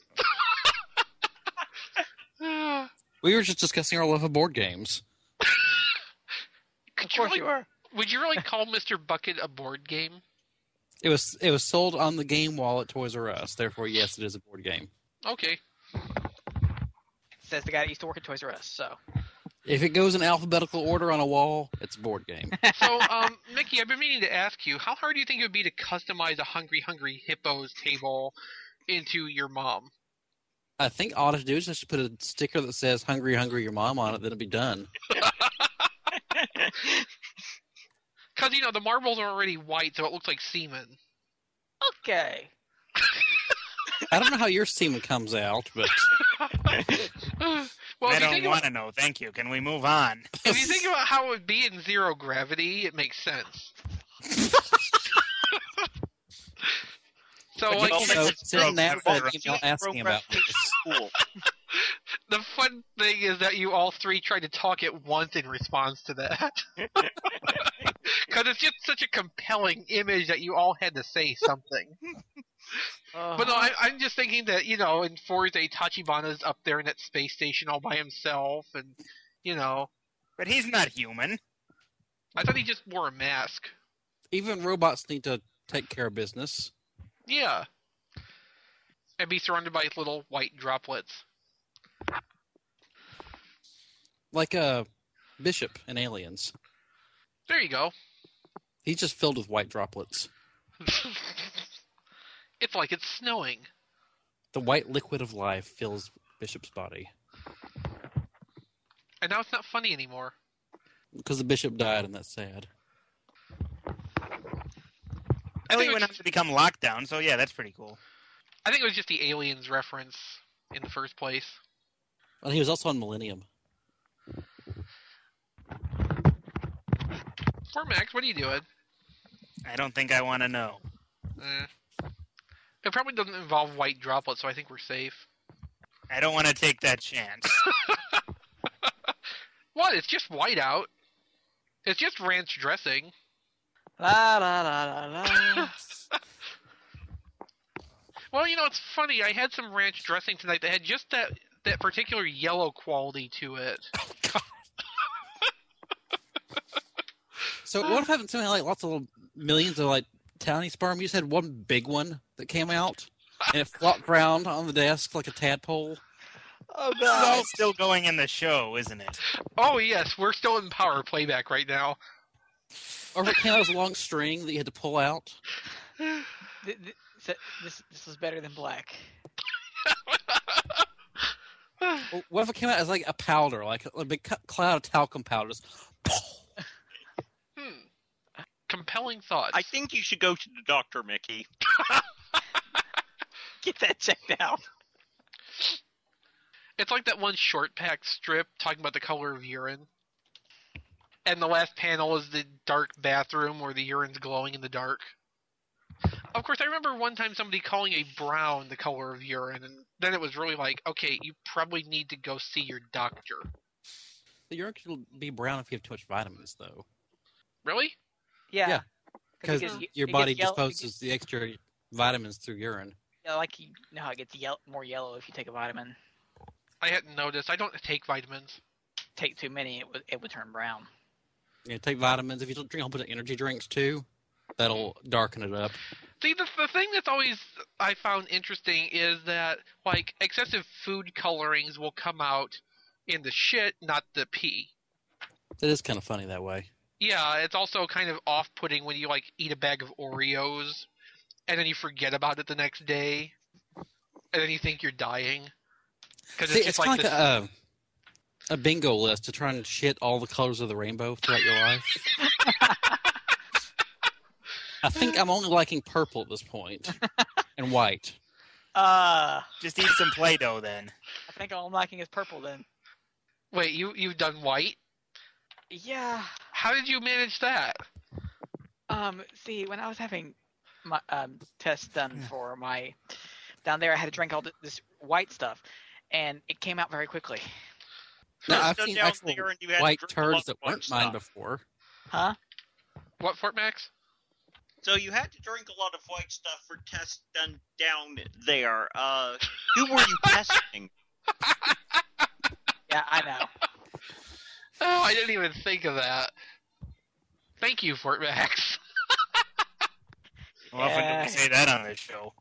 Uh, We were just discussing our love of board games. could Of you course really, you are. Would you really call Mister Bucket a board game? It was it was sold on the game wall at Toys R Us. Therefore, yes, it is a board game. Okay. Says the guy that used to work at Toys R Us, so. If it goes in alphabetical order on a wall, it's a board game. So, um, Mickey, I've been meaning to ask you, how hard do you think it would be to customize a Hungry Hungry Hippos table into your mom? I think all I have to do is just put a sticker that says "Hungry, Hungry, Your Mom" on it. Then it'll be done. Because, you know, the marbles are already white, so it looks like semen. Okay. I don't know how your semen comes out, but Well, I if you, don't think want about, to know. Thank you. Can we move on? if you think about how it would be in zero gravity, it makes sense. So, like, you you know, know, so send that Well, for an email asking about this. Cool. the fun thing is that you all three tried to talk at once in response to that. Because it's just such a compelling image that you all had to say something. Uh, But no, I, I'm just thinking that, you know, in Forza, Tachibana's up there in that space station all by himself, and, you know, But he's not human. I thought he just wore a mask. Even robots need to take care of business. Yeah. And be surrounded by little white droplets. Like uh, Bishop in Aliens. There you go. He's just filled with white droplets. It's like it's snowing. The white liquid of life fills Bishop's body. And now it's not funny anymore. Because the Bishop died, and that's sad. I Well, think, he it went was, on to become Lockdown, so yeah, that's pretty cool. I think it was just the Aliens reference in the first place. Well, he was also on Millennium. Poor Max, what are you doing? I don't think I want to know. Eh. It probably doesn't involve white droplets, so I think we're safe. I don't want to take that chance. What? It's just white out. It's just ranch dressing. La la la la la. Well, you know, it's funny. I had some ranch dressing tonight that had just that, that particular yellow quality to it. So what if having something like lots of little millions of like tiny sperm? You just had one big one that came out, and it flopped around on the desk like a tadpole. Oh This is all god. still going in the show, isn't it? Oh, yes, we're still in power playback right now. Or if it came out as a long string that you had to pull out. Th- th- so this this was better than black. Or what if it came out as like a powder, like a big cu- cloud of talcum powder? Just, Hmm. Compelling thoughts. I think you should go to the doctor, Mickey. Get that checked out. It's like that one short pack strip talking about the color of urine. And the last panel is the dark bathroom where the urine's glowing in the dark. Of course, I remember one time somebody calling a brown the color of urine, and then it was really like, okay, you probably need to go see your doctor. the urine can be brown if you have too much vitamins, though. Really? Yeah. Yeah. Because gets- your it body gets yellow- it disposes the extra vitamins through urine. Yeah, like you know how it gets yel- more yellow if you take a vitamin. I hadn't noticed. I don't take vitamins. Take too many, it would it would turn brown. You know, take vitamins. If you drink a whole bunch of energy drinks too, that'll darken it up. See, the, the thing that's always I found interesting is that, like, excessive food colorings will come out in the shit, not the pee. It is kind of funny that way. Yeah, it's also kind of off-putting when you, like, eat a bag of Oreos, and then you forget about it the next day, and then you think you're dying. Because See, it's it's just kind like of this... like a, a bingo list to try and shit all the colors of the rainbow throughout your life. I think I'm only liking purple at this point, and white. Uh, Just eat some Play-Doh then. I think all I'm liking is purple then. Wait, you, you've done white? Yeah. How did you manage that? Um, see, when I was having my um, test done for my down there, I had to drink all th- this white stuff, and it came out very quickly. Now, I've So seen down actual there and you had to white drink a lot turds of that white weren't mine stuff. before. Huh? What, Fort Max? So you had to drink a lot of white stuff for tests done down there. Uh, who were you testing? Yeah, I know. Oh, I didn't even think of that. Thank you, Fort Max. Well, often do Yeah. we say that on this show?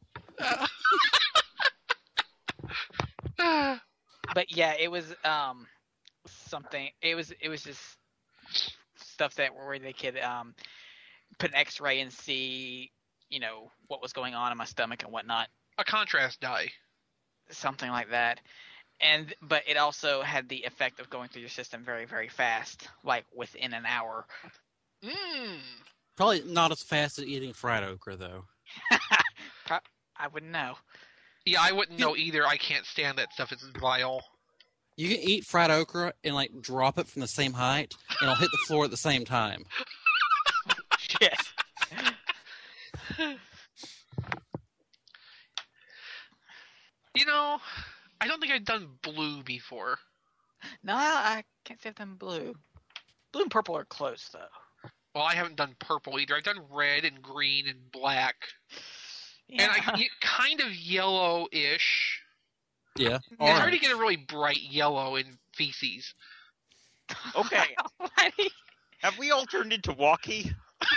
But yeah, it was um something. It was it was just stuff that where they could um put an X-ray and see, you know, what was going on in my stomach and whatnot, A contrast dye. something like that. And but it also had the effect of going through your system very very fast, like within an hour. Mmm. Probably not as fast as eating fried okra, though. Pro- I wouldn't know. Yeah, I wouldn't know either. I can't stand that stuff. It's vile. You can eat fried okra and like drop it from the same height, and it'll hit the floor at the same time. Shit. You know, I don't think I've done blue before. No, I can't say I've done blue. Blue and purple are close though. Well, I haven't done purple either. I've done red and green and black. Yeah. And I y- kind of yellow-ish. Yeah. It's hard to Orange. get a really bright yellow in feces. Okay, have we all turned into walkie?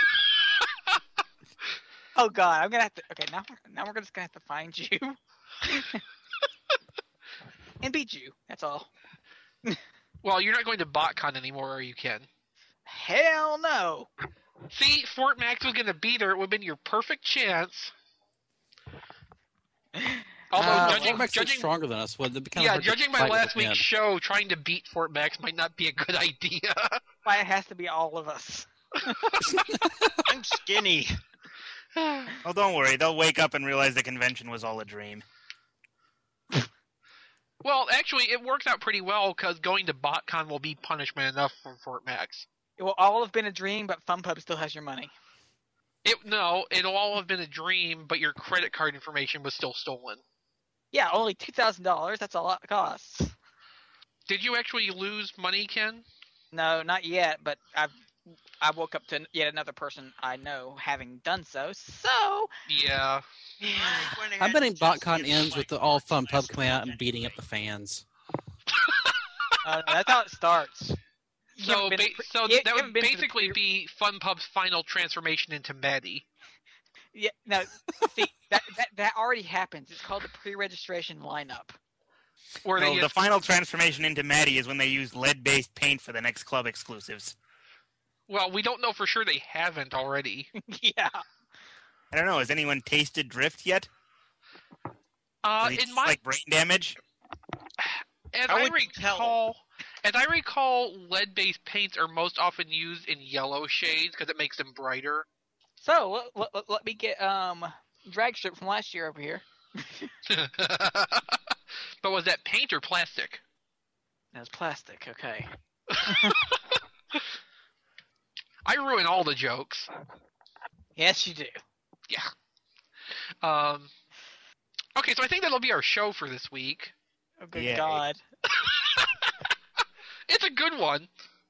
Oh god, I'm gonna have to. Okay, now now we're just gonna have to find you and beat you. That's all. Well, you're not going to BotCon anymore, are you, Ken? Hell no. See, Fort Max was going to beat her. It would have been your perfect chance. Although, Uh, judging, Fort Max looks judging, stronger than us. Well, it'd be kind of yeah, hard to judging by fight with last them. week's show, trying to beat Fort Max might not be a good idea. Why it has to be all of us. I'm skinny. Oh, don't worry. They'll wake up and realize the convention was all a dream. Well, actually, it works out pretty well because going to BotCon will be punishment enough for Fort Max. It will all have been a dream, but FunPub still has your money. It no, it'll all have been a dream, but your credit card information was still stolen. Yeah, only two thousand dollars. That's all it costs. Did you actually lose money, Ken? No, not yet. But I've I woke up to yet another person I know having done so. So Yeah. I'm betting BotCon ends with the all fun pub coming out and beating up the fans. uh, that's how it starts. You So, haven't been- ba- so you- that you would haven't been to the basically pre- be FunPub's final transformation into Maddie. Yeah, no. See, that, that that already happens. It's called the pre-registration lineup. Where No, they the just, final transformation into Maddie is when they use lead-based paint for the next club exclusives. Well, we don't know for sure they haven't already. Yeah. I don't know. Has anyone tasted Drift yet? Uh, Does it in my like brain damage? as How I would you tell? recall, as I recall, lead-based paints are most often used in yellow shades because it makes them brighter. So let, let, let me get um drag strip from last year over here. But was that paint or plastic? That's plastic. Okay. I ruin all the jokes. Yes, you do. Yeah. Um. Okay, so I think that'll be our show for this week. Oh, good Yay. God. It's a good one.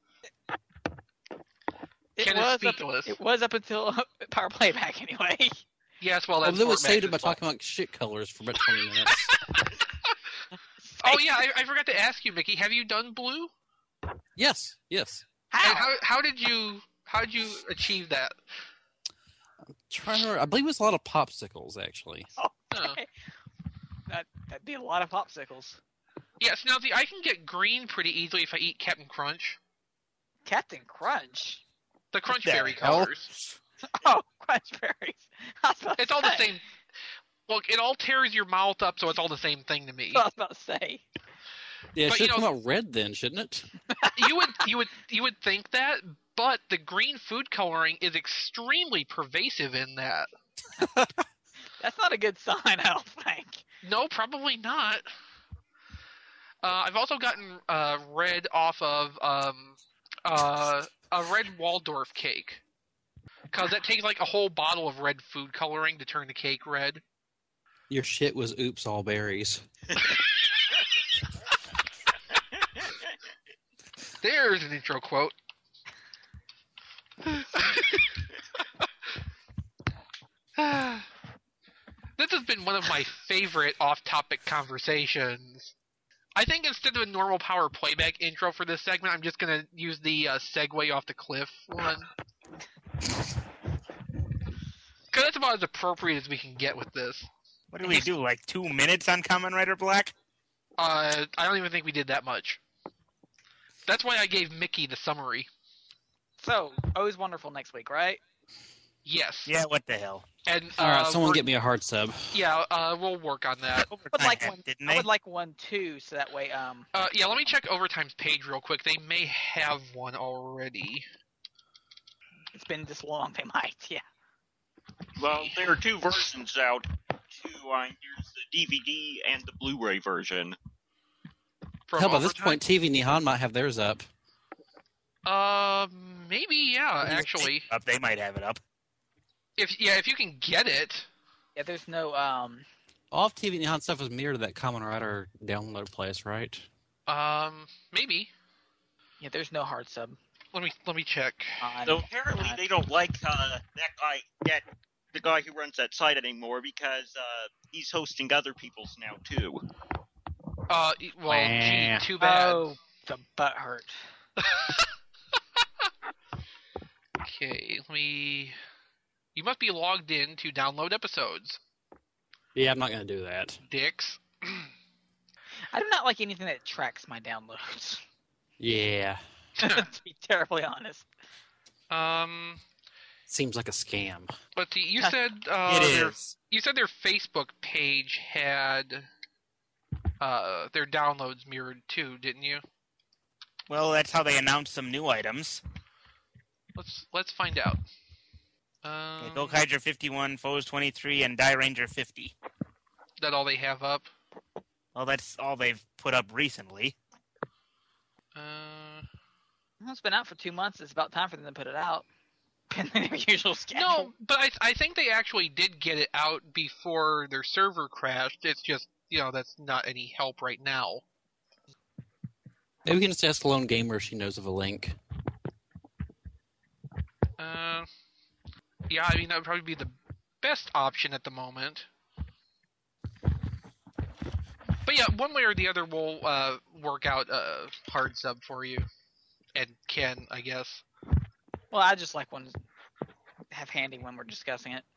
It Ken is was, up, speechless. it was up until power playback anyway. Yes, well, Oh, that's then we Fort saved it by Max's fault. talking about shit colors for about twenty minutes. Oh yeah, I, I forgot to ask you, Mickey. Have you done blue? Yes, yes. How? And how how did you how did you achieve that? Trying to remember, I believe it was a lot of popsicles, actually. Oh. That, that'd be a lot of popsicles. Yes, now see, I can get green pretty easily if I eat Captain Crunch. Captain Crunch. The Crunch Berry hell? colors. Oh, Crunch berries. I was about to It's all the say. same. Look, it all tears your mouth up, so it's all the same thing to me. I was about to say. Yeah, it But, should you come know- out red then, shouldn't it? you would you would you would think that, but the green food coloring is extremely pervasive in that. That's not a good sign, I don't think. No, probably not. Uh, I've also gotten uh, red off of um, uh, a red Waldorf cake. Because that takes like a whole bottle of red food coloring to turn the cake red. Your shit was oops all berries. There's an intro quote. This has been one of my favorite off-topic conversations. I think instead of a normal power playback intro for this segment, I'm just going to use the uh, segue off the cliff one. Because that's about as appropriate as we can get with this. What do we do? Like two minutes on Kamen Rider Black? Uh, I don't even think we did that much. That's why I gave Mickey the summary. So, always wonderful next week, right? Yes. Yeah, what the hell? And uh, All right, someone we're- get me a hard sub. Yeah, uh, we'll work on that. I would Overtime like had, one. didn't I they? would like one too, so that way, um, Uh, yeah, let me check Overtime's page real quick. They may have one already. it's been this long. They might, yeah. Well, there are two versions out. Two, uh, here's the D V D and the Blu-ray version. From Hell, by this Overtime? point, T V Nihon might have theirs up. Uh, maybe, yeah, actually. Up, they might have it up. If yeah, if you can get it. Yeah, there's no, um, All of T V Nihon stuff was mirrored to that Kamen Rider download place, right? Um, maybe. yeah, there's no hard sub. Let me let me check. On, So apparently on- they don't like uh, that guy, that the guy who runs that site anymore because uh, he's hosting other people's now too. Uh, e- well, Wah. gee, too bad. Oh, the butt hurt. Okay, let me. You must be logged in to download episodes, Yeah, I'm not going to do that. dicks. I do not like anything that tracks my downloads. Yeah, to be terribly honest. Um, seems like a scam. let's see. You said uh, it their, is. you said their Facebook page had uh their downloads mirrored too, didn't you? Well, that's how they announced some new items. Let's let's find out. Okay, Um, Gokaiger fifty-one, Foes twenty-three, and Die Ranger fifty. that all they have up. Well, that's all they've put up recently. Uh, Well, it's been out for two months. It's about time for them to put it out. In their usual schedule. no, but I I think they actually did get it out before their server crashed. It's just you know that's not any help right now. Maybe we can just ask Lone Gamer if she knows of a link. Uh, yeah, I mean that would probably be the best option at the moment. But yeah, one way or the other, we'll uh, work out a hard sub for you, and Ken, I guess. Well, I just like one to have handy when we're discussing it.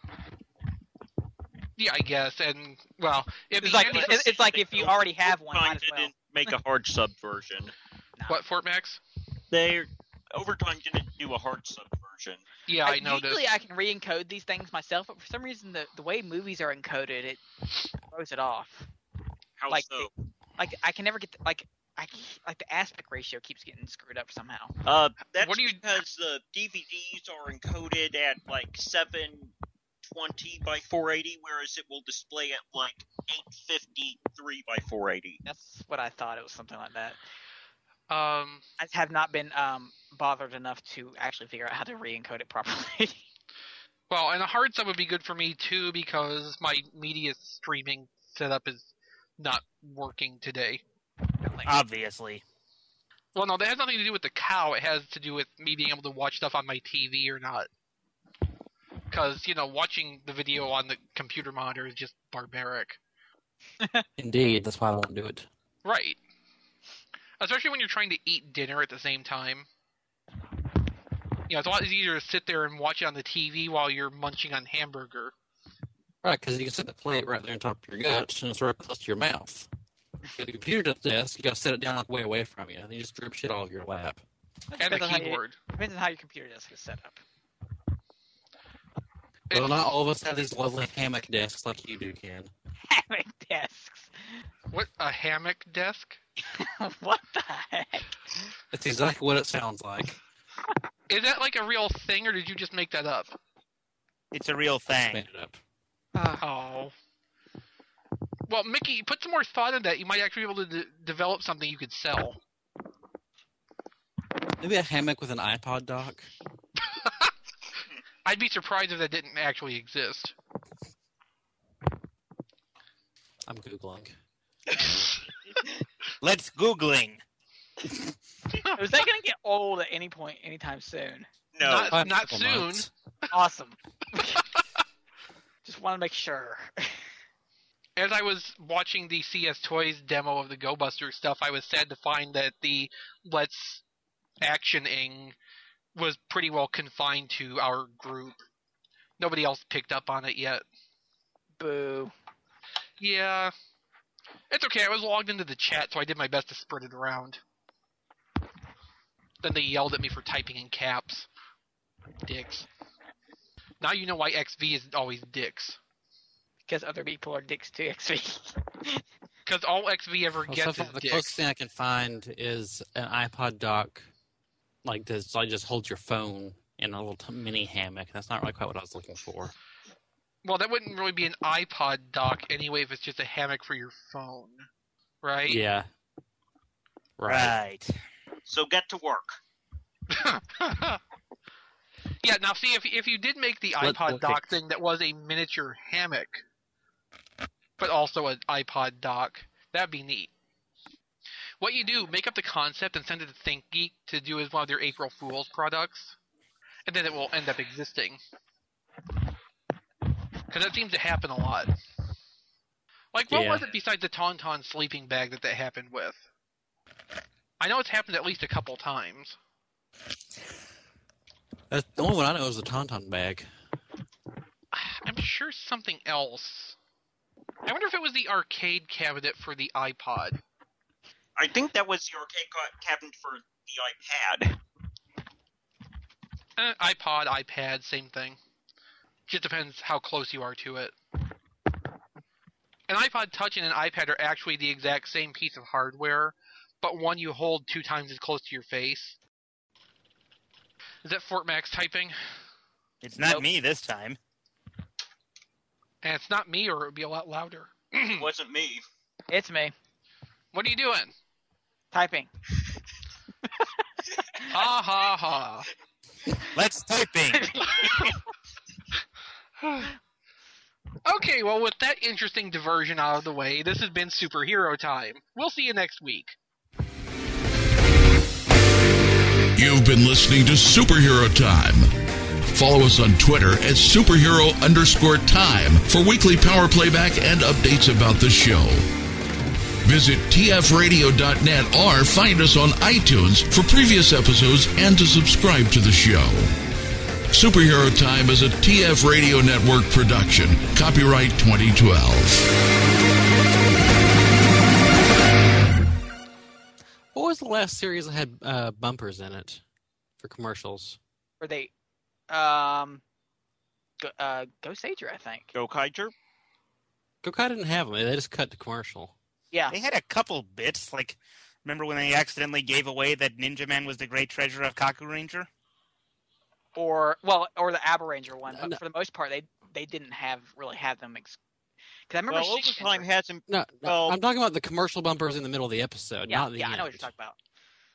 Yeah, I guess, and well, it'd It's be like handy it's, for- it's like if you already have one, might Find as it well. and make a hard sub version. what Fort Max? They Overtime didn't do a hard subversion. Yeah, I noticed. Usually I can re-encode these things myself, but for some reason the, the way movies are encoded, it throws it off. How like, so? Like I can never get the, like I like the aspect ratio keeps getting screwed up somehow. Uh, that's What do you- because the D V Ds are encoded at like seven twenty by four eighty, whereas it will display at like eight fifty-three by four eighty. That's what I thought. It was something like that. Um, I have not been um bothered enough to actually figure out how to re-encode it properly. well, and a hard sub would be good for me too because my media streaming setup is not working today. Obviously. Well, no, that has nothing to do with the cow. It has to do with me being able to watch stuff on my T V or not. Because, you know, watching the video on the computer monitor is just barbaric. Indeed, that's why I won't do it. Right. Especially when you're trying to eat dinner at the same time. You know, it's a lot easier to sit there and watch it on the T V while you're munching on hamburger. Right, because you can set the plate right there on top of your guts, and it's right close to your mouth. At the computer desk, you gotta set it down like way away from you, and you just drip shit all over your lap. And the Depends on how you- keyboard. Depends on how your computer desk is set up. Well, not all of us have these lovely hammock desks like you do, Ken. Hammock desks. What, a hammock desk? What the heck? That's exactly what it sounds like. Is that like a real thing, or did you just make that up? It's a real thing. Made it up. Oh. Well, Mickey, put some more thought into that. You might actually be able to d- develop something you could sell. Maybe a hammock with an iPod dock. I'd be surprised if that didn't actually exist. I'm Googling. Let's Googling. Is that going to get old at any point, anytime soon? No. Not, Five not couple soon. months. Awesome. Just want to make sure. As I was watching the C S Toys demo of the Go Buster stuff, I was sad to find that the Let's Actioning was pretty well confined to our group. Nobody else picked up on it yet. Boo. Yeah. It's okay, I was logged into the chat, so I did my best to spread it around. Then they yelled at me for typing in caps. Dicks. Now you know why X V is always dicks. Because other people are dicks to X V. Because all X V ever Well, so gets far, is the dicks. closest thing I can find is an iPod dock, like this. Like just hold your phone in a little t- mini hammock. That's not really quite what I was looking for. Well, that wouldn't really be an iPod dock anyway if it's just a hammock for your phone. Right? Yeah. Right. Right. So get to work. Yeah, now see, if if you did make the Let- iPod okay. dock thing that was a miniature hammock, but also an iPod dock, that'd be neat. What you do, make up the concept and send it to ThinkGeek to do as one of their April Fool's products, and then it will end up existing. Because that seems to happen a lot. Like, what Yeah. was it besides the Tauntaun sleeping bag that that happened with? I know it's happened at least a couple times. That's, the only one I know is the Tauntaun bag. I'm sure something else. I wonder if it was the arcade cabinet for the iPod. I think that was the arcade ca- cabinet for the iPad. Eh, iPod, iPad, same thing. Just depends how close you are to it. An iPod Touch and an iPad are actually the exact same piece of hardware, but one you hold two times as close to your face. Is that Fort Max typing? It's not Nope. me this time. And it's not me, or it would be a lot louder. It wasn't me. It's me. What are you doing? Typing. Ha ha ha. Let's typing. Okay, well, with that interesting diversion out of the way, this has been Superhero Time. We'll see you next week. You've been listening to Superhero Time. Follow us on Twitter at superhero underscore time for weekly power playback and updates about the show. Visit t f radio dot net or find us on iTunes for previous episodes and to subscribe to the show. Superhero Time is a T F Radio Network production. Copyright twenty twelve. What was the last series that had uh, bumpers in it? for commercials? Or they, um, Go, uh, Goseiger, I think. Gokaiger? Gokai didn't have them. They just cut the commercial. Yeah. They had a couple bits, like, remember when they accidentally gave away that Ninja Man was the great treasure of Kaku Ranger? Or, well, or the Aberanger one, but No. for the most part, they they didn't have really have them. Because I remember Well, Shin Overtime Sensor- hasn't. No, no, Well- I'm talking about the commercial bumpers in the middle of the episode, Yeah, not the yeah, I end. know what you're talking about.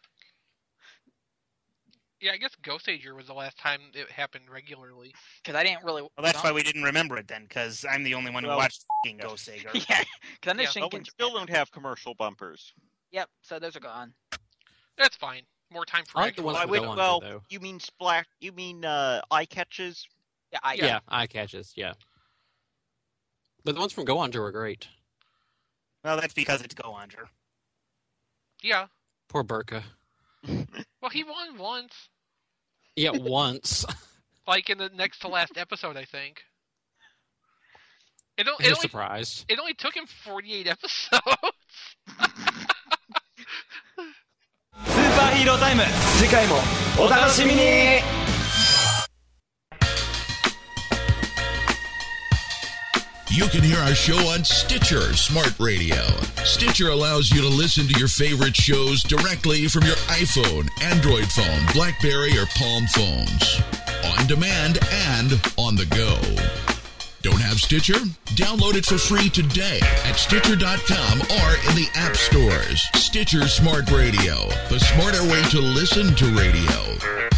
Yeah, I guess Ghostager was the last time it happened regularly. Because I didn't really. Well, that's why we didn't remember it then, because I'm the only one who Well, watched f***ing Go Sager. Yeah, because I know Yeah. Shin Well, we Sensor still had them. don't have commercial bumpers. Yep, so those are gone. That's fine. More time for I like the actual- ones I from would- Go On, well, though. you mean splash? You mean uh, eye catches? Yeah, I Yeah, eye catches, yeah. But the ones from Go On were great. Well, that's because it's Go Onger. Yeah. Poor Burka. Well, he won once. Yeah, once. Like in the next to last episode, I think. It, don't, I it, was only, surprised. it only took him forty-eight episodes. スーパーヒーロータイム次回もお楽しみに You can hear our show on Stitcher Smart Radio. Stitcher allows you to listen to your favorite shows directly from your iPhone, Android phone, BlackBerry, or Palm phones. On demand and on the go. Don't have Stitcher? Download it for free today at Stitcher dot com or in the app stores. Stitcher Smart Radio, the smarter way to listen to radio.